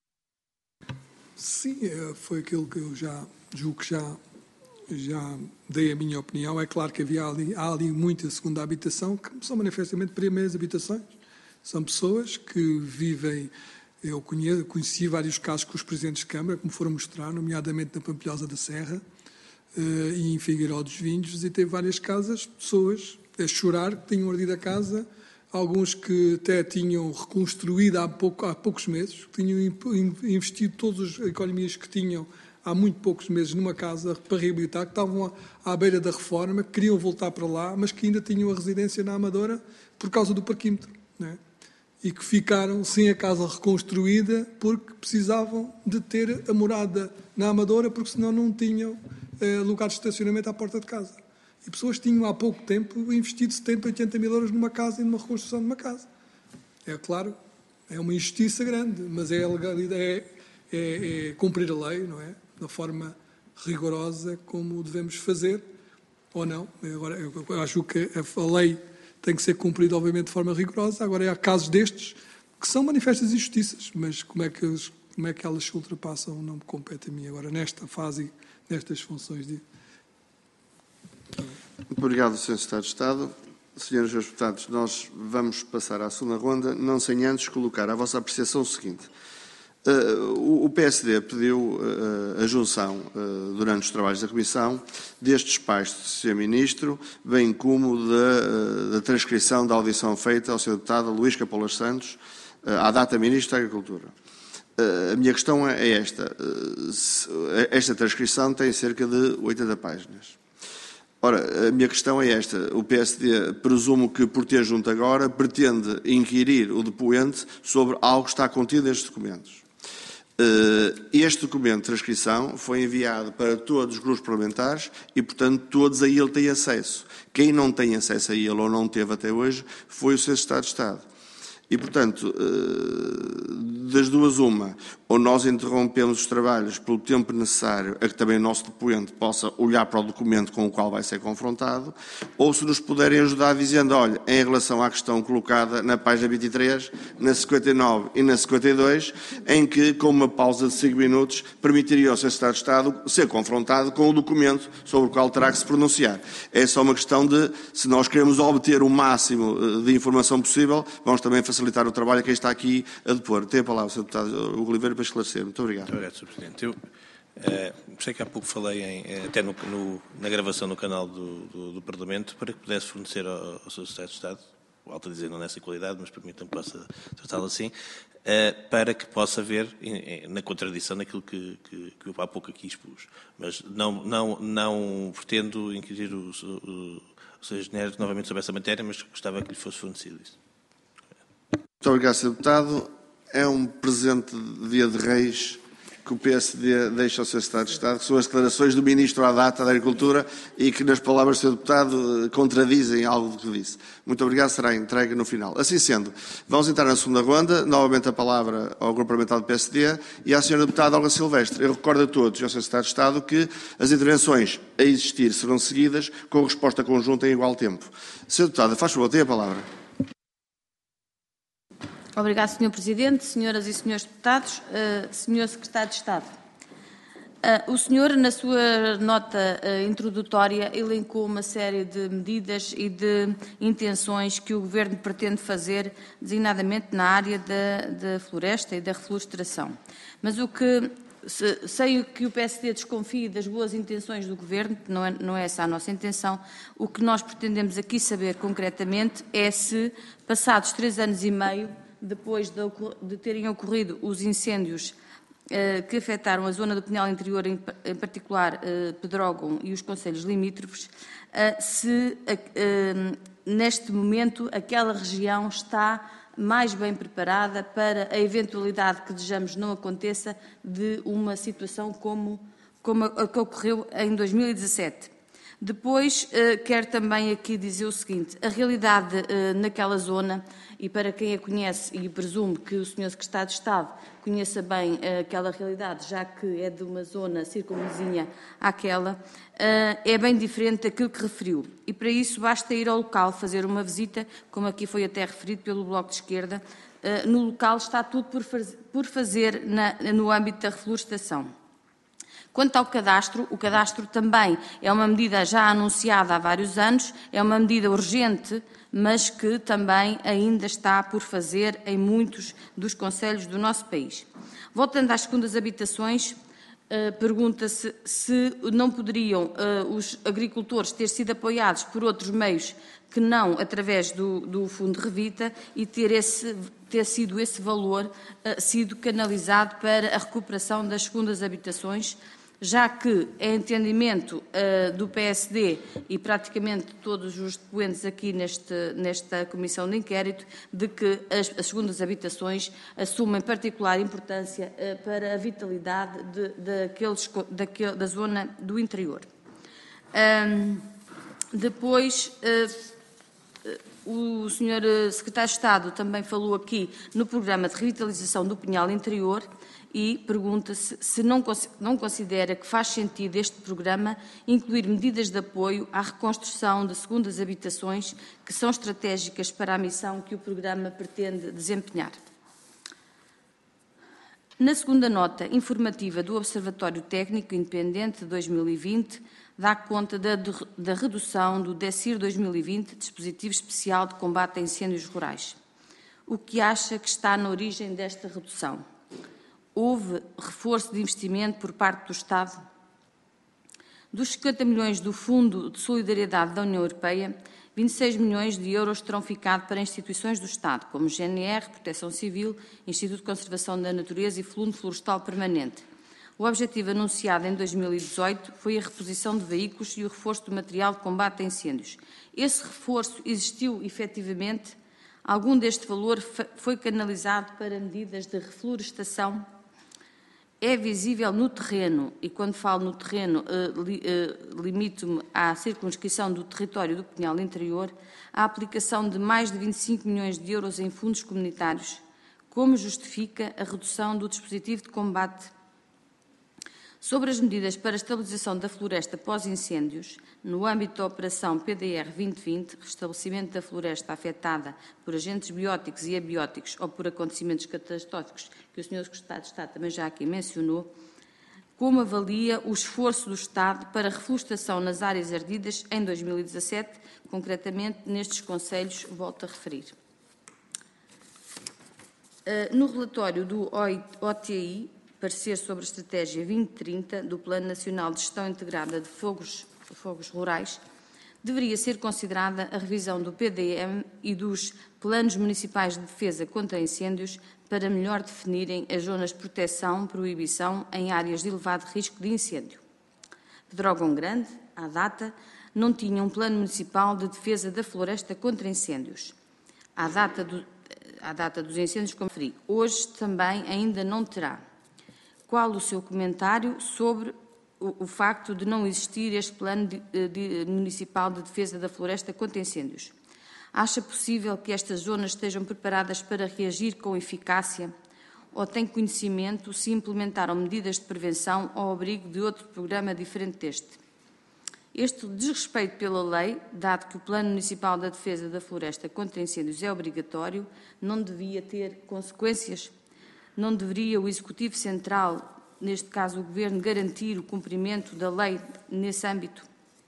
Sim, foi aquilo que eu já julgo que já dei a minha opinião. É claro que há ali muita segunda habitação, que são manifestamente primeiras habitações. São pessoas que vivem. Eu conheci vários casos com os presidentes de Câmara, como foram mostrar, nomeadamente na Pampilhosa da Serra e em Figueiró dos Vinhos, visitei várias casas, pessoas a chorar que tinham ardido a casa, alguns que até tinham reconstruído há poucos meses, que tinham investido todas as economias que tinham há muito poucos meses numa casa para reabilitar, que estavam à beira da reforma, que queriam voltar para lá, mas que ainda tinham a residência na Amadora por causa do parquímetro, e que ficaram sem a casa reconstruída porque precisavam de ter a morada na Amadora, porque senão não tinham lugar de estacionamento à porta de casa. E pessoas tinham há pouco tempo investido 70, 80 mil euros numa casa e numa reconstrução de uma casa. É claro, é uma injustiça grande, mas é a legalidade, é cumprir a lei, não é? Da forma rigorosa como devemos fazer, ou não. Agora, eu acho que a lei tem que ser cumprida, obviamente, de forma rigorosa. Agora, há casos destes que são manifestas injustiças, mas como é que elas se ultrapassam não me compete a mim. Agora, nesta fase, nestas funções de... Muito obrigado, Sr. Secretário de Estado. Senhores deputados, nós vamos passar à segunda ronda, não sem antes colocar à vossa apreciação o seguinte. O PSD pediu a junção, durante os trabalhos da Comissão, deste despacho do Sr. Ministro, bem como da transcrição da audição feita ao Sr. Deputado Luís Capolas Santos, à data Ministro da Agricultura. A minha questão é esta. Esta transcrição tem cerca de 80 páginas. Ora, a minha questão é esta. O PSD, presumo que, por ter junto agora, pretende inquirir o depoente sobre algo que está contido nestes documentos. Este documento de transcrição foi enviado para todos os grupos parlamentares e, portanto, todos a ele têm acesso. Quem não tem acesso a ele ou não teve até hoje foi o Sr. Secretário de Estado. E, portanto, das duas uma, ou nós interrompemos os trabalhos pelo tempo necessário a que também o nosso depoente possa olhar para o documento com o qual vai ser confrontado, ou se nos puderem ajudar dizendo, olha, em relação à questão colocada na página 23, na 59 e na 52, em que, com uma pausa de 5 minutos, permitiria ao Sr. Secretário de Estado ser confrontado com o documento sobre o qual terá que se pronunciar. É só uma questão de, se nós queremos obter o máximo de informação possível, vamos também facilitar o trabalho a quem está aqui a depor. Tem a palavra o Sr. Deputado Hugo Oliveira para esclarecer. Muito obrigado. Muito obrigado, Sr. Presidente. Sei que há pouco falei até na gravação no canal do Parlamento para que pudesse fornecer ao Sr. Secretário de Estado, volto a dizer, não nessa qualidade, mas permitam-me que possa tratá-lo assim, para que possa ver na contradição daquilo que eu há pouco aqui expus. Mas não pretendo inquirir o Sr. Engenheiro novamente sobre essa matéria, mas gostava que lhe fosse fornecido isso. Muito obrigado, Sr. Deputado. É um presente de Dia de Reis que o PSD deixa ao Sr. Secretário de Estado, que são as declarações do Ministro à data da Agricultura e que, nas palavras do Sr. Deputado, contradizem algo do que disse. Muito obrigado, será entregue no final. Assim sendo, vamos entrar na segunda ronda. Novamente a palavra ao Grupo Parlamentar do PSD e à Sra. Deputada Olga Silvestre. Eu recordo a todos e ao Sr. Secretário de Estado que as intervenções a existir serão seguidas com resposta conjunta em igual tempo. Sra. Deputada, faz favor, tem a palavra. Obrigado, Sr. Presidente, senhoras e senhores deputados. Sr. Secretário de Estado, o senhor, na sua nota introdutória, elencou uma série de medidas e de intenções que o Governo pretende fazer, designadamente na área da floresta e da reflorestação. Mas sei que o PSD desconfie das boas intenções do Governo, não é essa a nossa intenção. O que nós pretendemos aqui saber concretamente é se, passados 3 anos e meio, depois de terem ocorrido os incêndios que afetaram a zona do Pinhal Interior, em particular Pedrógão e os concelhos limítrofes, se neste momento aquela região está mais bem preparada para a eventualidade que desejamos não aconteça de uma situação como a que ocorreu em 2017. Depois, quero também aqui dizer o seguinte: a realidade naquela zona, e para quem a conhece, e presumo que o Sr. Secretário de Estado conheça bem aquela realidade, já que é de uma zona circunvizinha àquela, é bem diferente daquilo que referiu. E para isso basta ir ao local, fazer uma visita, como aqui foi até referido pelo Bloco de Esquerda. No local está tudo por fazer no âmbito da reflorestação. Quanto ao cadastro, o cadastro também é uma medida já anunciada há vários anos, é uma medida urgente, mas que também ainda está por fazer em muitos dos concelhos do nosso país. Voltando às segundas habitações, pergunta-se se não poderiam os agricultores ter sido apoiados por outros meios que não através do Fundo Revita e ter sido esse valor sido canalizado para a recuperação das segundas habitações, já que é entendimento do PSD e praticamente todos os depoentes aqui nesta Comissão de Inquérito de que as segundas habitações assumem particular importância para a vitalidade da zona do interior. Depois, o Sr. Secretário de Estado também falou aqui no programa de revitalização do Pinhal Interior e pergunta-se se não considera que faz sentido este programa incluir medidas de apoio à reconstrução de segundas habitações que são estratégicas para a missão que o programa pretende desempenhar. Na segunda nota informativa do Observatório Técnico Independente de 2020, dá conta da redução do DECIR 2020, Dispositivo Especial de Combate a Incêndios Rurais. O que acha que está na origem desta redução? Houve reforço de investimento por parte do Estado? Dos 50 milhões do Fundo de Solidariedade da União Europeia, 26 milhões de euros terão ficado para instituições do Estado, como GNR, Proteção Civil, Instituto de Conservação da Natureza e Fundo Florestal Permanente. O objetivo anunciado em 2018 foi a reposição de veículos e o reforço do material de combate a incêndios. Esse reforço existiu efetivamente? Algum deste valor foi canalizado para medidas de reflorestação? É visível no terreno, e quando falo no terreno, limito-me à circunscrição do território do Pinhal Interior, a aplicação de mais de 25 milhões de euros em fundos comunitários. Como justifica a redução do dispositivo de combate? Sobre as medidas para a estabilização da floresta pós-incêndios, no âmbito da Operação PDR 2020, restabelecimento da floresta afetada por agentes bióticos e abióticos ou por acontecimentos catastróficos, que o Sr. Secretário de Estado também já aqui mencionou, como avalia o esforço do Estado para a reflorestação nas áreas ardidas em 2017, concretamente nestes concelhos, volto a referir. No relatório do OTI, parecer sobre a Estratégia 2030 do Plano Nacional de Gestão Integrada de Fogos Rurais, deveria ser considerada a revisão do PDM e dos Planos Municipais de Defesa contra Incêndios para melhor definirem as zonas de proteção/proibição em áreas de elevado risco de incêndio. Pedrógão Grande, à data, não tinha um Plano Municipal de Defesa da Floresta contra Incêndios. À data dos incêndios, como referi, hoje também ainda não terá. Qual o seu comentário sobre o facto de não existir este Plano Municipal de Defesa da Floresta contra Incêndios? Acha possível que estas zonas estejam preparadas para reagir com eficácia? Ou tem conhecimento se implementaram medidas de prevenção ao abrigo de outro programa diferente deste? Este desrespeito pela lei, dado que o Plano Municipal da Defesa da Floresta contra Incêndios é obrigatório, não devia ter consequências? Não deveria o Executivo Central, neste caso o Governo, garantir o cumprimento da lei nesse âmbito?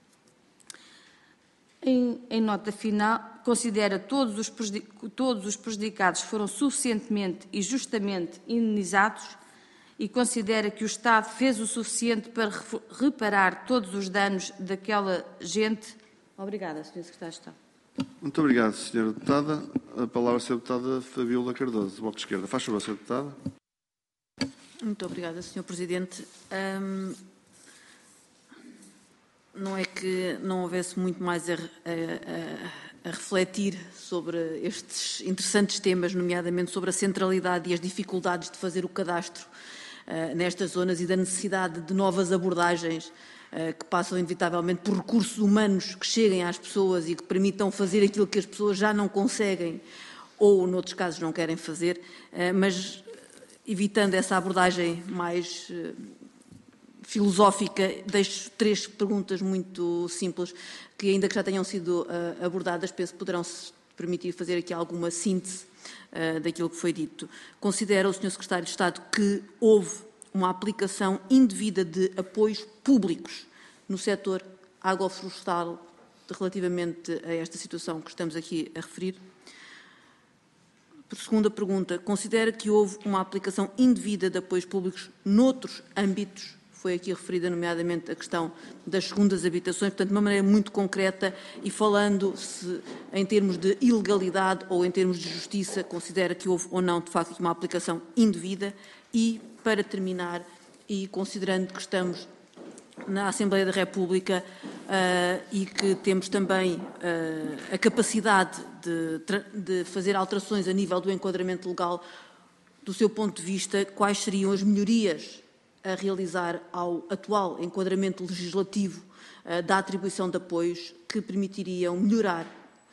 Em nota final, considera todos os prejudicados foram suficientemente e justamente indenizados e considera que o Estado fez o suficiente para reparar todos os danos daquela gente? Obrigada, Sr. Secretário de Estado. Muito obrigado, Sra. Deputada. A palavra, Sra. Deputada Fabíola Cardoso, do Bloco de Esquerda. Faz favor, Sra. Deputada. Muito obrigada, Sr. Presidente. Não é que não houvesse muito mais a refletir sobre estes interessantes temas, nomeadamente sobre a centralidade e as dificuldades de fazer o cadastro nestas zonas e da necessidade de novas abordagens que passam inevitavelmente por recursos humanos que cheguem às pessoas e que permitam fazer aquilo que as pessoas já não conseguem ou, noutros casos, não querem fazer, mas evitando essa abordagem mais filosófica, deixo 3 perguntas muito simples, que ainda que já tenham sido abordadas, penso que poderão permitir fazer aqui alguma síntese daquilo que foi dito. Considera o Sr. Secretário de Estado que houve uma aplicação indevida de apoios públicos no setor agroflorestal relativamente a esta situação que estamos aqui a referir? Segunda pergunta, considera que houve uma aplicação indevida de apoios públicos noutros âmbitos? Foi aqui referida, nomeadamente, a questão das segundas habitações, portanto, de uma maneira muito concreta e falando-se em termos de ilegalidade ou em termos de justiça, considera que houve ou não, de facto, uma aplicação indevida? E, para terminar, e considerando que estamos na Assembleia da República e que temos também a capacidade de fazer alterações a nível do enquadramento legal, do seu ponto de vista, quais seriam as melhorias a realizar ao atual enquadramento legislativo da atribuição de apoios que permitiriam melhorar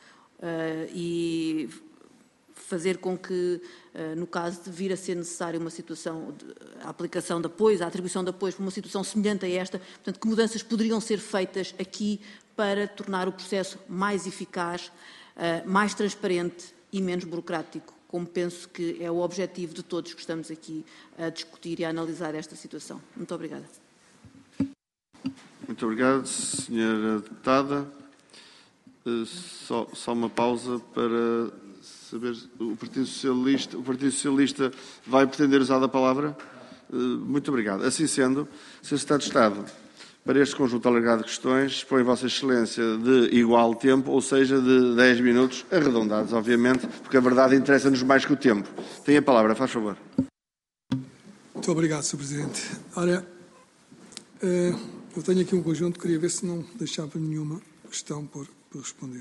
e fazer com que, no caso de vir a ser necessária uma situação, a aplicação de apoios, a atribuição de apoios para uma situação semelhante a esta, portanto, que mudanças poderiam ser feitas aqui para tornar o processo mais eficaz, mais transparente e menos burocrático, como penso que é o objetivo de todos que estamos aqui a discutir e a analisar esta situação. Muito obrigada. Muito obrigado, Sra. Deputada. Só uma pausa para saber, o Partido Socialista vai pretender usar a palavra? Muito obrigado. Assim sendo, Sr. Secretário de Estado, para este conjunto alargado de questões, expõe Vossa Excelência de igual tempo, ou seja, de 10 minutos, arredondados, obviamente, porque a verdade interessa-nos mais que o tempo. Tem a palavra, faz favor. Muito obrigado, Sr. Presidente. Ora, eu tenho aqui um conjunto, queria ver se não deixava nenhuma questão por responder.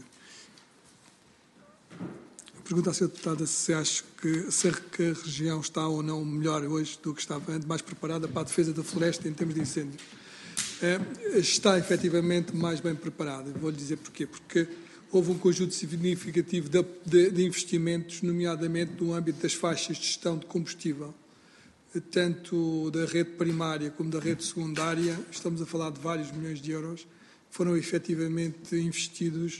Pergunta à Sra. Deputada se acha que a região está ou não melhor hoje do que estava antes, mais preparada para a defesa da floresta em termos de incêndio. Está efetivamente mais bem preparada. Vou-lhe dizer porquê. Porque houve um conjunto significativo de investimentos, nomeadamente no âmbito das faixas de gestão de combustível, tanto da rede primária como da rede secundária. Estamos a falar de vários milhões de euros, foram efetivamente investidos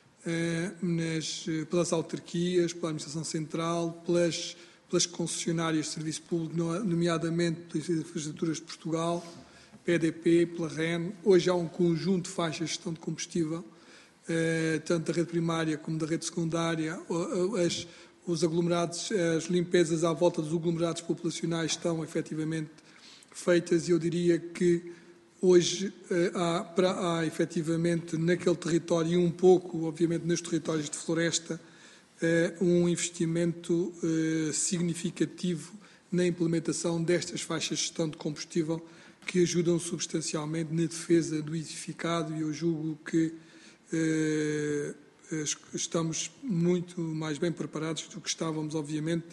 pelas autarquias, pela Administração Central, pelas concessionárias de serviço público, nomeadamente das Infraestruturas de Portugal, PDP, pela REN. Hoje há um conjunto de faixas de gestão de combustível, tanto da rede primária como da rede secundária. os aglomerados, as limpezas à volta dos aglomerados populacionais estão efetivamente feitas, e eu diria que hoje há efetivamente naquele território e um pouco, obviamente, nos territórios de floresta, um investimento significativo na implementação destas faixas de gestão de combustível que ajudam substancialmente na defesa do edificado, e eu julgo que estamos muito mais bem preparados do que estávamos, obviamente,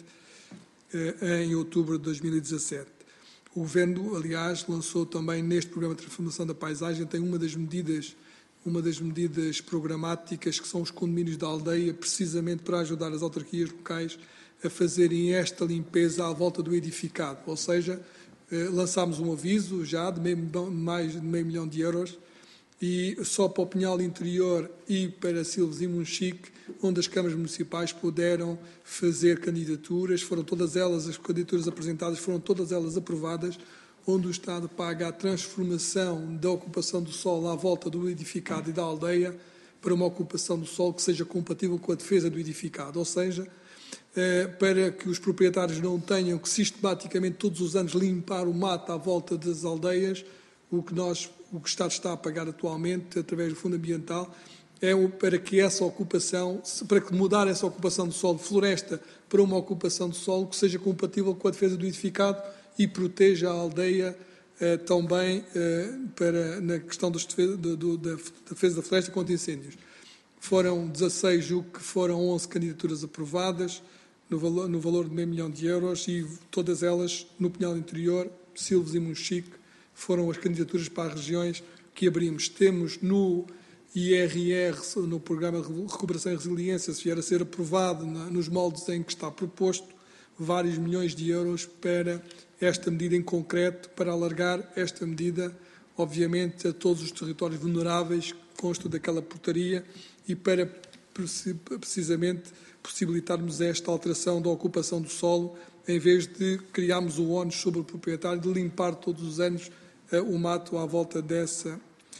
em outubro de 2017. O Governo, aliás, lançou também neste programa de transformação da paisagem, tem uma das medidas programáticas, que são os condomínios da aldeia, precisamente para ajudar as autarquias locais a fazerem esta limpeza à volta do edificado. Ou seja, lançámos um aviso já de mais de meio milhão de euros, e só para o Pinhal Interior e para Silves e Monchique, onde as câmaras municipais puderam fazer candidaturas, foram todas elas, as candidaturas apresentadas foram todas elas aprovadas, onde o Estado paga a transformação da ocupação do solo à volta do edificado e da aldeia para uma ocupação do solo que seja compatível com a defesa do edificado, ou seja, para que os proprietários não tenham que sistematicamente todos os anos limpar o mato à volta das aldeias. O que o Estado está a pagar atualmente, através do Fundo Ambiental, é para que essa ocupação, para que mudar essa ocupação do solo de floresta para uma ocupação do solo que seja compatível com a defesa do edificado e proteja a aldeia também na questão da defesa da floresta contra incêndios. Foram 16, julgo que foram 11 candidaturas aprovadas, no valor de meio milhão de euros, e todas elas no Pinhal Interior, Silves e Monchique, foram as candidaturas para as regiões que abrimos. Temos no IRR, no Programa de Recuperação e Resiliência, se vier a ser aprovado nos moldes em que está proposto, vários milhões de euros para esta medida em concreto, para alargar esta medida, obviamente, a todos os territórios vulneráveis que constam daquela portaria, e para precisamente possibilitarmos esta alteração da ocupação do solo, em vez de criarmos o ónus sobre o proprietário de limpar todos os anos o mato à volta desse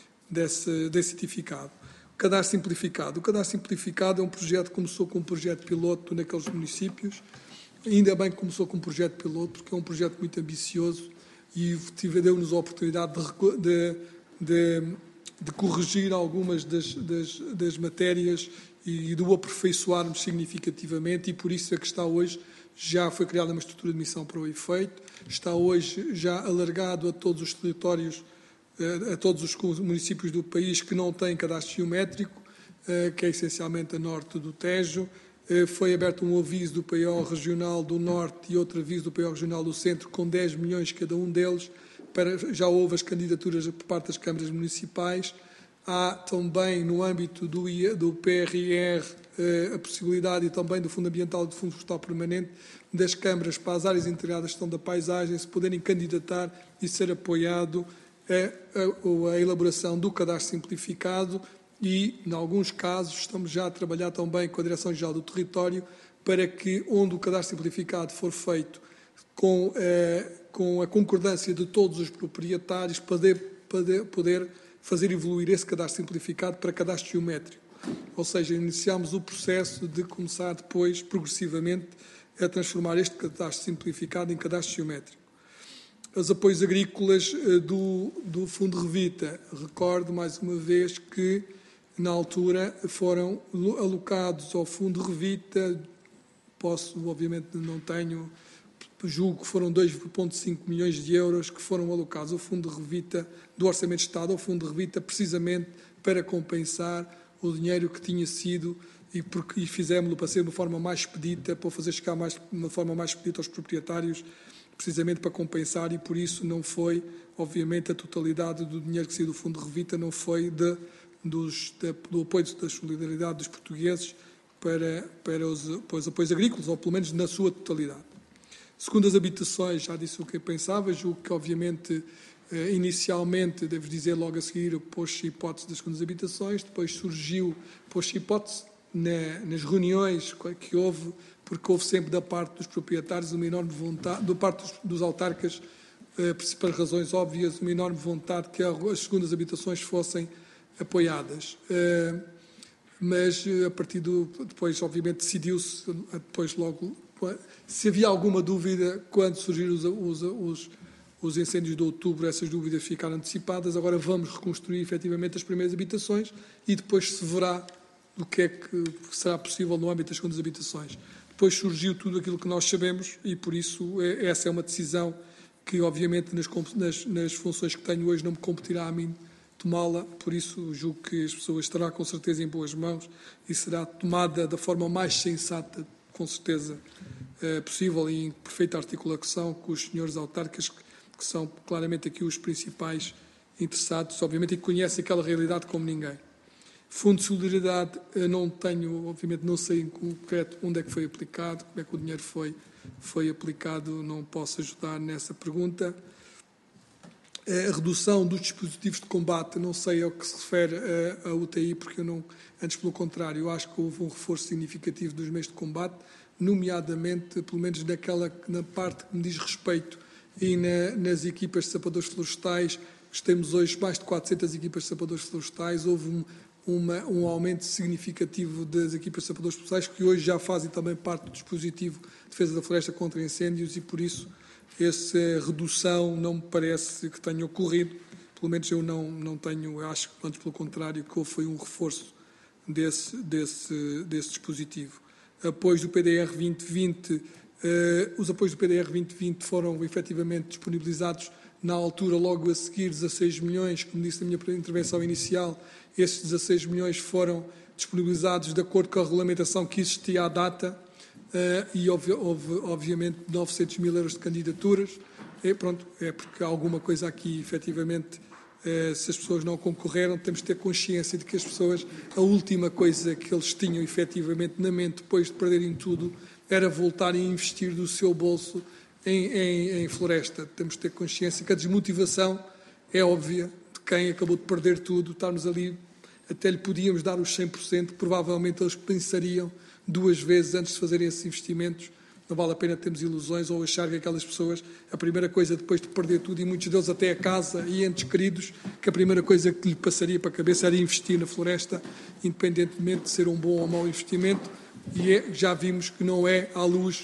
edificado. O cadastro simplificado. O cadastro simplificado é um projeto que começou com um projeto piloto naqueles municípios. Ainda bem que começou com um projeto piloto, porque é um projeto muito ambicioso e deu-nos a oportunidade de corrigir algumas das matérias e de o aperfeiçoarmos significativamente, e por isso é que está hoje. Já foi criada uma estrutura de missão para o efeito, está hoje já alargado a todos os territórios, a todos os municípios do país que não têm cadastro geométrico, que é essencialmente a norte do Tejo. Foi aberto um aviso do PO Regional do Norte e outro aviso do PO Regional do Centro, com 10 milhões cada um deles. Já houve as candidaturas por parte das câmaras municipais. Há também, no âmbito do PRR, a possibilidade, e também do Fundo Ambiental e do Fundo Florestal Permanente, das câmaras para as áreas integradas de gestão da paisagem se poderem candidatar e ser apoiado a elaboração do cadastro simplificado, e, em alguns casos, estamos já a trabalhar também com a Direção-Geral do Território para que, onde o cadastro simplificado for feito com a concordância de todos os proprietários, poder fazer evoluir esse cadastro simplificado para cadastro geométrico. Ou seja, iniciamos o processo de começar depois, progressivamente, a transformar este cadastro simplificado em cadastro geométrico. Os apoios agrícolas do Fundo Revita. Recordo, mais uma vez, que, na altura, foram alocados ao Fundo Revita, obviamente não tenho, julgo que foram 2,5 milhões de euros que foram alocados ao Fundo Revita, do Orçamento de Estado ao Fundo Revita, precisamente para compensar o dinheiro que tinha sido, e fizemos-lo para ser de uma forma mais expedita, para fazer chegar de uma forma mais expedita aos proprietários, precisamente para compensar, e por isso não foi, obviamente, a totalidade do dinheiro que saiu do Fundo Revita, não foi do apoio da solidariedade dos portugueses para os apoios agrícolas, ou pelo menos na sua totalidade. Segundo as habitações, já disse o que eu pensava, julgo que, obviamente, inicialmente, devo dizer logo a seguir, pôs-se hipótese das segundas habitações, depois surgiu, pôs-se hipótese nas reuniões que houve, porque houve sempre da parte dos proprietários uma enorme vontade, da parte dos autarcas, por razões óbvias, uma enorme vontade que as segundas habitações fossem apoiadas. mas a partir depois, obviamente, decidiu-se, depois logo, se havia alguma dúvida, quando surgiram os incêndios de outubro, essas dúvidas ficaram antecipadas. Agora vamos reconstruir efetivamente as primeiras habitações e depois se verá o que é que será possível no âmbito das segundas habitações. Depois surgiu tudo aquilo que nós sabemos e, por isso, essa é uma decisão que, obviamente, nas funções que tenho hoje não me competirá a mim tomá-la, por isso julgo que as pessoas estará com certeza em boas mãos e será tomada da forma mais sensata, com certeza, possível e em perfeita articulação com os senhores autarcas, que são claramente aqui os principais interessados, obviamente, e que conhecem aquela realidade como ninguém. Fundo de Solidariedade, não tenho, obviamente, não sei em concreto onde é que foi aplicado, como é que o dinheiro foi aplicado, não posso ajudar nessa pergunta. A redução dos dispositivos de combate, não sei ao que se refere a UTI, porque eu não, antes pelo contrário, eu acho que houve um reforço significativo dos meios de combate, nomeadamente, pelo menos na parte que me diz respeito e nas equipas de sapadores florestais, temos hoje mais de 400 equipas de sapadores florestais, houve um aumento significativo das equipas de sapadores florestais, que hoje já fazem também parte do dispositivo de defesa da floresta contra incêndios e, por isso, essa redução não me parece que tenha ocorrido, pelo menos eu não tenho, acho que antes pelo contrário, que foi um reforço desse dispositivo. Apoios do PDR 2020, os apoios do PDR 2020 foram efetivamente disponibilizados na altura, logo a seguir, 16 milhões, como disse na minha intervenção inicial, esses 16 milhões foram disponibilizados de acordo com a regulamentação que existia à data, e houve obviamente 900 mil euros de candidaturas, e pronto, é porque há alguma coisa aqui, efetivamente, se as pessoas não concorreram, temos de ter consciência de que as pessoas, a última coisa que eles tinham efetivamente na mente, depois de perderem tudo, era voltarem a investir do seu bolso em floresta. Temos de ter consciência que a desmotivação é óbvia de quem acabou de perder tudo, estarmos ali, até lhe podíamos dar os 100%, provavelmente eles pensariam 2 vezes antes de fazerem esses investimentos. Não vale a pena termos ilusões ou achar que aquelas pessoas, a primeira coisa depois de perder tudo, e muitos deles até a casa e entes queridos, que a primeira coisa que lhe passaria para a cabeça era investir na floresta, independentemente de ser um bom ou mau investimento, e já vimos que não é à luz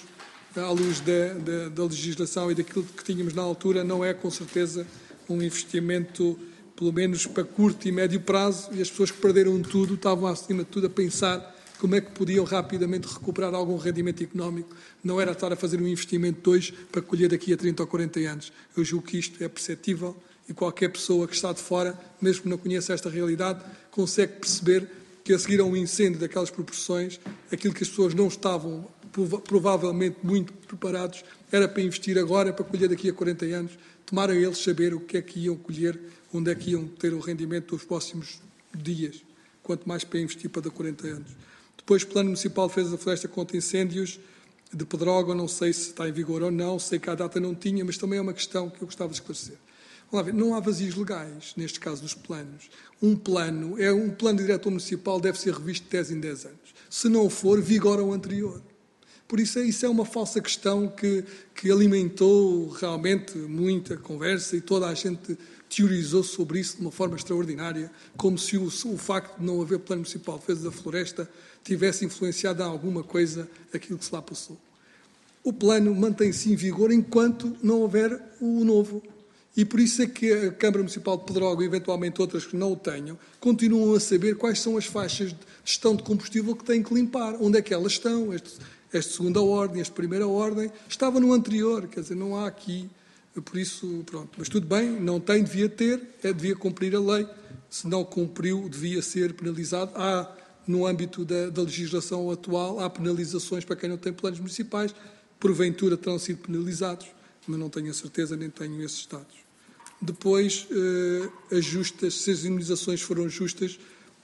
da legislação e daquilo que tínhamos na altura, não é com certeza um investimento, pelo menos para curto e médio prazo, e as pessoas que perderam tudo estavam acima de tudo a pensar como é que podiam rapidamente recuperar algum rendimento económico. Não era estar a fazer um investimento de hoje para colher daqui a 30 ou 40 anos. Eu julgo que isto é perceptível e qualquer pessoa que está de fora, mesmo que não conheça esta realidade, consegue perceber que a seguir a um incêndio daquelas proporções, aquilo que as pessoas não estavam provavelmente muito preparados era para investir agora, para colher daqui a 40 anos. Tomaram eles saber o que é que iam colher, onde é que iam ter o rendimento dos próximos dias, quanto mais para investir para daqui a 40 anos. Depois, Plano Municipal de Defesa da Floresta contra Incêndios de Pedrógão, não sei se está em vigor ou não, sei que à data não tinha, mas também é uma questão que eu gostava de esclarecer. Vamos lá ver, não há vazios legais, neste caso dos planos. Um plano de diretor municipal deve ser revisto de 10 em 10 anos. Se não for, vigora o anterior. Por isso é uma falsa questão que alimentou realmente muita conversa e toda a gente teorizou sobre isso de uma forma extraordinária, como se o facto de não haver Plano Municipal de Defesa da Floresta tivesse influenciado em alguma coisa aquilo que se lá passou. O plano mantém-se em vigor enquanto não houver o novo. E por isso é que a Câmara Municipal de Pedrógão, e eventualmente outras que não o tenham, continuam a saber quais são as faixas de gestão de combustível que têm que limpar, onde é que elas estão, este segunda ordem, este primeira ordem, estava no anterior, quer dizer, não há aqui, por isso, pronto. Mas tudo bem, não tem, devia ter, devia cumprir a lei, se não cumpriu, devia ser penalizado. Há, no âmbito da legislação atual, há penalizações para quem não tem planos municipais, porventura terão sido penalizados, mas não tenho a certeza, nem tenho esses dados. Depois, as justas, se as indemnizações foram justas,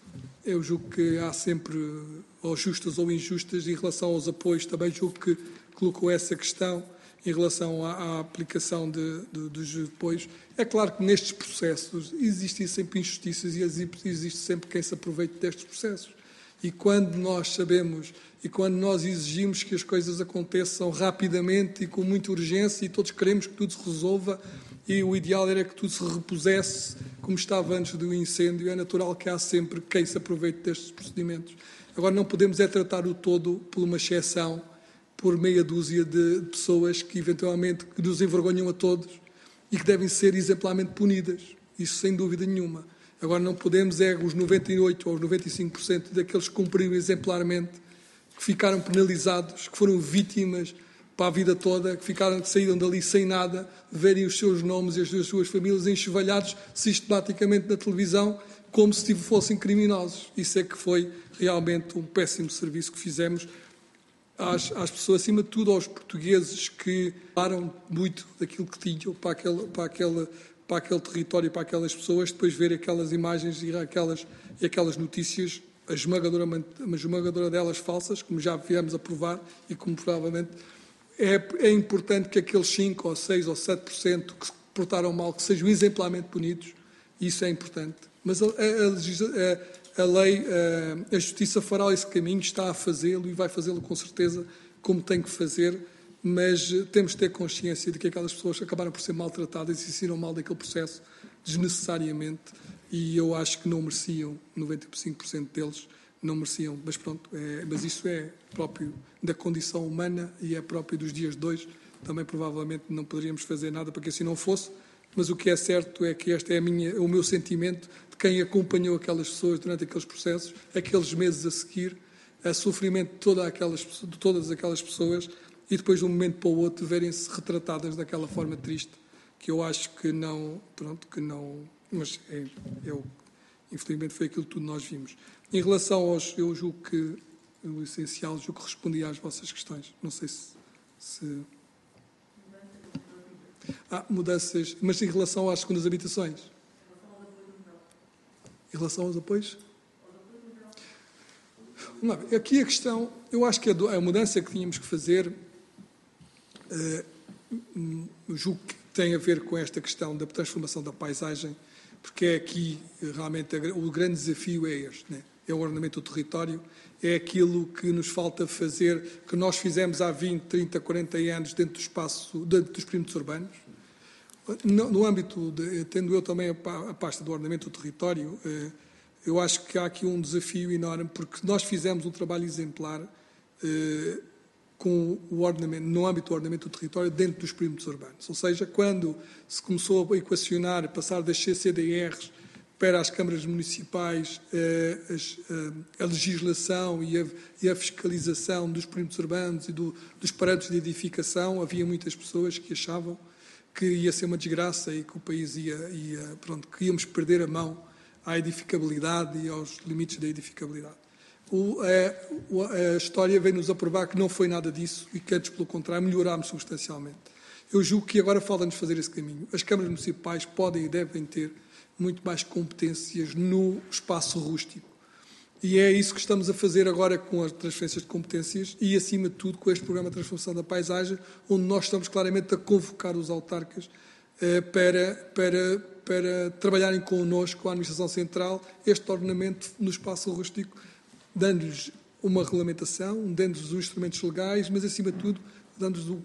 eu julgo que há sempre, ou justas ou injustas, em relação aos apoios, também julgo que colocou essa questão em relação à aplicação dos apoios. É claro que nestes processos existem sempre injustiças e existe sempre quem se aproveite destes processos. E quando nós sabemos e quando nós exigimos que as coisas aconteçam rapidamente e com muita urgência e todos queremos que tudo se resolva e o ideal era que tudo se repusesse como estava antes do incêndio. É natural que há sempre quem se aproveite destes procedimentos. Agora, não podemos tratar o todo por uma exceção, por meia dúzia de pessoas que eventualmente nos envergonham a todos e que devem ser exemplarmente punidas. Isso sem dúvida nenhuma. Agora, não podemos os 98% ou os 95% daqueles que cumpriram exemplarmente, que ficaram penalizados, que foram vítimas para a vida toda, que saíram dali sem nada, verem os seus nomes e as suas famílias enxovalhados sistematicamente na televisão, como se fossem criminosos. Isso é que foi realmente um péssimo serviço que fizemos às pessoas, acima de tudo aos portugueses que daram muito daquilo que tinham para aquele território e para aquelas pessoas, depois ver aquelas imagens e aquelas notícias, a esmagadora delas falsas, como já viemos a provar e como provavelmente é importante que aqueles 5 ou 6 ou 7% que se portaram mal, que sejam exemplarmente punidos. Isso é importante. Mas a lei, a Justiça fará esse caminho, está a fazê-lo e vai fazê-lo com certeza como tem que fazer, mas temos de ter consciência de que aquelas pessoas acabaram por ser maltratadas e se saíram mal daquele processo desnecessariamente, e eu acho que não mereciam, 95% deles não mereciam, mas pronto, mas isso é próprio da condição humana e é próprio dos dias de hoje. Também provavelmente não poderíamos fazer nada para que assim não fosse, mas o que é certo é que este é o meu sentimento de quem acompanhou aquelas pessoas durante aqueles processos, aqueles meses a seguir, a sofrimento de todas aquelas pessoas, e depois de um momento para o outro verem-se retratadas daquela forma triste, que eu acho que não, mas infelizmente foi aquilo que tudo nós vimos. Em relação eu julgo que o essencial, julgo que respondi às vossas questões. Não sei se... mudanças, mas em relação às segundas habitações? Em relação aos apoios? Não, aqui a questão, eu acho que a mudança que tínhamos que fazer, julgo que tem a ver com esta questão da transformação da paisagem, porque é aqui realmente o grande desafio é este, né? É o ordenamento do território, é aquilo que nos falta fazer, que nós fizemos há 20, 30, 40 anos dentro dos perímetros urbanos. No âmbito, tendo eu também a pasta do ordenamento do território, eu acho que há aqui um desafio enorme, porque nós fizemos um trabalho exemplar com o ordenamento, no âmbito do ordenamento do território dentro dos perímetros urbanos. Ou seja, quando se começou a equacionar, passar das CCDRs para as câmaras municipais, a legislação e a fiscalização dos perímetros urbanos e dos parâmetros de edificação, havia muitas pessoas que achavam que ia ser uma desgraça e que o país que íamos perder a mão à edificabilidade e aos limites da edificabilidade. A história veio-nos a provar que não foi nada disso e que, antes, pelo contrário, melhorámos substancialmente. Eu julgo que agora falta-nos fazer esse caminho. As câmaras municipais podem e devem ter muito mais competências no espaço rústico. E é isso que estamos a fazer agora com as transferências de competências e, acima de tudo, com este programa de transformação da paisagem, onde nós estamos claramente a convocar os autarcas para trabalharem connosco, a Administração Central, este ordenamento no espaço rústico, dando-lhes uma regulamentação, dando-lhes os instrumentos legais, mas, acima de tudo, dando-lhes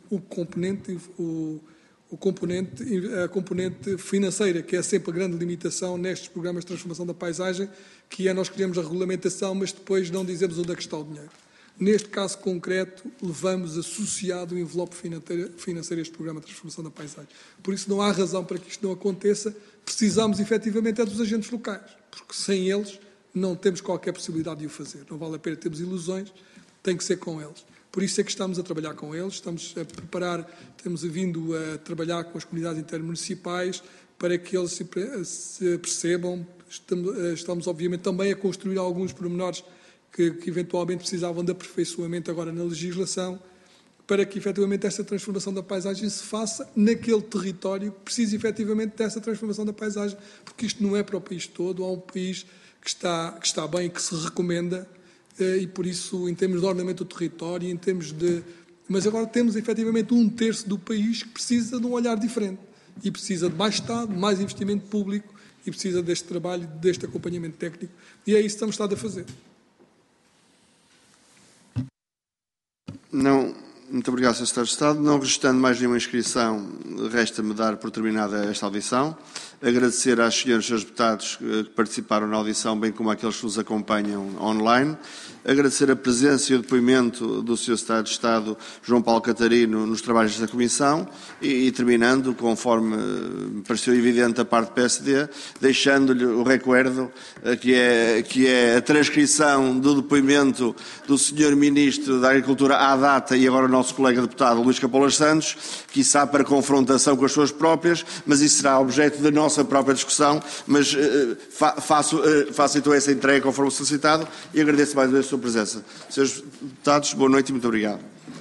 a componente financeira, que é sempre a grande limitação nestes programas de transformação da paisagem, que é nós queremos a regulamentação, mas depois não dizemos onde é que está o dinheiro. Neste caso concreto, levamos associado o envelope financeiro a este programa de transformação da paisagem. Por isso não há razão para que isto não aconteça. Precisamos, efetivamente, dos agentes locais, porque sem eles não temos qualquer possibilidade de o fazer. Não vale a pena termos ilusões, tem que ser com eles. Por isso é que estamos a trabalhar com eles, estamos a preparar, temos vindo a trabalhar com as comunidades intermunicipais para que eles se percebam. Estamos, obviamente, também a construir alguns pormenores que eventualmente precisavam de aperfeiçoamento agora na legislação, para que, efetivamente, esta transformação da paisagem se faça naquele território que precisa, efetivamente, dessa transformação da paisagem, porque isto não é para o país todo, há um país que está bem e que se recomenda, e por isso, em termos de ordenamento do território, em termos de... Mas agora temos, efetivamente, 1/3 do país que precisa de um olhar diferente, e precisa de mais Estado, mais investimento público, e precisa deste trabalho, deste acompanhamento técnico, e é isso que estamos a fazer. Não, Muito obrigado, Sr. Secretário de Estado. Não registando mais nenhuma inscrição, resta-me dar por terminada esta audição. Agradecer às senhoras e senhores deputados que participaram na audição, bem como àqueles que nos acompanham online. Agradecer a presença e o depoimento do Sr. Secretário de Estado, João Paulo Catarino, nos trabalhos da Comissão e terminando, conforme me pareceu evidente da parte do PSD, deixando-lhe o recuerdo que é a transcrição do depoimento do Sr. Ministro da Agricultura à data e agora o nosso colega deputado Luís Capolas Santos, quiçá para confrontação com as suas próprias, mas isso será objeto da nossa própria discussão, mas faço então essa entrega conforme solicitado e agradeço mais uma vez a sua presença. Senhores deputados, boa noite e muito obrigado.